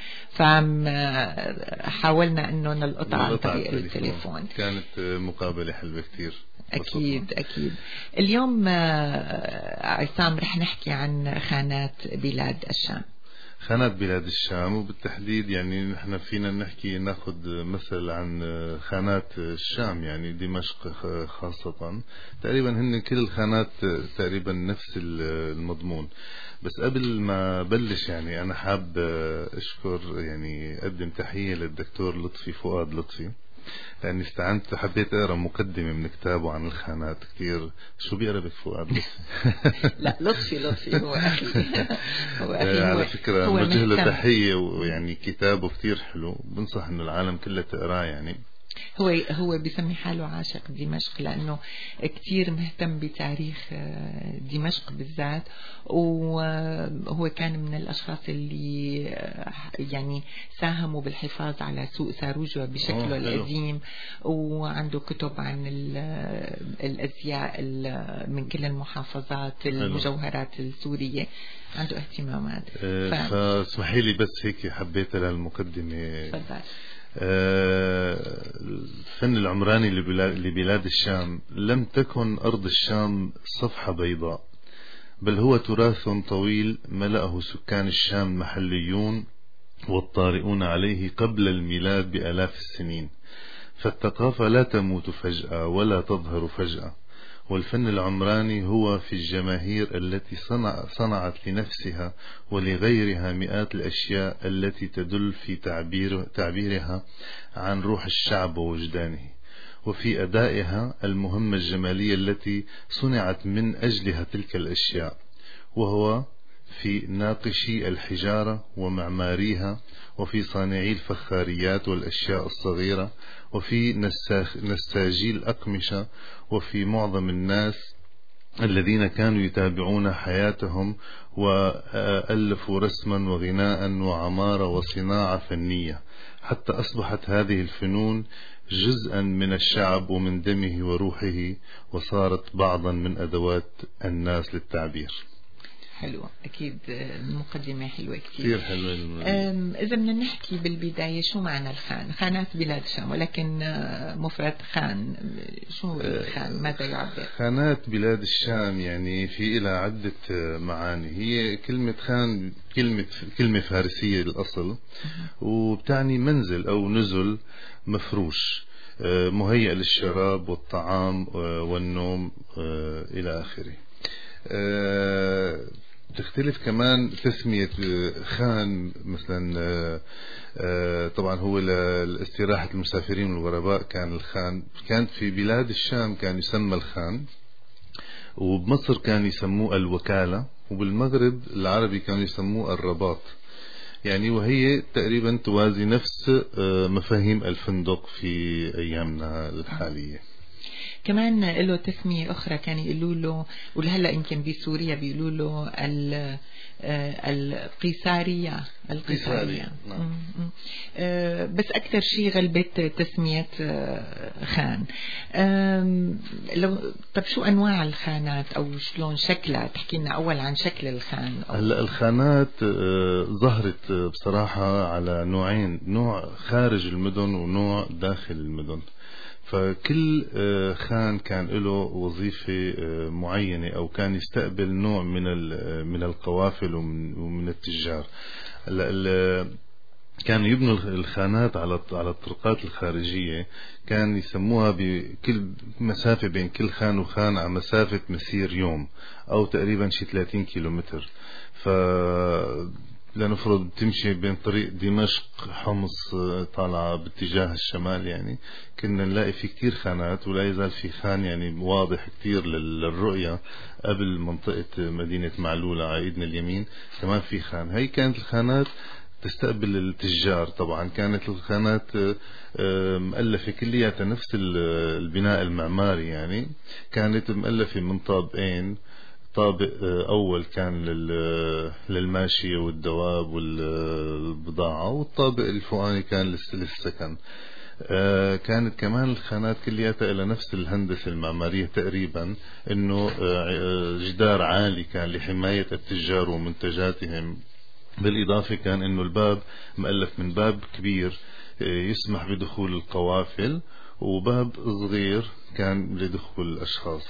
فحاولنا إنه نلقطها عن طريق التليفون. كانت مقابلة حلوة كتير. أكيد أكيد. اليوم عصام رح نحكي عن خانات بلاد الشام. خانات بلاد الشام، وبالتحديد يعني نحن فينا نحكي ناخد مثل عن خانات الشام، يعني دمشق خاصة. تقريبا هن كل الخانات تقريبا نفس المضمون. بس قبل ما بلش يعني أنا حاب أشكر يعني أقدم تحية للدكتور لطفي فؤاد لطفي، لأني استعنت حبيت أقرأ مقدمة من كتابه عن الخانات. كتير شو بيقرأ بك فؤاد لطفي؟ لا لطفي هو أخي. هو أخي على فكرة نوجه له تحية، ويعني كتابه كتير حلو، بنصح إنه العالم كلها تقراه. يعني هو بيسمي حاله عاشق دمشق لأنه كتير مهتم بتاريخ دمشق بالذات، وهو كان من الأشخاص اللي يعني ساهموا بالحفاظ على سوق ساروجو بشكله القديم، وعنده كتب عن الأزياء من كل المحافظات، المجوهرات السورية، عنده اهتمامات. فاسمحي لي بس هيك حبيت للمقدمة. تفضل. الفن العمراني لبلاد الشام لم تكن أرض الشام صفحة بيضاء، بل هو تراث طويل ملأه سكان الشام محليون والطارئون عليه قبل الميلاد بآلاف السنين. فالثقافة لا تموت فجأة ولا تظهر فجأة، والفن العمراني هو في الجماهير التي صنعت لنفسها ولغيرها مئات الأشياء التي تدل في تعبيرها عن روح الشعب ووجدانه، وفي أدائها المهمة الجمالية التي صنعت من أجلها تلك الأشياء، وهو في ناقشي الحجارة ومعماريها، وفي صانعي الفخاريات والأشياء الصغيرة، وفي نساجي الأقمشة، وفي معظم الناس الذين كانوا يتابعون حياتهم وألفوا رسما وغناء وعمارة وصناعة فنية، حتى أصبحت هذه الفنون جزءا من الشعب ومن دمه وروحه، وصارت بعضا من أدوات الناس للتعبير. حلوة أكيد، المقدمة حلوة كتير حلوة. إذا بدنا نحكي بالبداية شو معنى الخان؟ خانات بلاد الشام، ولكن مفرد خان، شو الخان؟ ماذا يعبر؟ خانات بلاد الشام يعني في لها عدة معاني. هي كلمة خان كلمة فارسية الأصل، وبتعني منزل أو نزل مفروش مهيئ للشراب والطعام والنوم إلى آخره. تختلف كمان تسمية خان مثلا، طبعا هو لاستراحة المسافرين والغرباء كان الخان، كانت في بلاد الشام كان يسمى الخان، وبمصر كان يسموه الوكالة، وبالمغرب العربي كانوا يسموه الرباط. يعني وهي تقريبا توازي نفس مفاهيم الفندق في أيامنا الحالية. كمان له تسمية أخرى كان يقولوا له، ولهلا يمكن بسوريا بيقولوا له القيصارية. نعم. بس أكثر شيء غلبت تسمية خان. طب شو أنواع الخانات أو شلون شكلها؟ تحكي لنا أول عن شكل الخان. هلا الخانات ظهرت بصراحة على نوعين، نوع خارج المدن ونوع داخل المدن. فكل خان كان له وظيفة معينة، أو كان يستقبل نوع من القوافل ومن التجار. كانوا يبنوا الخانات على الطرقات الخارجية، كان يسموها بكل مسافة بين كل خان وخان على مسافة مسير يوم أو تقريبا شي 30 كيلومتر. لنفرض بتمشي بين طريق دمشق حمص طالعة باتجاه الشمال، يعني كنا نلاقي في كتير خانات، ولا يزال في خان يعني واضح كتير للرؤية قبل منطقة مدينة معلولة على ايدنا اليمين كمان في خان. هي كانت الخانات تستقبل التجار. طبعا كانت الخانات مؤلفة كلياتها نفس البناء المعماري، يعني كانت مؤلفة من طابقين، طابق أول كان للماشية والدواب والبضاعة، والطابق الفوقاني كان للسكن. كانت كمان الخانات كلياتها إلى نفس الهندسة المعمارية تقريبا، إنه جدار عالي كان لحماية التجار ومنتجاتهم. بالإضافة كان إنه الباب مؤلف من باب كبير يسمح بدخول القوافل، وباب صغير كان لدخول الأشخاص.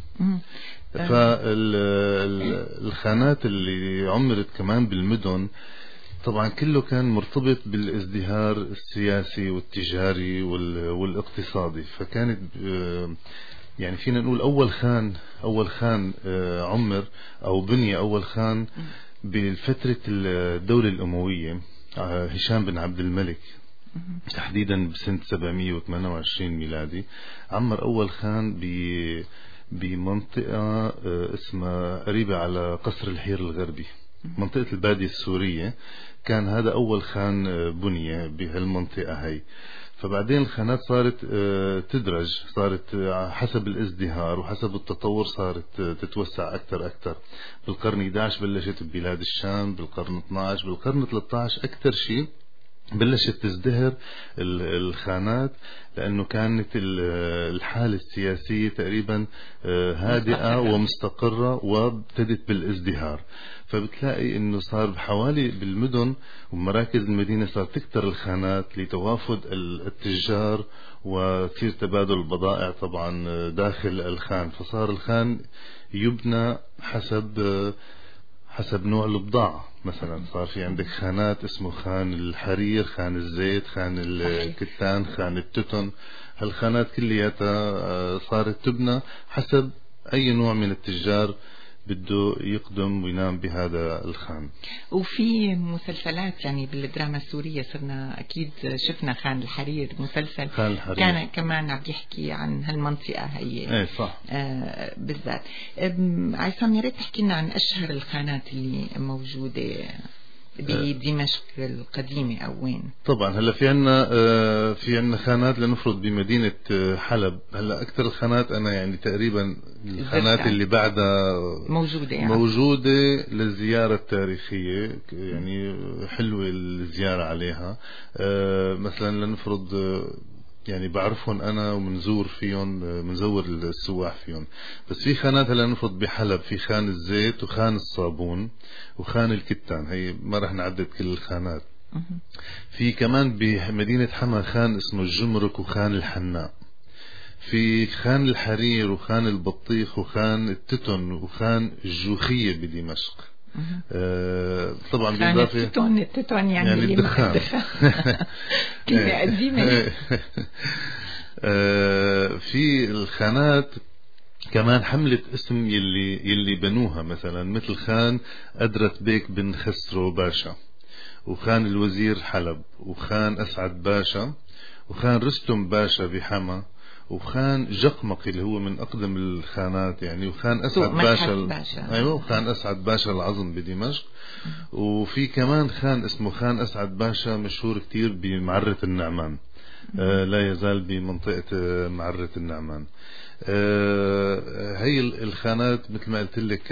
فالخانات اللي عمرت كمان بالمدن طبعا كله كان مرتبط بالازدهار السياسي والتجاري والاقتصادي. فكانت يعني فينا نقول أول خان عمر أو بني أول خان بفترة الدولة الأموية، هشام بن عبد الملك تحديدا بسنة 728 ميلادي. عمر أول خان بمنطقة اسمها قريبة على قصر الحير الغربي، منطقة البادية السورية. كان هذا أول خان بني بهالمنطقة هاي. فبعدين الخانات صارت تدرج، صارت حسب الازدهار وحسب التطور صارت تتوسع أكثر. بالقرن 11 بلشت ببلاد الشام، بالقرن 12 بالقرن 13 أكثر شيء بلشت تزدهر الخانات، لأنه كانت الحالة السياسية تقريبا هادئة ومستقرة وابتدت بالازدهار. فبتلاقي انه صار بحوالي بالمدن ومراكز المدينة صار تكتر الخانات لتوافد التجار وتصير تبادل البضائع طبعا داخل الخان. فصار الخان يبنى حسب نوع البضاعة. مثلا صار في عندك خانات اسمه خان الحرير، خان الزيت، خان الكتان، خان التتن. هالخانات كلياتها صارت تبنى حسب أي نوع من التجار بده يقدم وينام بهذا الخان. وفي مسلسلات يعني بالدراما السورية صرنا أكيد شفنا خان الحرير، مسلسل خان الحرير كان كمان عم يحكي عن هالمنطقة هي. ايه صح. بالذات. عصام يا ريت تحكي لنا عن أشهر الخانات اللي موجودة بدمشق القديمة أو وين؟ طبعا هلا في عنا خانات لنفرض بمدينة حلب. هلا أكثر الخانات أنا يعني تقريبا الخانات اللي بعدها موجودة للزيارة التاريخية، يعني حلوة الزيارة عليها. مثلا لنفرض يعني بعرفهم أنا ومنزور فيهم، منزور السواح فيهم. بس في خانات هلا نفرض بحلب في خان الزيت وخان الصابون وخان الكتان، هي ما رح نعدد كل الخانات. في كمان بمدينة حما خان اسمه الجمرك وخان الحناء. في خان الحرير وخان البطيخ وخان التتن وخان الجوخية بدمشق. طبعا بالإضافة التتن يعني الدخان كلمة قديمة. في الخانات كمان حملة اسم يلي بنوها، مثلا مثل خان أدرت بيك بن خسرو باشا، وخان الوزير حلب، وخان أسعد باشا، وخان رستم باشا بحما، وخان جقمقي اللي هو من أقدم الخانات يعني، وخان أسعد باشا. أيوة، وخان أسعد باشا العظم بدمشق. وفي كمان خان اسمه خان أسعد باشا مشهور كتير بمعرة النعمان، لا يزال بمنطقة معرة النعمان. هي الخانات مثل ما قلت لك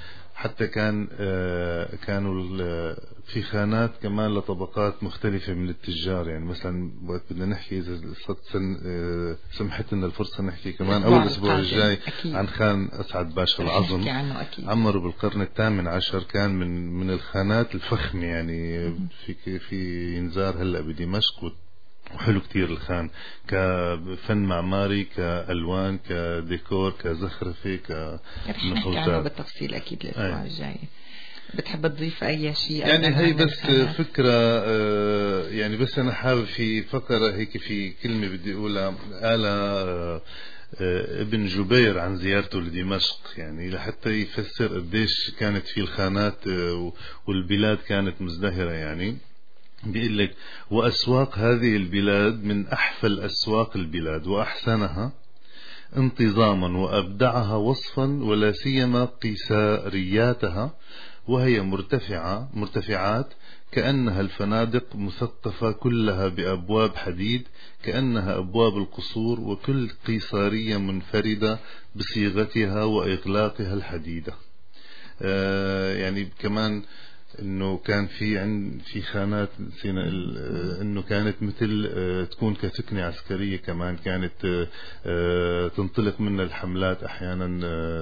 كانوا في خانات كمان لطبقات مختلفة من التجار. يعني مثلا وقت بدنا نحكي إذا سمحت لنا الفرصة نحكي كمان أول أسبوع الجاي عن خان أسعد باشا العظم، عمره بالقرن الثامن عشر. كان من الخانات الفخمة يعني في ينزار هلأ بدمشق، وحلو كتير الخان كفن معماري، كألوان، كديكور، كزخرفة، كنحكي عنه بالتفصيل أكيد الأسبوع الجاي. بتحب تضيف أي شيء؟ يعني هي بس فكرة، يعني بس أنا حابب في فقرة هيك في كلمة بدي أقولها. ابن جبير عن زيارته لدمشق، يعني لحتى يفسر قديش كانت في الخانات والبلاد كانت مزدهرة. يعني بيقول لك: وأسواق هذه البلاد من أحفل أسواق البلاد وأحسنها انتظاما وأبدعها وصفا، ولا سيما قيسارياتها، وهي مرتفعات كأنها الفنادق، مثقفة كلها بأبواب حديد كأنها أبواب القصور، وكل قيصارية منفردة بصيغتها وإغلاقها الحديدة. يعني كمان انه كان في خانات نسينا انه كانت مثل تكون كثكنة عسكرية، كمان كانت تنطلق منها الحملات احيانا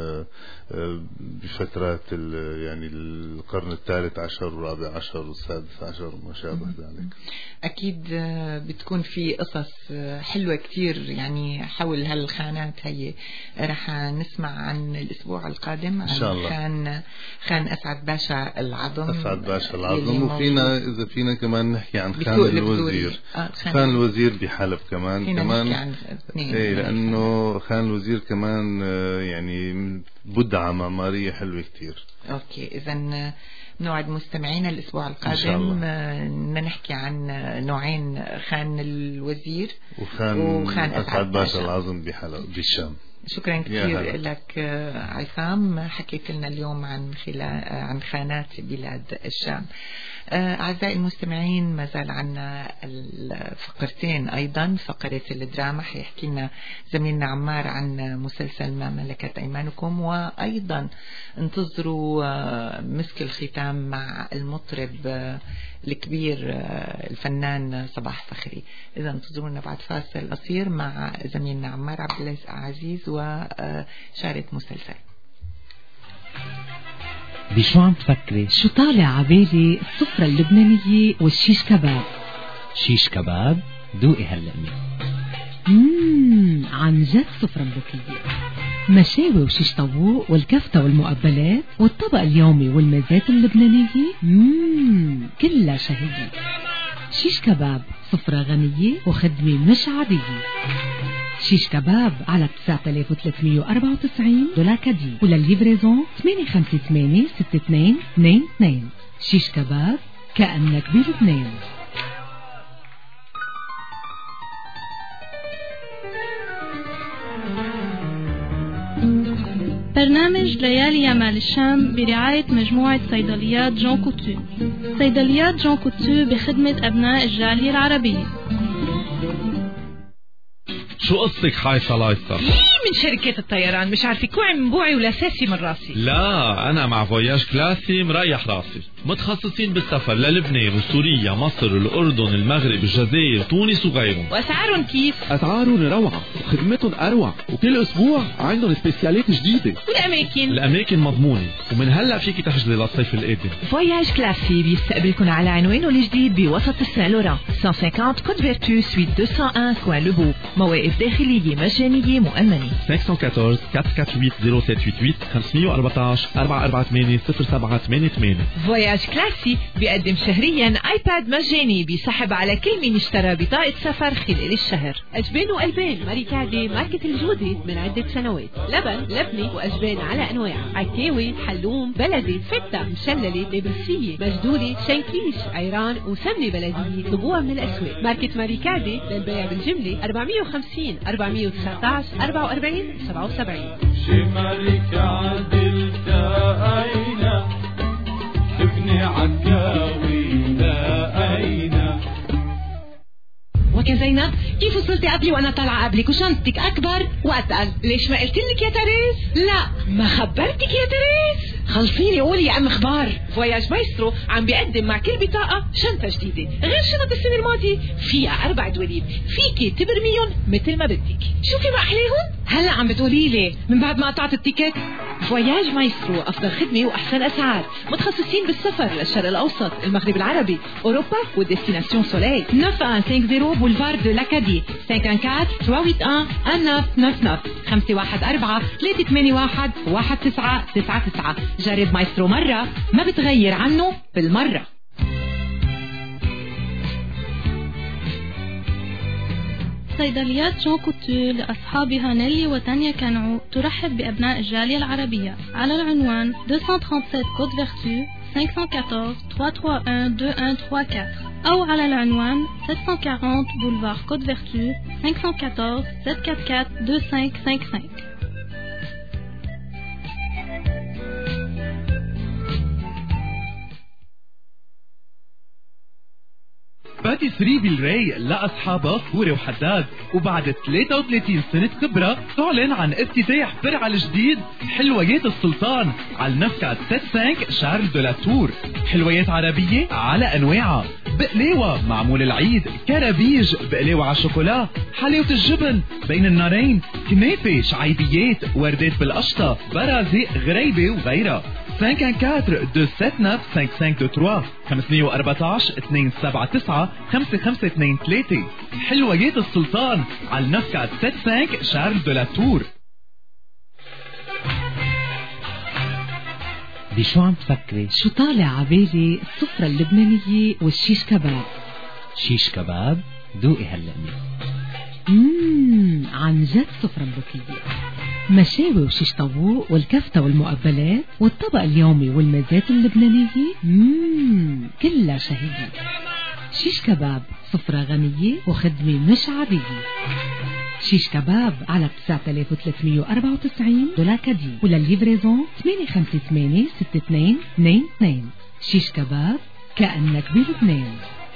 بفترات يعني القرن الثالث عشر والرابع عشر والسادس عشر وما شابه ذلك. اكيد بتكون في قصص حلوة كتير يعني حول هالخانات هي. رح نسمع عن الاسبوع القادم عن خان اسعد باشا العظم. أسعد باشا العظم، وفينا إذا فينا كمان نحكي عن خان الوزير. خان الوزير بحلب كمان إيه، لأنه خان الوزير كمان يعني بدعة معمارية حلوة كتير. أوكي، إذا نوعد مستمعينا الأسبوع القادم نحكي عن نوعين: خان الوزير وخان أسعد باشا العظم بحلب بالشام. شكرا كثير لك عصام، حكيت لنا اليوم عن خانات بلاد الشام. أعزائي المستمعين، ما زال عنا الفقرتين أيضا. فقرة الدراما حيحكي لنا زميلنا عمار عن مسلسل ما ملكت أيمانكم، وأيضا انتظروا مسك الختام مع المطرب الكبير الفنان صباح فخري. إذا انتظرونا بعد فاصل قصير مع زميلنا عمار عبد العزيز وشارة مسلسل. بشو عم تفكري؟ شو طالع عبالي؟ السفرة اللبنانية والشيش كباب. شيش كباب؟ دوقي هاللقمة. عن جد سفرة ملوكية، مشاوي وشيش طاووق والكفتة والمقبلات والطبق اليومي والمزات اللبنانية كلها شهية. شيش كباب سفرة غنية وخدمة مش عادية. شيش كباب على 9394 دولار كدي، وللليفريزون 858-6222. شيش كباب كأنك بلبنان. برنامج ليالي يمال الشام برعاية مجموعة صيدليات جون كوتو. صيدليات جون كوتو بخدمة أبناء الجالية العربية. شو قصتك حايصة لايصة؟ من شركة الطيران مش عارفة كوعي من بوعي ولا ساسي من راسي. لا، أنا مع فواياج كلاسي مريح راسي، متخصصين بالسفر للبنان وسوريا مصر الأردن المغرب الجزائر تونس وغيرهم. وأسعارهم كيف؟ أسعارهم روعة وخدمتهم أروع، وكل أسبوع عندهم سبيسيالات جديدة. الأماكن مضمونة، ومن هلأ فيكي تحجزي للصيف القادم. فواياج كلاسي بيستقبلكم على عنوانه الجديد بوسط السان لوران 150 كود فيرتو سويت 201 كوان لبو. مواقف داخلية مجانية مؤمنة. 514 448 0788 514 448 0788. فواياج كلاسي بيقدم شهريا ايباد مجاني بيسحب على كل من اشترى بطاقة سفر خلال الشهر. أجبان وألبان ماركة ماركة الجودة من عدة سنوات. لبن لبني وأجبان على أنواع: عكاوي، حلوم، بلدي، فتة، مشللة، نابلسية، مجدولة، شنكليش، عيران وسمنة بلدية. طلبوها من الأسواق. ماركة ماركة للبيع بالجملة 450 419 44 77. شمالك عدل تأينا ابني عكاوي تأينا. وكا زينب، كيف وصلتي قبلي وانا طالعه قبلك وشنطتك اكبر واتقل؟ ليش ما قلت لك يا تريز؟ لا، ما خبرتك يا تريز. خلصيني قولي يا ام اخبار. فواياج مايسترو عم بيقدم مع كل بطاقه شنطه جديده غير شنط السنه الماضيه، فيها 4 دواليب فيكي تبرميهم مثل ما بدك. شوفي ما احليهم. هلا عم بتقولي لي من بعد ما قطعت التيكت؟ فواياج مايسترو أفضل خدمة وأحسن أسعار، متخصصين بالسفر للشرق الأوسط، المغرب العربي، أوروبا والديستيناسيون سوليل. 9150 بولفار دو لاكادي 514-381-1999 514-381-1999. جرب مايسترو مرة ما بتغير عنه بالمرة. صيدليات جون كوتو لأصحابها نيلي وتانيا كانعو ترحب بأبناء الجالية العربية على العنوان 237 كود فيرتو 514 331 2134 أو على العنوان 740 بولفار كود فيرتو 514 744 2555. باتيسري بالراي لأصحابها فوري وحداد، وبعد 33 سنة خبرة تعلن عن افتتاح فرع الجديد حلويات السلطان على النفقة 75 شارل دو لا تور. حلويات عربية على أنواعها، بقلاوة معمول العيد، كرابيج، بقلاوة على الشوكولا، حلاوة الجبن بين النارين، كنافة، شعيبيات، وردات بالقشطة، برازق، غريبة وغيرها. 514-279-5523 514-279-5523. حلويات السلطان على النفقة 75 شارل دو لا تور. بشو عم تفكري؟ شو طالع عبالي؟ السفرة اللبنانية والشيش كباب. شيش كباب؟ دوقي هاللقمة. عن جد سفرة ملوكية. مشاوي وشيش طاووق والكفتة والمقبلات والطبق اليومي والمزات اللبنانية كلها شهية. شيش كباب سفرة غنية وخدمة مش عادية. شيش كباب على 9394 دولار كادي، وللليفريزون 858-6222. شيش كباب كأنك بلبنان.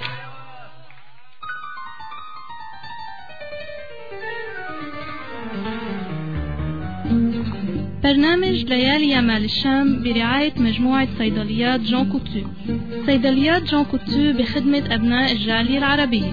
برنامج ليالي يمال الشام برعاية مجموعة صيدليات جون كوتو. صيدليات جون كوتو بخدمة أبناء الجالية العربية.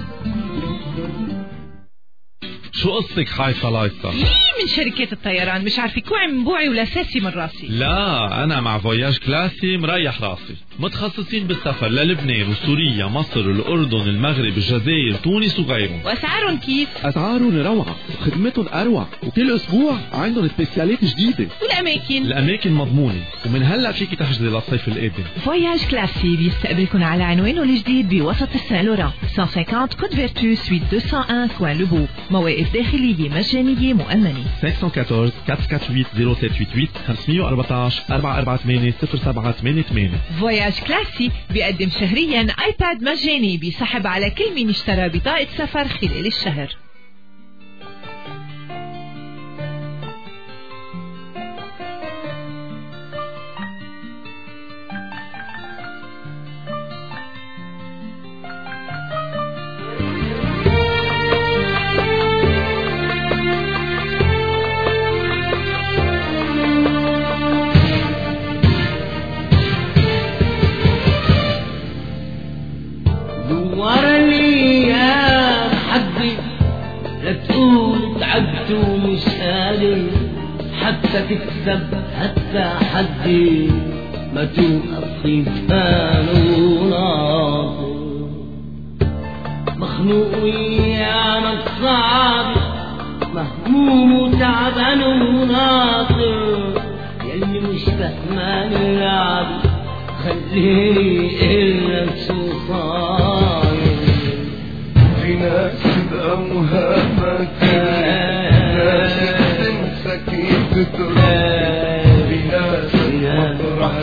شو قصتك حايصة لايصة؟ من شركات الطيران مش عارفة كوعي من بوعي ولا ساسي من راسي. لا أنا مع فواياج كلاسي مريح راسي، متخصصين بالسفر للبنان وسوريا مصر الأردن المغرب الجزائر تونس وغيرهم. وأسعارهم كيف؟ أسعارهم روعة وخدمتهم أروع، وكل أسبوع عندهم سبيسيالات جديدة. والأماكن؟ الأماكن مضمونة، ومن هلأ فيك تحجزي للصيف القادم. فواياج كلاسي بيستقبلكم على عنوانه الجديد بوسط السان لوران 150 كود فيرتو سويت 201 كوان لوبو. مواقف داخلية مجانية مؤمنة. 514 448 0788 514 448 0788. فواياج كلاسي بيقدم شهريا ايباد مجاني بيسحب على كل مين اشترى بطاقة سفر خلال الشهر. ومش قادر حتى تكسب حتى حدي ما توقف خيفان وناطر مخنوق ويانا صعب مهموم وتعبان وناطر يلي مش فهمان اللعب خليني قلك شو صاير في ناس بأوهامك ناس تنسى كيف تترك في ناس مطرح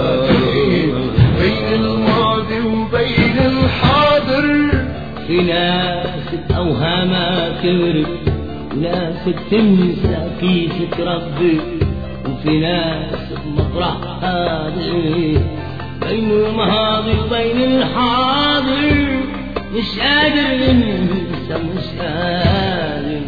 بين الماضي وبين الحاضر في ناس بأوهامك تغرق وناس تنسى كيف تربي وفي ناس مطرح حاضر بين الماضي وبين الحاضر مش قادر انسى مش قادر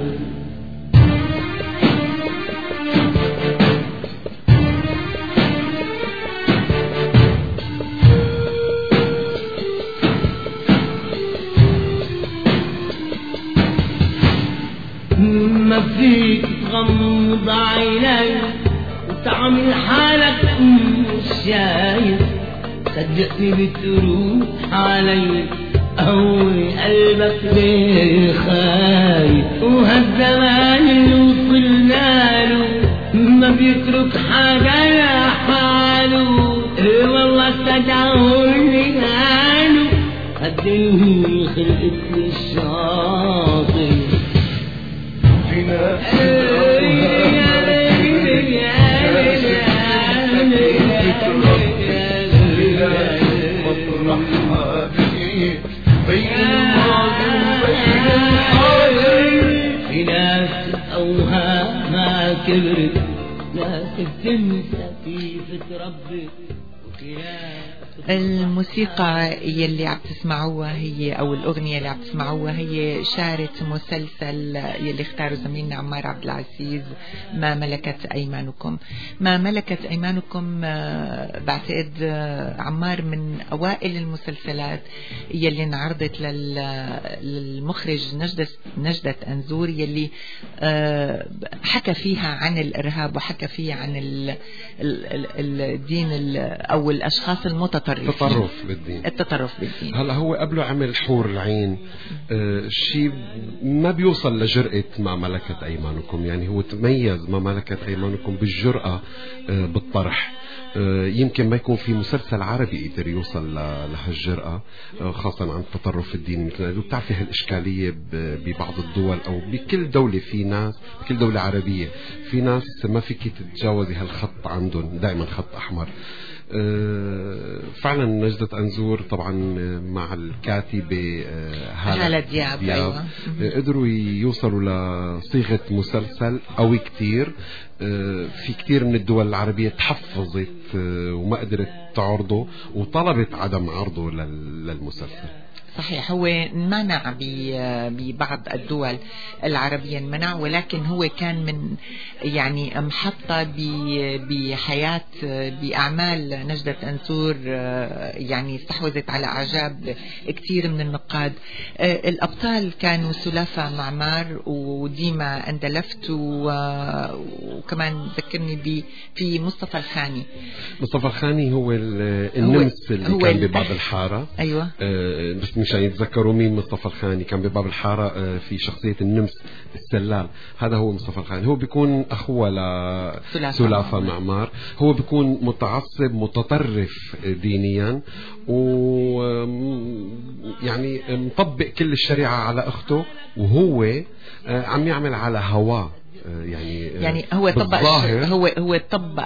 ما فيك تغمض عيني وتعمل حالك مش شايف صدقني بتروح علي قوي قلبك بخايف وهالزمان اللي وصلنا له ما بيترك حاجة لحاله والله استدعوني قالوا قدمني خلقت للشاطئ في ناس أوهامها كبرت، ناس بتنسى كيف تربي. الموسيقى يلي عم تسمعوها هي أو الأغنية اللي عم تسمعوها هي شارة مسلسل يلي اختاروا زميلنا عمار عبد العزيز، ما ملكت أيمانكم. ما ملكت أيمانكم بعتقد عمار من أوائل المسلسلات يلي انعرضت للمخرج نجدة أنزور، يلي حكى فيها عن الإرهاب وحكى فيها عن الدين أو الأشخاص المتطرفين، التطرف بالدين. هلا هو قبله عمل حور العين، شيء ما بيوصل لجرأة ما ملكت أيمانكم. يعني هو تميز ما ملكت أيمانكم بالجرأة بالطرح. يمكن ما يكون في مسلسل عربي قدر يوصل لهالجرأة، خاصة عن التطرف الديني. مثل بتعرفي هالإشكالية ببعض الدول أو بكل دولة، في ناس بكل دولة عربية في ناس ما فيك تتجاوزي هالخط، عندهم دائما خط أحمر. فعلا نجدة أنزور طبعا مع الكاتبة هالة دياب أيوة. قدروا يوصلوا لصيغة مسلسل قوي كتير. في كتير من الدول العربية تحفظت وما قدرت تعرضه وطلبت عدم عرضه للمسلسل. صحيح، هو منع ببعض الدول العربية منع، ولكن هو كان من يعني محطة بحياة بأعمال نجدة أنزور، يعني استحوذت على إعجاب كثير من النقاد. الأبطال كانوا سلافة معمار وديما أندلفت، وكمان ذكرني في مصطفى الخاني. مصطفى الخاني هو النمس اللي كان بباب الحارة. أيوة. بس مشان يتذكروا مين مصطفى الخاني، كان بباب الحارة في شخصية النمس السلال. هذا هو مصطفى الخاني. هو بيكون أخوه لسلافة معمار. هو بيكون متعصب متطرف دينيا، ويعني مطبق كل الشريعة على أخته، وهو عم يعمل على هواه. يعني هو طبق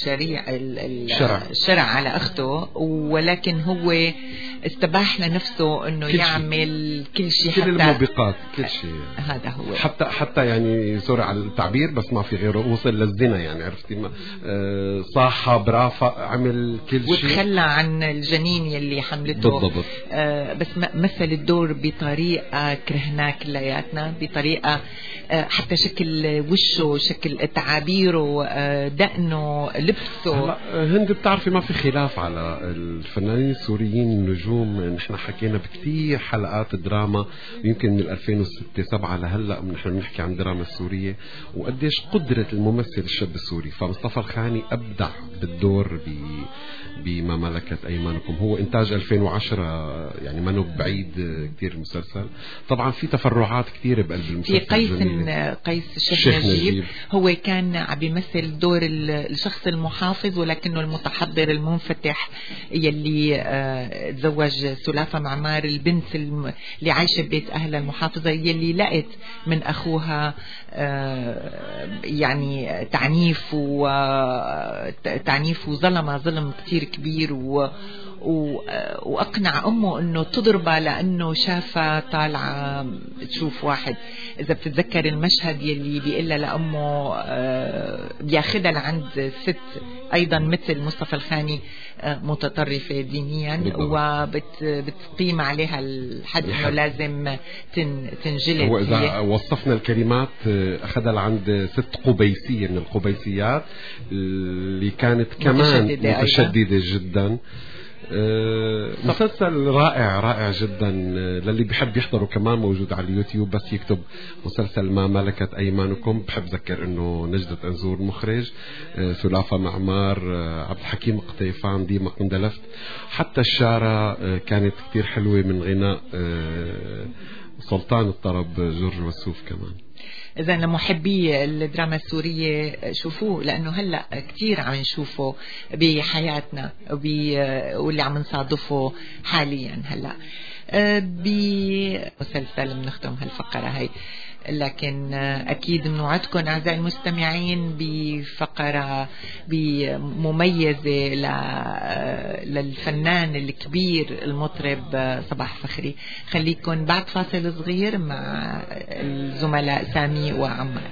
الشرع على أخته، ولكن هو استباح لنفسه انه يعمل كل شيء، كل الموبقات، كل شيء. هذا هو حتى يعني سوري على التعبير، بس ما في غيره. وصل للزنا، يعني عرفتي ما صاحب رافق، عمل كل شيء وتخلى عن الجنين يلي حملته بالضبط. بس مثل الدور بطريقة كرهناه كلياتنا، بطريقة حتى شكل وشه، شكل تعابيره، دقنه، لبسه. هند بتعرفي ما في خلاف على الفنانين السوريين النجوم. نحن حكينا بكتير حلقات دراما، يمكن من 2006-2007 لهلا نحن بنحكي عن دراما السورية وقديش قدرة الممثل الشاب السوري. فمصطفى الخاني أبدع بالدور بما ملكت أيمانكم. هو إنتاج 2010، يعني ما نو بعيد كتير المسلسل. طبعا في تفرعات كتير بقلب المسلسل. في قيس الشيخ نجيب، هو كان عم بيمثل دور الشخص المحافظ، ولكنه المتحضر المنفتح يلي تزوج سلافة معمار، البنت اللي عايشة ببيت أهلها المحافظة، يلي لقت من أخوها يعني تعنيف وظلم كتير كبير، وأقنع أمه أنه تضربها لأنه شافها طالعة تشوف واحد. إذا بتتذكر المشهد يلي بيقلها لأمه بياخدها لعند ست أيضا مثل مصطفى الخاني متطرفة دينيا، وبتقيم عليها الحد أنه لازم تنجلد. وإذا وصفنا الكلمات أخذها لعند ست قبيسية من القبيسيات اللي كانت كمان متشددة جدا. مسلسل رائع جدا، للي بحب يحضره كمان موجود على اليوتيوب، بس يكتب مسلسل ما ملكت أيمانكم. بحب ذكر انه نجدة أنزور مخرج، سلافة معمار، عبد الحكيم قطيفان، ديما أندلفت. حتى الشارة كانت كتير حلوة من غناء سلطان الطرب جورج وسوف كمان. إذا لمحبي الدراما السورية شوفوه، لأنه هلأ كتير عم نشوفه بحياتنا واللي عم نصادفه حاليا هلأ. بمسلسل بنختم هالفقرة هاي لكن أكيد بنوعدكم أعزائي المستمعين بفقرة مميزة للفنان الكبير المطرب صباح فخري. خليكن بعد فاصل صغير مع الزملاء سامي وعمار.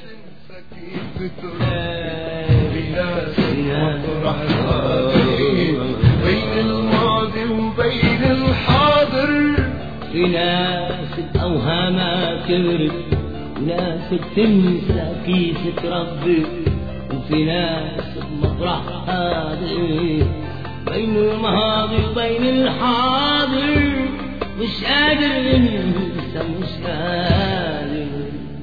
بين الماضي وبين الحاضر في ناس أوهامها كبرت وناس بتنسى كيف تربي وفي ناس بمطرح حاضر بين الماضي وبين الحاضر مش قادر انسى مش قادر.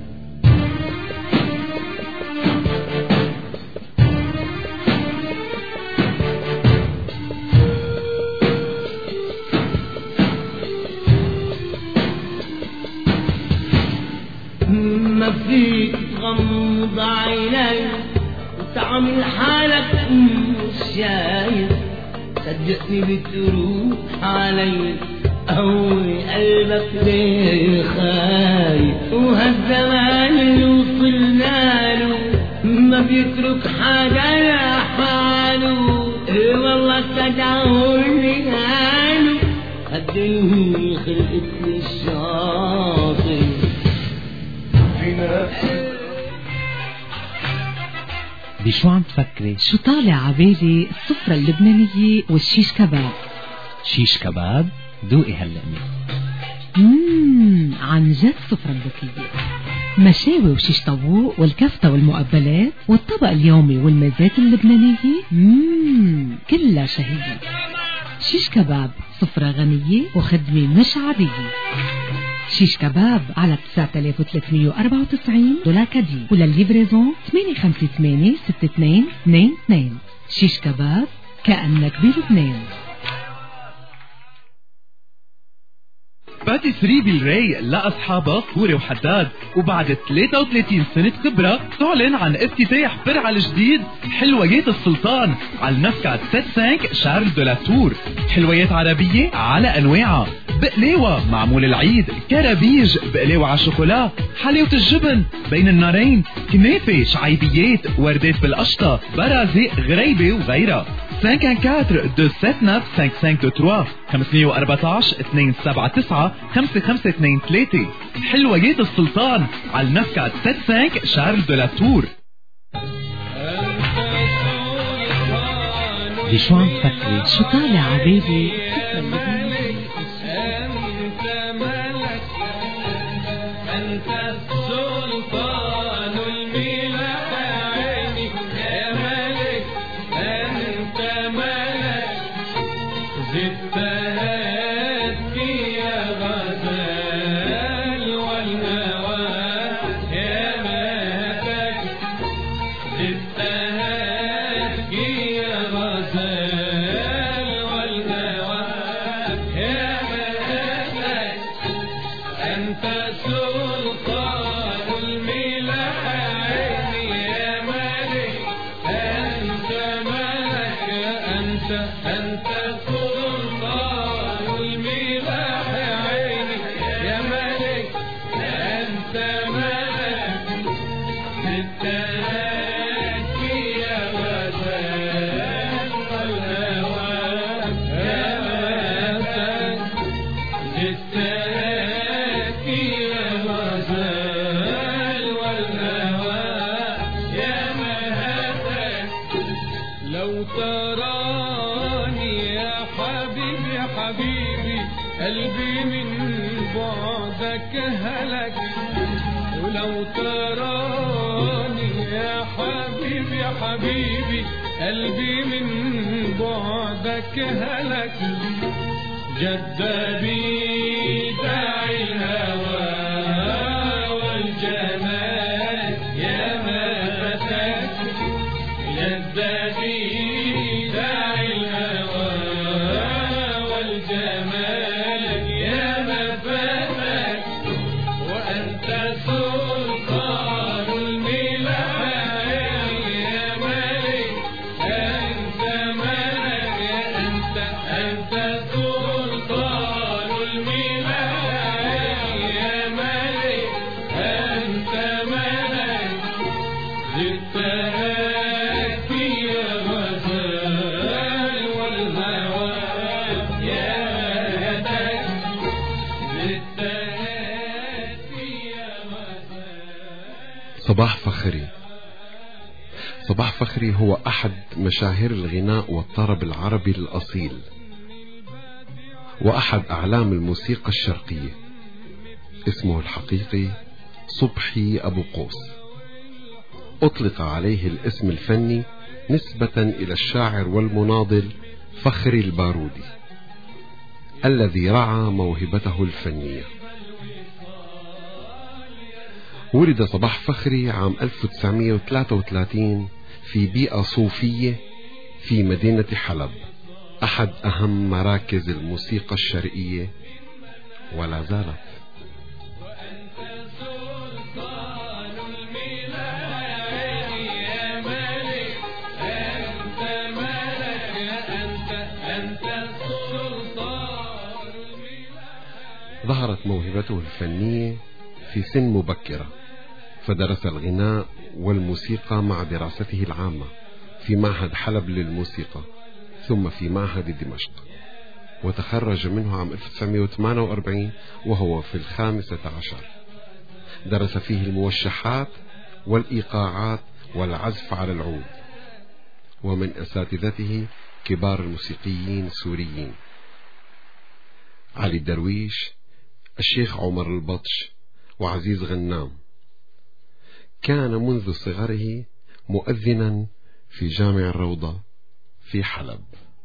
ما فيك تغمض عيني وتعمل حالك مش شايف صدقني بتروح علي قوي قلبك ليه خايف وهالزمان اللي وصلنا له ما بيترك حاجة لحاله والله تدعوني قالوا قدني خلقتني الشاطئ. بشو عم تفكري؟ شو طالع عبالي؟ السفرة اللبنانية والشيش كباب. شيش كباب؟ دوقي هاللقمة. عن جد سفرة ملوكية. مشاوي وشيش طاووق والكفتة والمقبلات والطبق اليومي والمزات اللبنانية كلها شهية. شيش كباب سفرة غنية وخدمة مش عادية. شيش كباب على 9394 دولار كدي وللليفريزون 858-6222. شيش كباب كأنك بلبنان. باتيسري بالراي لأصحابها فوري وحداد، وبعد 33 سنة خبرة تعلن عن افتتاح فرع الجديد حلويات السلطان على النفكات 75 شارل دو لا تور. حلويات عربية على أنواعها، بقلاوة معمول العيد، كرابيج، بقلاوة على شوكولا، حلاوة الجبن بين النارين، كنافة، شعيبيات، وردات بالقشطة، برازق، غريبة وغيرها. 514-279-5523 514-279-5523. حلويات السلطان على النفكات 75 شارل دو لا تور. بشو عم تفكري؟ شو طالع عبالي؟ قلبي من بعدك هلك جذابي داعي الهوى والجمال يا ما فتاك جذابي داعي الهوى والجمال يا ما فتاك وأنت سلطان الملاك يا ملك أنت ملك أنت سلطان الملاك صباح فخري. صباح فخري هو أحد مشاهير الغناء والطرب العربي الأصيل، وأحد أعلام الموسيقى الشرقية. اسمه الحقيقي صبحي أبو قوس. أطلق عليه الاسم الفني نسبة إلى الشاعر والمناضل فخري البارودي الذي رعى موهبته الفنية. ولد صباح فخري عام 1933 في بيئة صوفية في مدينة حلب، أحد أهم مراكز الموسيقى الشرقية ولا زالت. ظهرت موهبته الفنية في سن مبكرة، فدرس الغناء والموسيقى مع دراسته العامة في معهد حلب للموسيقى، ثم في معهد دمشق، وتخرج منه عام 1948 وهو في 15. درس فيه الموشحات والإيقاعات والعزف على العود، ومن أساتذته كبار الموسيقيين السوريين علي الدرويش، الشيخ عمر البطش، وعزيز غنام. كان منذ صغره مؤذنا في جامع الروضة في حلب.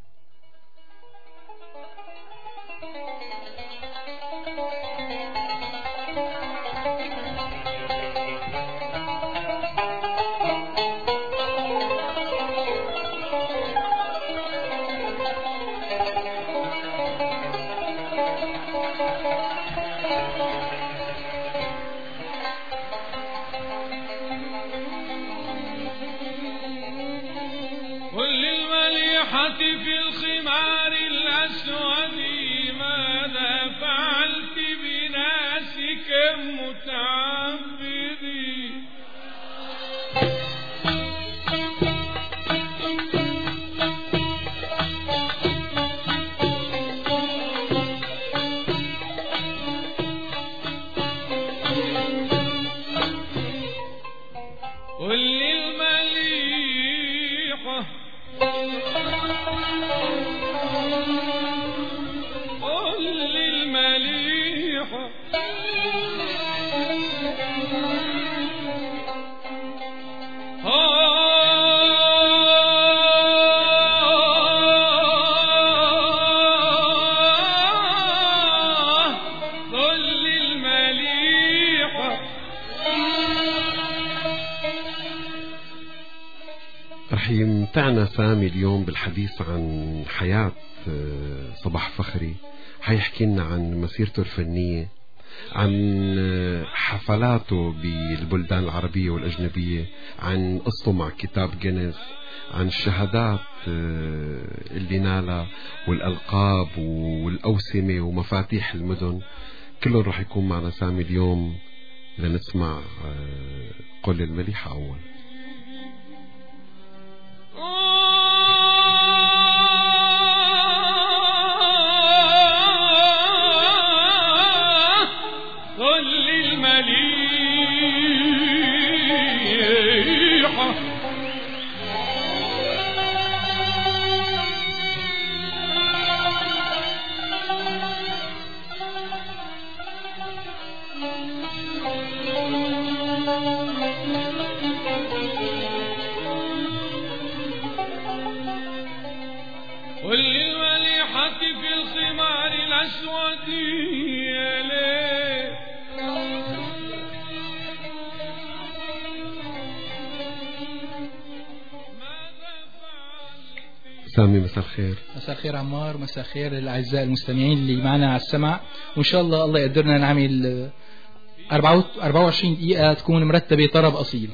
في الخمار الأسود ماذا فعلت بناسك متعبدي قل للمليحة قل للمليحة قل للمليحة. رح يمتعنا سامي اليوم بالحديث عن حياة صباح فخري. حيحكي لنا عن مسيرته الفنية، عن حفلاته بالبلدان العربية والأجنبية، عن قصته مع كتاب جينيس، عن الشهادات اللي نالها والألقاب والأوسمة ومفاتيح المدن. كله رح يكون معنا سامي اليوم لنسمع قل المليحة أول. قل للمليحة قل للمليحة في الخمار الأسود يا ليل سامي مساء الخير. مساء الخير عمار، مساء الخير الأعزاء المستمعين اللي معنا على السمع، وإن شاء الله يقدرنا نعمل 24 دقيقة تكون مرتبة طرب أصيل.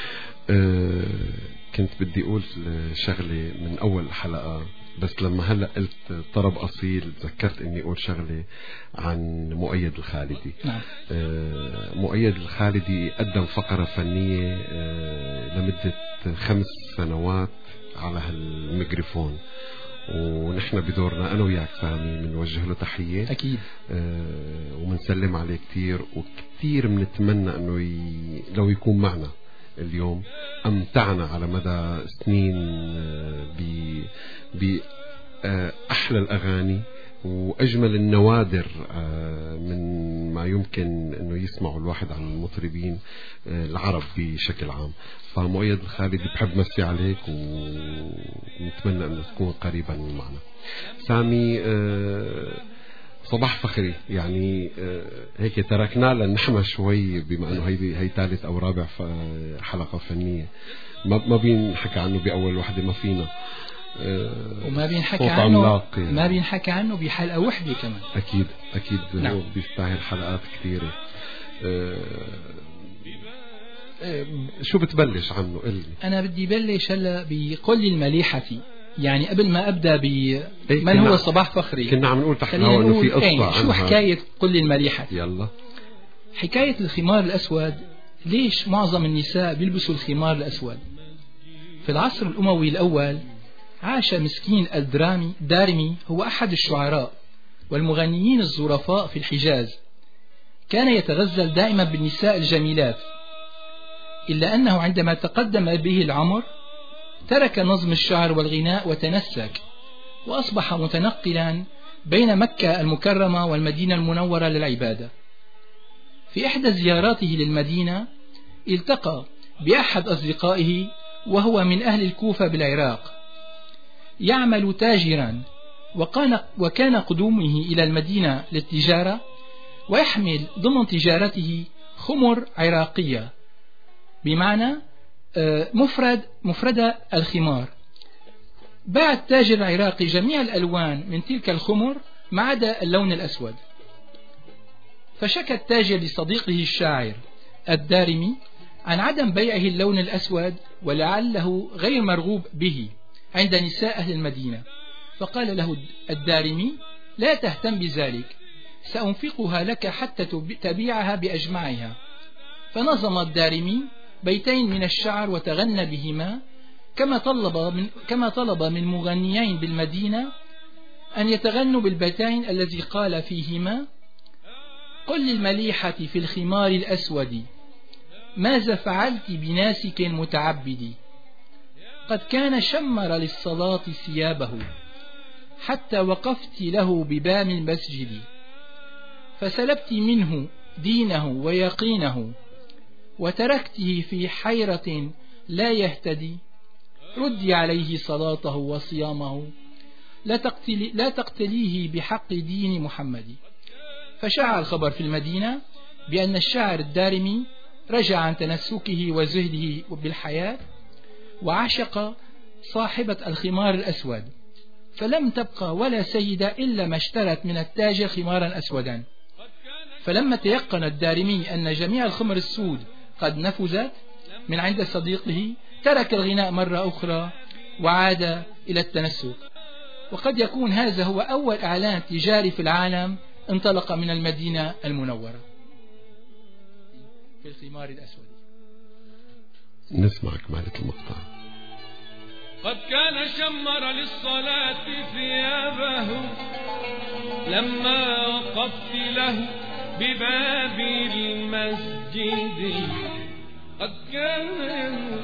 كنت بدي أقول شغلة من أول حلقة، بس لما هلأ قلت طرب أصيل ذكرت إني أقول شغلة عن مؤيد الخالدي. نعم. مؤيد الخالدي قدم فقرة فنية لمدة 5 سنوات على هالميكروفون، ونحن بدورنا أنا وياك سامي بنوجه له تحية أكيد، ومنسلم عليه كتير، وكتير بنتمنى أنه لو يكون معنا اليوم أمتعنا على مدى سنين بأحلى الأغاني وأجمل النوادر من ما يمكن أنه يسمعوا الواحد عن المطربين العرب بشكل عام. فمؤيد الخالدي بحب مسي عليك ونتمنى أن تكون قريبا معنا. سامي صباح فخري، يعني هيك تركنا لنحمى شوي بما أنه هي ثالث أو رابع حلقة فنية، ما بينحكى عنه بأول وحدة، ما فينا وما بينحكى عنه يعني. ما بينحكى عنه بحلقة وحدة كمان. أكيد نعم. بيستاهل حلقات كثيرة. شو بتبلش عنه؟ قلني. أنا بدي بلش هلا بقول لي المليحتي، يعني قبل ما أبدأ من هو صباح فخري كنا عم نقول تحت الهواء إنه في قصة شو حكاية قل لي المليحتي. يلا. حكاية الخمار الأسود. ليش معظم النساء بيلبسوا الخمار الأسود؟ في العصر الأموي الأول عاش مسكين الدارمي، هو أحد الشعراء والمغنيين الظرفاء في الحجاز. كان يتغزل دائما بالنساء الجميلات، إلا أنه عندما تقدم به العمر ترك نظم الشعر والغناء وتنسك، وأصبح متنقلا بين مكة المكرمة والمدينة المنورة للعبادة. في إحدى زياراته للمدينة التقى بأحد أصدقائه وهو من أهل الكوفة بالعراق، يعمل تاجرا، وكان قدومه إلى المدينة للتجارة، ويحمل ضمن تجارته خمر عراقية، بمعنى مفردة الخمار. باع التاجر العراقي جميع الألوان من تلك الخمر ما عدا اللون الأسود. فشكى التاجر لصديقه الشاعر الدارمي عن عدم بيعه اللون الأسود، ولعله غير مرغوب به عند نساء أهل المدينة. فقال له الدارمي: لا تهتم بذلك، سأنفقها لك حتى تبيعها بأجمعها. فنظم الدارمي بيتين من الشعر وتغنى بهما، كما طلب من مغنيين بالمدينة أن يتغنوا بالبيتين الذي قال فيهما: قل للمليحة في الخمار الأسود ماذا فعلت بناسك متعبد، قد كان شمر للصلاة ثيابه حتى وقفت له بباب المسجد، فسلبت منه دينه ويقينه وتركته في حيرة لا يهتدي، ردي عليه صلاته وصيامه، لا تقتليه بحق دين محمد. فشاع الخبر في المدينة بأن الشاعر الدارمي رجع عن تنسكه وزهده بالحياة، وعشق صاحبة الخمار الأسود، فلم تبقى ولا سيدة إلا ما اشترت من التاجر خمارا أسودا. فلما تيقن الدارمي أن جميع الخمر السود قد نفذت من عند صديقه، ترك الغناء مرة أخرى وعاد إلى التنسك. وقد يكون هذا هو أول إعلان تجاري في العالم انطلق من المدينة المنورة في الخمار الأسود. نسمع كمالة المقطع. قد كان شمر للصلاة ثيابه لما وقفت له بباب المسجد، قد كان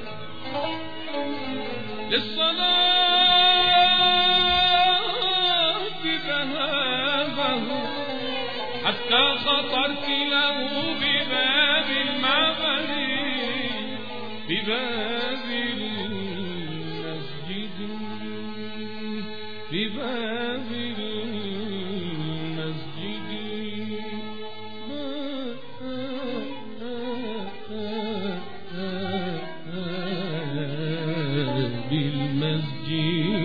للصلاة ذهابه حتى خطرت له بباب المعبد، بباب المسجد، بباب المسجد، بالمسجد.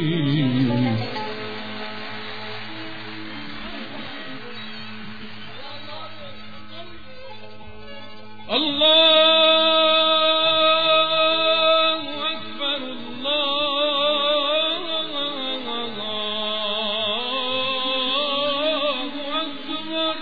الله أكبر، الله أكبر.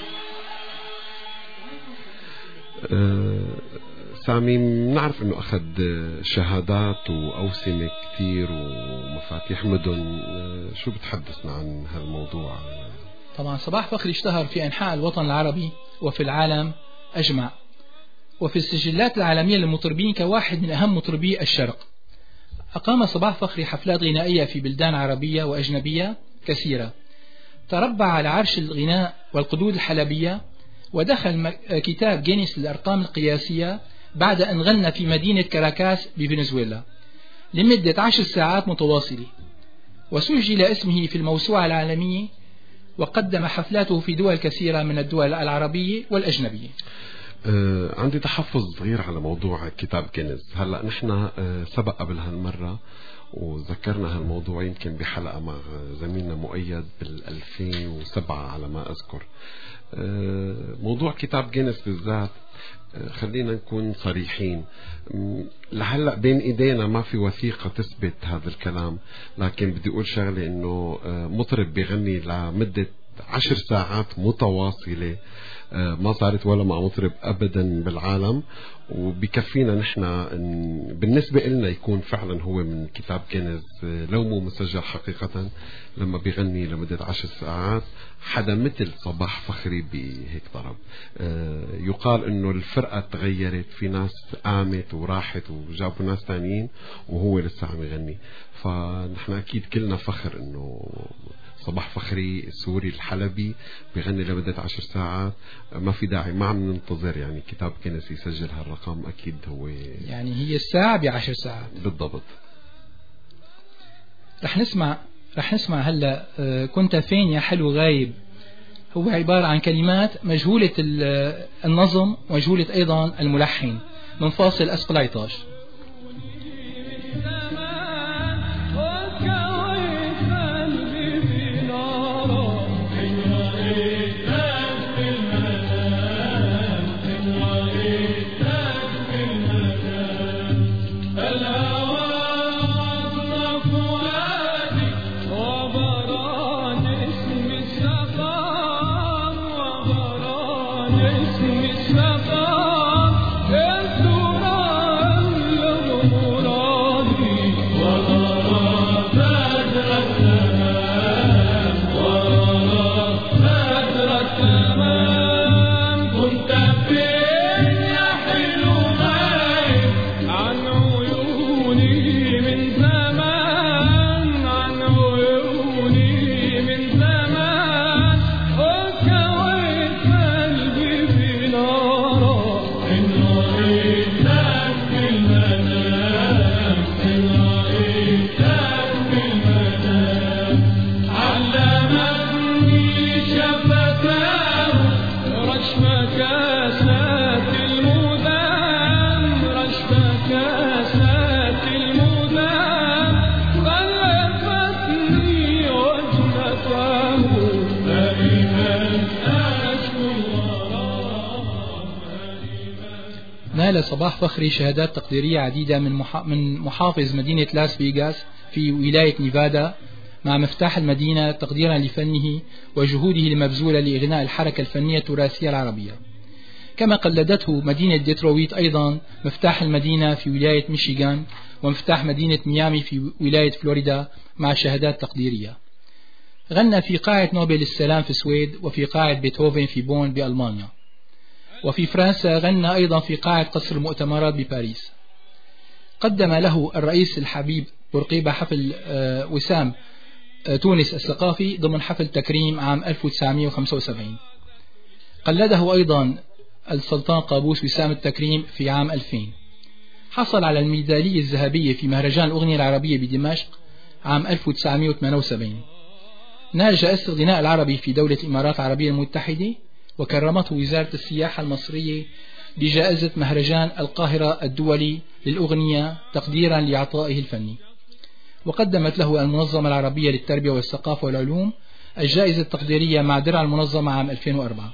سامي، بنعرف انه اخذ شهادات واوسمه كثير ومفاتيح مدن، شو بتحدثنا عن هالموضوع؟ طبعا صباح فخري اشتهر في أنحاء الوطن العربي وفي العالم أجمع، وفي السجلات العالمية للمطربين كواحد من أهم مطربي الشرق. أقام صباح فخري حفلات غنائية في بلدان عربية وأجنبية كثيرة، تربع على عرش الغناء والقدود الحلبية، ودخل كتاب جينيس للأرقام القياسية بعد أن غنى في مدينة كاراكاس بفنزويلا لمدة 10 ساعات متواصلة، وسجل اسمه في الموسوعة العالمية، وقدم حفلاته في دول كثيرة من الدول العربية والأجنبية. عندي تحفظ صغير على موضوع كتاب جينيس. هلأ نحن سبق قبل هالمرة وذكرنا هالموضوع يمكن بحلقة مع زميلنا مؤيد بال2007 على ما أذكر. موضوع كتاب جينيس بالذات خلينا نكون صريحين، لهلأ بين ايدينا ما في وثيقة تثبت هذا الكلام، لكن بدي اقول شغلة انه مطرب بيغني لمدة 10 ساعات متواصلة ما صارت ولا مع مطرب ابدا بالعالم، وبكفينا نحن بالنسبة لنا يكون فعلا هو من كتاب جينيس لو مو مسجل حقيقة لما بيغني لمدة 10 ساعات. حدا مثل صباح فخري بهيك طرب. يقال انه الفرقة تغيرت، في ناس قامت وراحت وجابوا ناس تانيين وهو لسه عم يغني. فنحن اكيد كلنا فخر انه صباح فخري السوري الحلبي بيغني لمدة 10 ساعات. ما في داعي، ما عم ننتظر يعني كتاب جينيس يسجل هالرقم. أكيد هو يعني هي الساعة ب10 ساعات بالضبط. رح نسمع هلا كنت فين يا حلو غايب. هو عبارة عن كلمات مجهولة النظم ومجهولة أيضا الملحن من فاصل أسقلايطاش. نال صباح فخري شهادات تقديرية عديدة من محافظ مدينة لاس فيغاس في ولاية نيفادا مع مفتاح المدينة تقديرا لفنه وجهوده المبذولة لإغناء الحركة الفنية التراثية العربية. كما قلدته مدينة ديترويت أيضا مفتاح المدينة في ولاية ميشيغان ومفتاح مدينة ميامي في ولاية فلوريدا مع شهادات تقديرية. غنى في قاعة نوبل للسلام في السويد وفي قاعة بيتهوفن في بون بألمانيا، وفي فرنسا غنى أيضا في قاعة قصر المؤتمرات بباريس. قدم له الرئيس الحبيب بورقيبة حفل وسام تونس الثقافي ضمن حفل تكريم عام 1975. قلده أيضا السلطان قابوس وسام التكريم في عام 2000. حصل على الميدالية الذهبية في مهرجان الأغنية العربية بدمشق عام 1978. نال جائزة الغناء العربي في دولة الإمارات العربية المتحدة، وكرمته وزارة السياحة المصرية بجائزة مهرجان القاهرة الدولي للأغنية تقديرا لعطائه الفني. وقدمت له المنظمة العربية للتربية والثقافة والعلوم الجائزة التقديرية مع درع المنظمة عام 2004.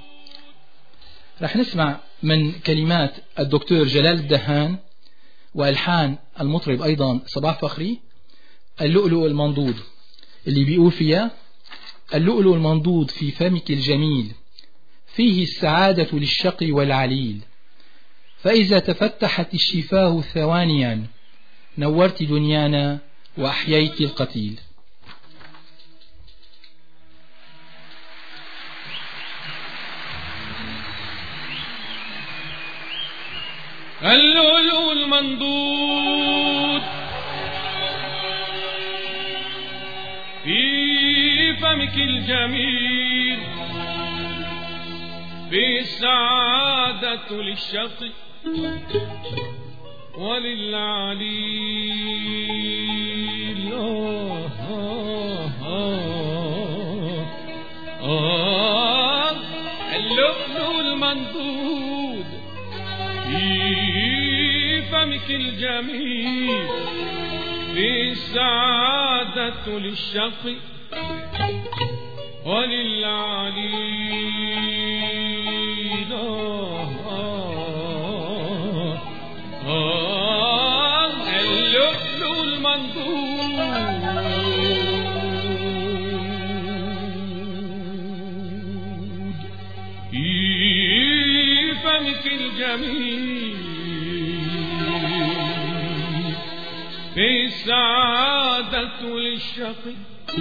رح نسمع من كلمات الدكتور جلال الدهان وألحان المطرب أيضا صباح فخري اللؤلؤ المنضود، اللي بيقول فيها: اللؤلؤ المنضود في فمك الجميل، فيه السعادة للشقي والعليل، فإذا تفتحت الشفاه ثوانيا نورت دنيانا وأحييت القتيل. اللؤلؤ المنضود في فمك الجميل في السعادة للشقي وللعليل اللؤلؤ المنضود في فمك الجميل في السعادة للشقي وللعليل اللؤلؤ المنضود في فمك الجميل في السعادة للشقي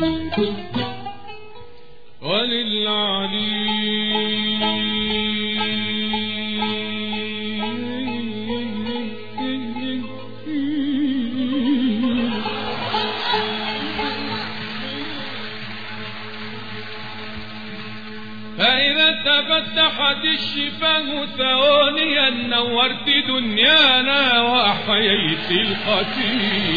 فإذا تفتحت الشفاه ثوانيا نورت دنيانا وأحييت القتيل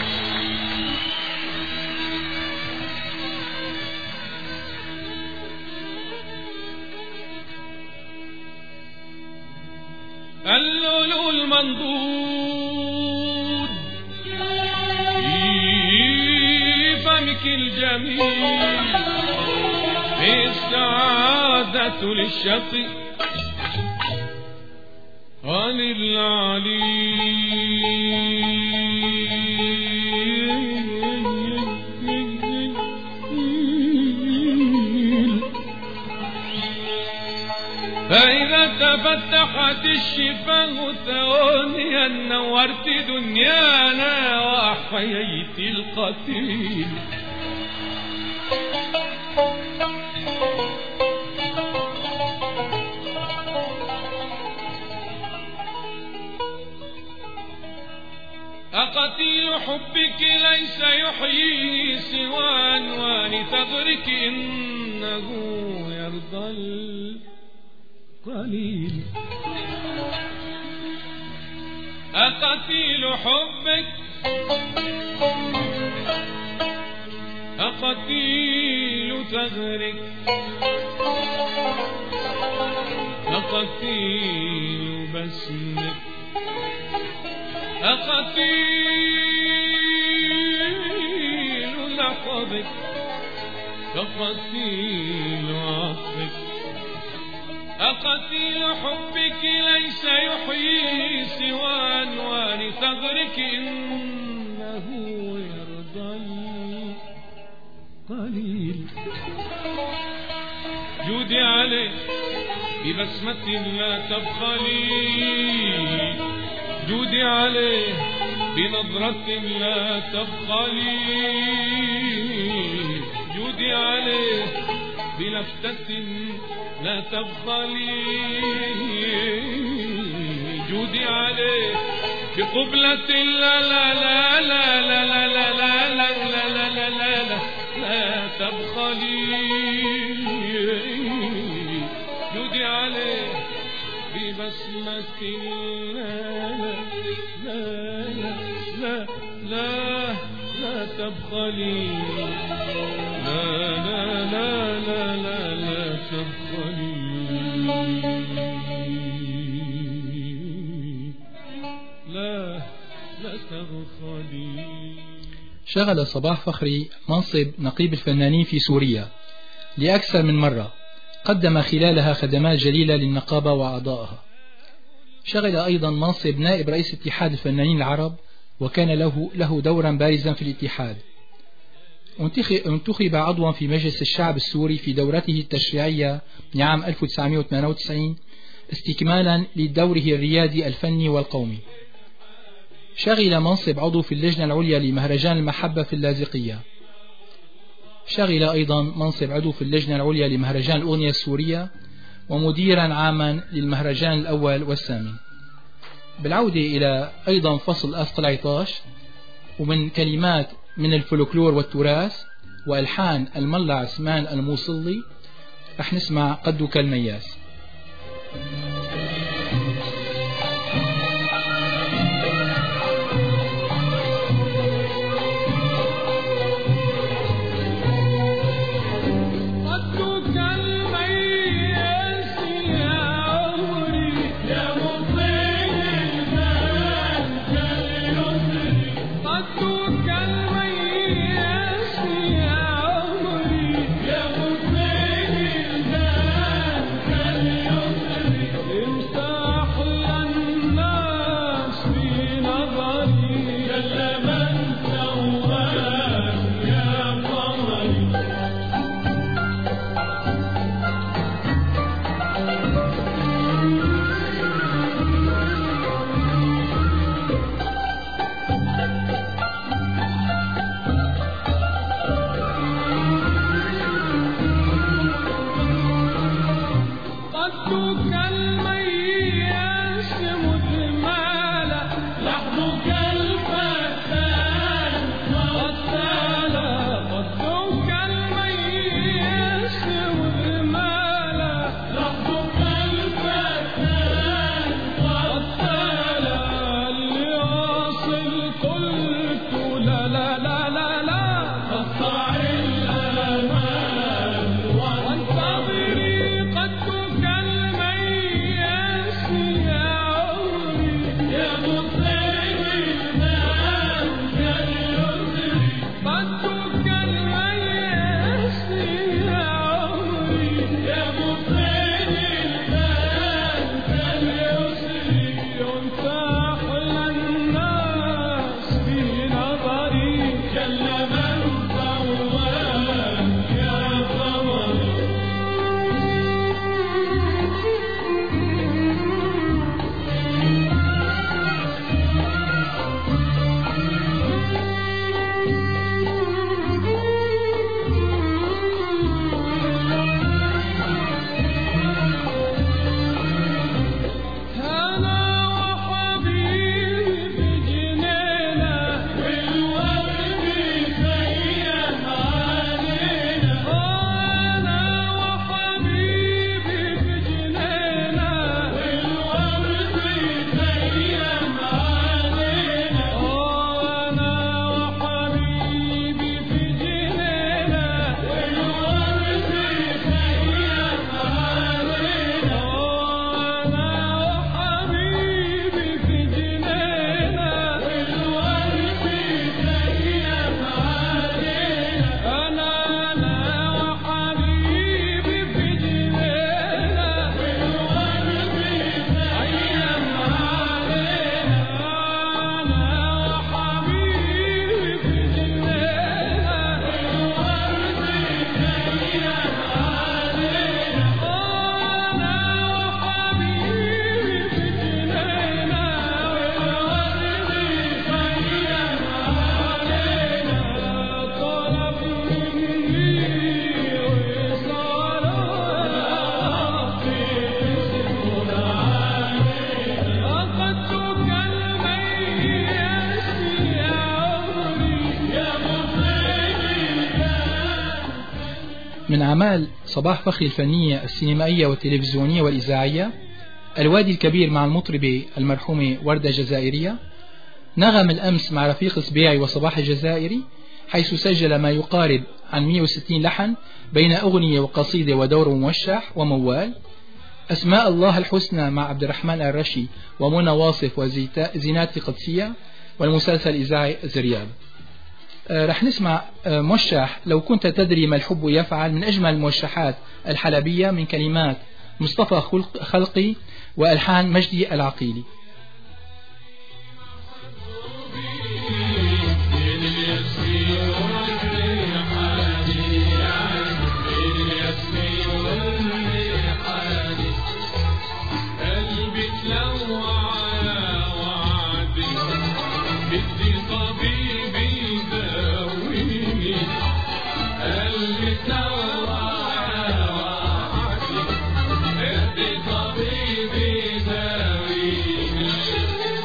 اللؤلؤ المنضود في فمك الجميل في السعادة للشقي وللعليل فإذا تفتحت الشفاه ثوانيا نورت دنيانا وأحييت القتيل أقتيل حبك ليس يحيي سوى عنوان ثغرك إنه يرضى القليل أقتيل حبك أقتيل ثغرك أقتيل بسمك أقتيل لحظك أقتيل عطفك أقتيل حبك ليس يحيي سوى عنوان ثغرك إنه يرضى القليل جودي عليه ببسمة لا تبخلي جودي عليه بنظرة لا تبخلي جودي عليه بلفتة لا تبخلي جودي عليه بقبلة لا لا لا لا لا لا لا لا لا لا لا لا لا تبخلي جودي عليه ببسمة لا لا لا لا لا تبخلي لا لا لا لا لا لا تبخلي لا لا تبخلي. شغل صباح فخري منصب نقيب الفنانين في سوريا لأكثر من مرة، قدم خلالها خدمات جليلة للنقابة وأعضائها. شغل أيضا منصب نائب رئيس اتحاد الفنانين العرب، وكان له دورا بارزا في الاتحاد. انتخب عضوا في مجلس الشعب السوري في دورته التشريعية لعام 1998 استكمالا لدوره الريادي الفني والقومي. شغل منصب عضو في اللجنة العليا لمهرجان المحبة في اللاذقية. شغل أيضا منصب عضو في اللجنة العليا لمهرجان الأغنية السورية، ومديرا عاما للمهرجان الأول والثامن. بالعودة إلى أيضا فصل أثقل عطاش، ومن كلمات من الفولكلور والتراث وألحان الملا عثمان الموصلي رح نسمع قدك المياس. من أعمال صباح فخري الفنية السينمائية والتلفزيونية والإذاعية الوادي الكبير مع المطربة المرحومة وردة جزائرية، نغم الأمس مع رفيق السبيعي وصباح الجزائري، حيث سجل ما يقارب عن 160 لحن بين أغنية وقصيدة ودور موشح وموال، أسماء الله الحسنى مع عبد الرحمن الرشي ومنى واصف وزينات قدسية، والمسلسل الإذاعي زرياب. رح نسمع موشح لو كنت تدري ما الحب يفعل من أجمل الموشحات الحلبية من كلمات مصطفى خلقي وألحان مجدي العقيلي. طبيبي داويني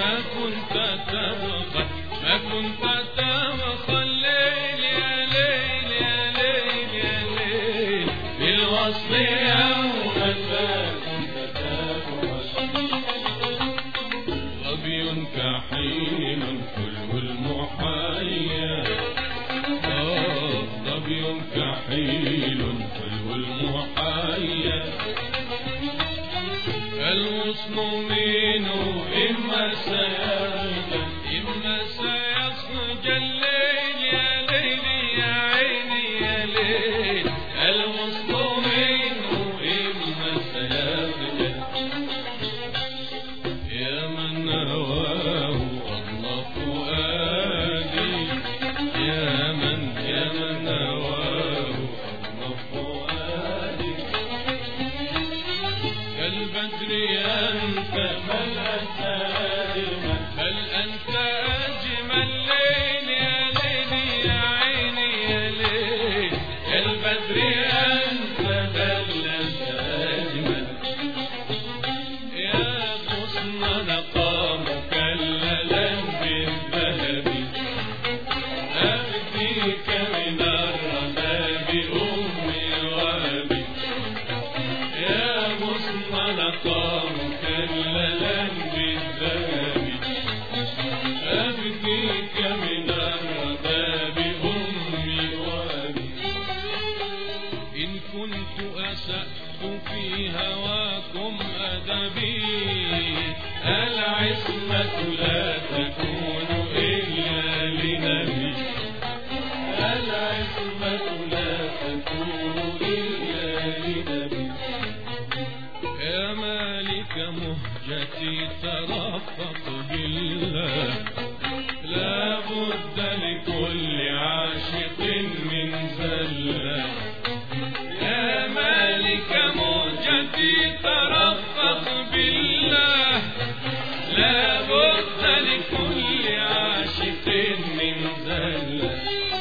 ما كنت تبخل ما كنت تبخل ليل يا ليل يا ليل يا ليل بالوصل يوما ما كنت تبخل ظبي كحيل حلو المحيا ظبي كحيل حلو المحيا الغصن منه إما سيخجل الليل يا ليل يا عيني يا ليل الغصن منه إما سيخجل يا من هواه الله فؤادي يا من هواه الله فؤادي كالبدر أنت بل أنت أجمل ليل يا ليل يا عيني يا ليل كالبدر أنت بل أنت أجمل يا غصن نقام مكللا بالذهب أبديك من الرباب أمي وأبي يا غصن نقام مكللا بالذهب أبديك من الرباب أمي وأبي إن كنت أسأت في هواكم أدبي العصمة لا تكون إلا لنبي العصمة لا تكون إلا لنبي يا مالك مهجتي ترفق بالله لا بد لكل عاشق من زلة يا مالك مهجتي ترفق بالله لا بد لكل عاشق من زلة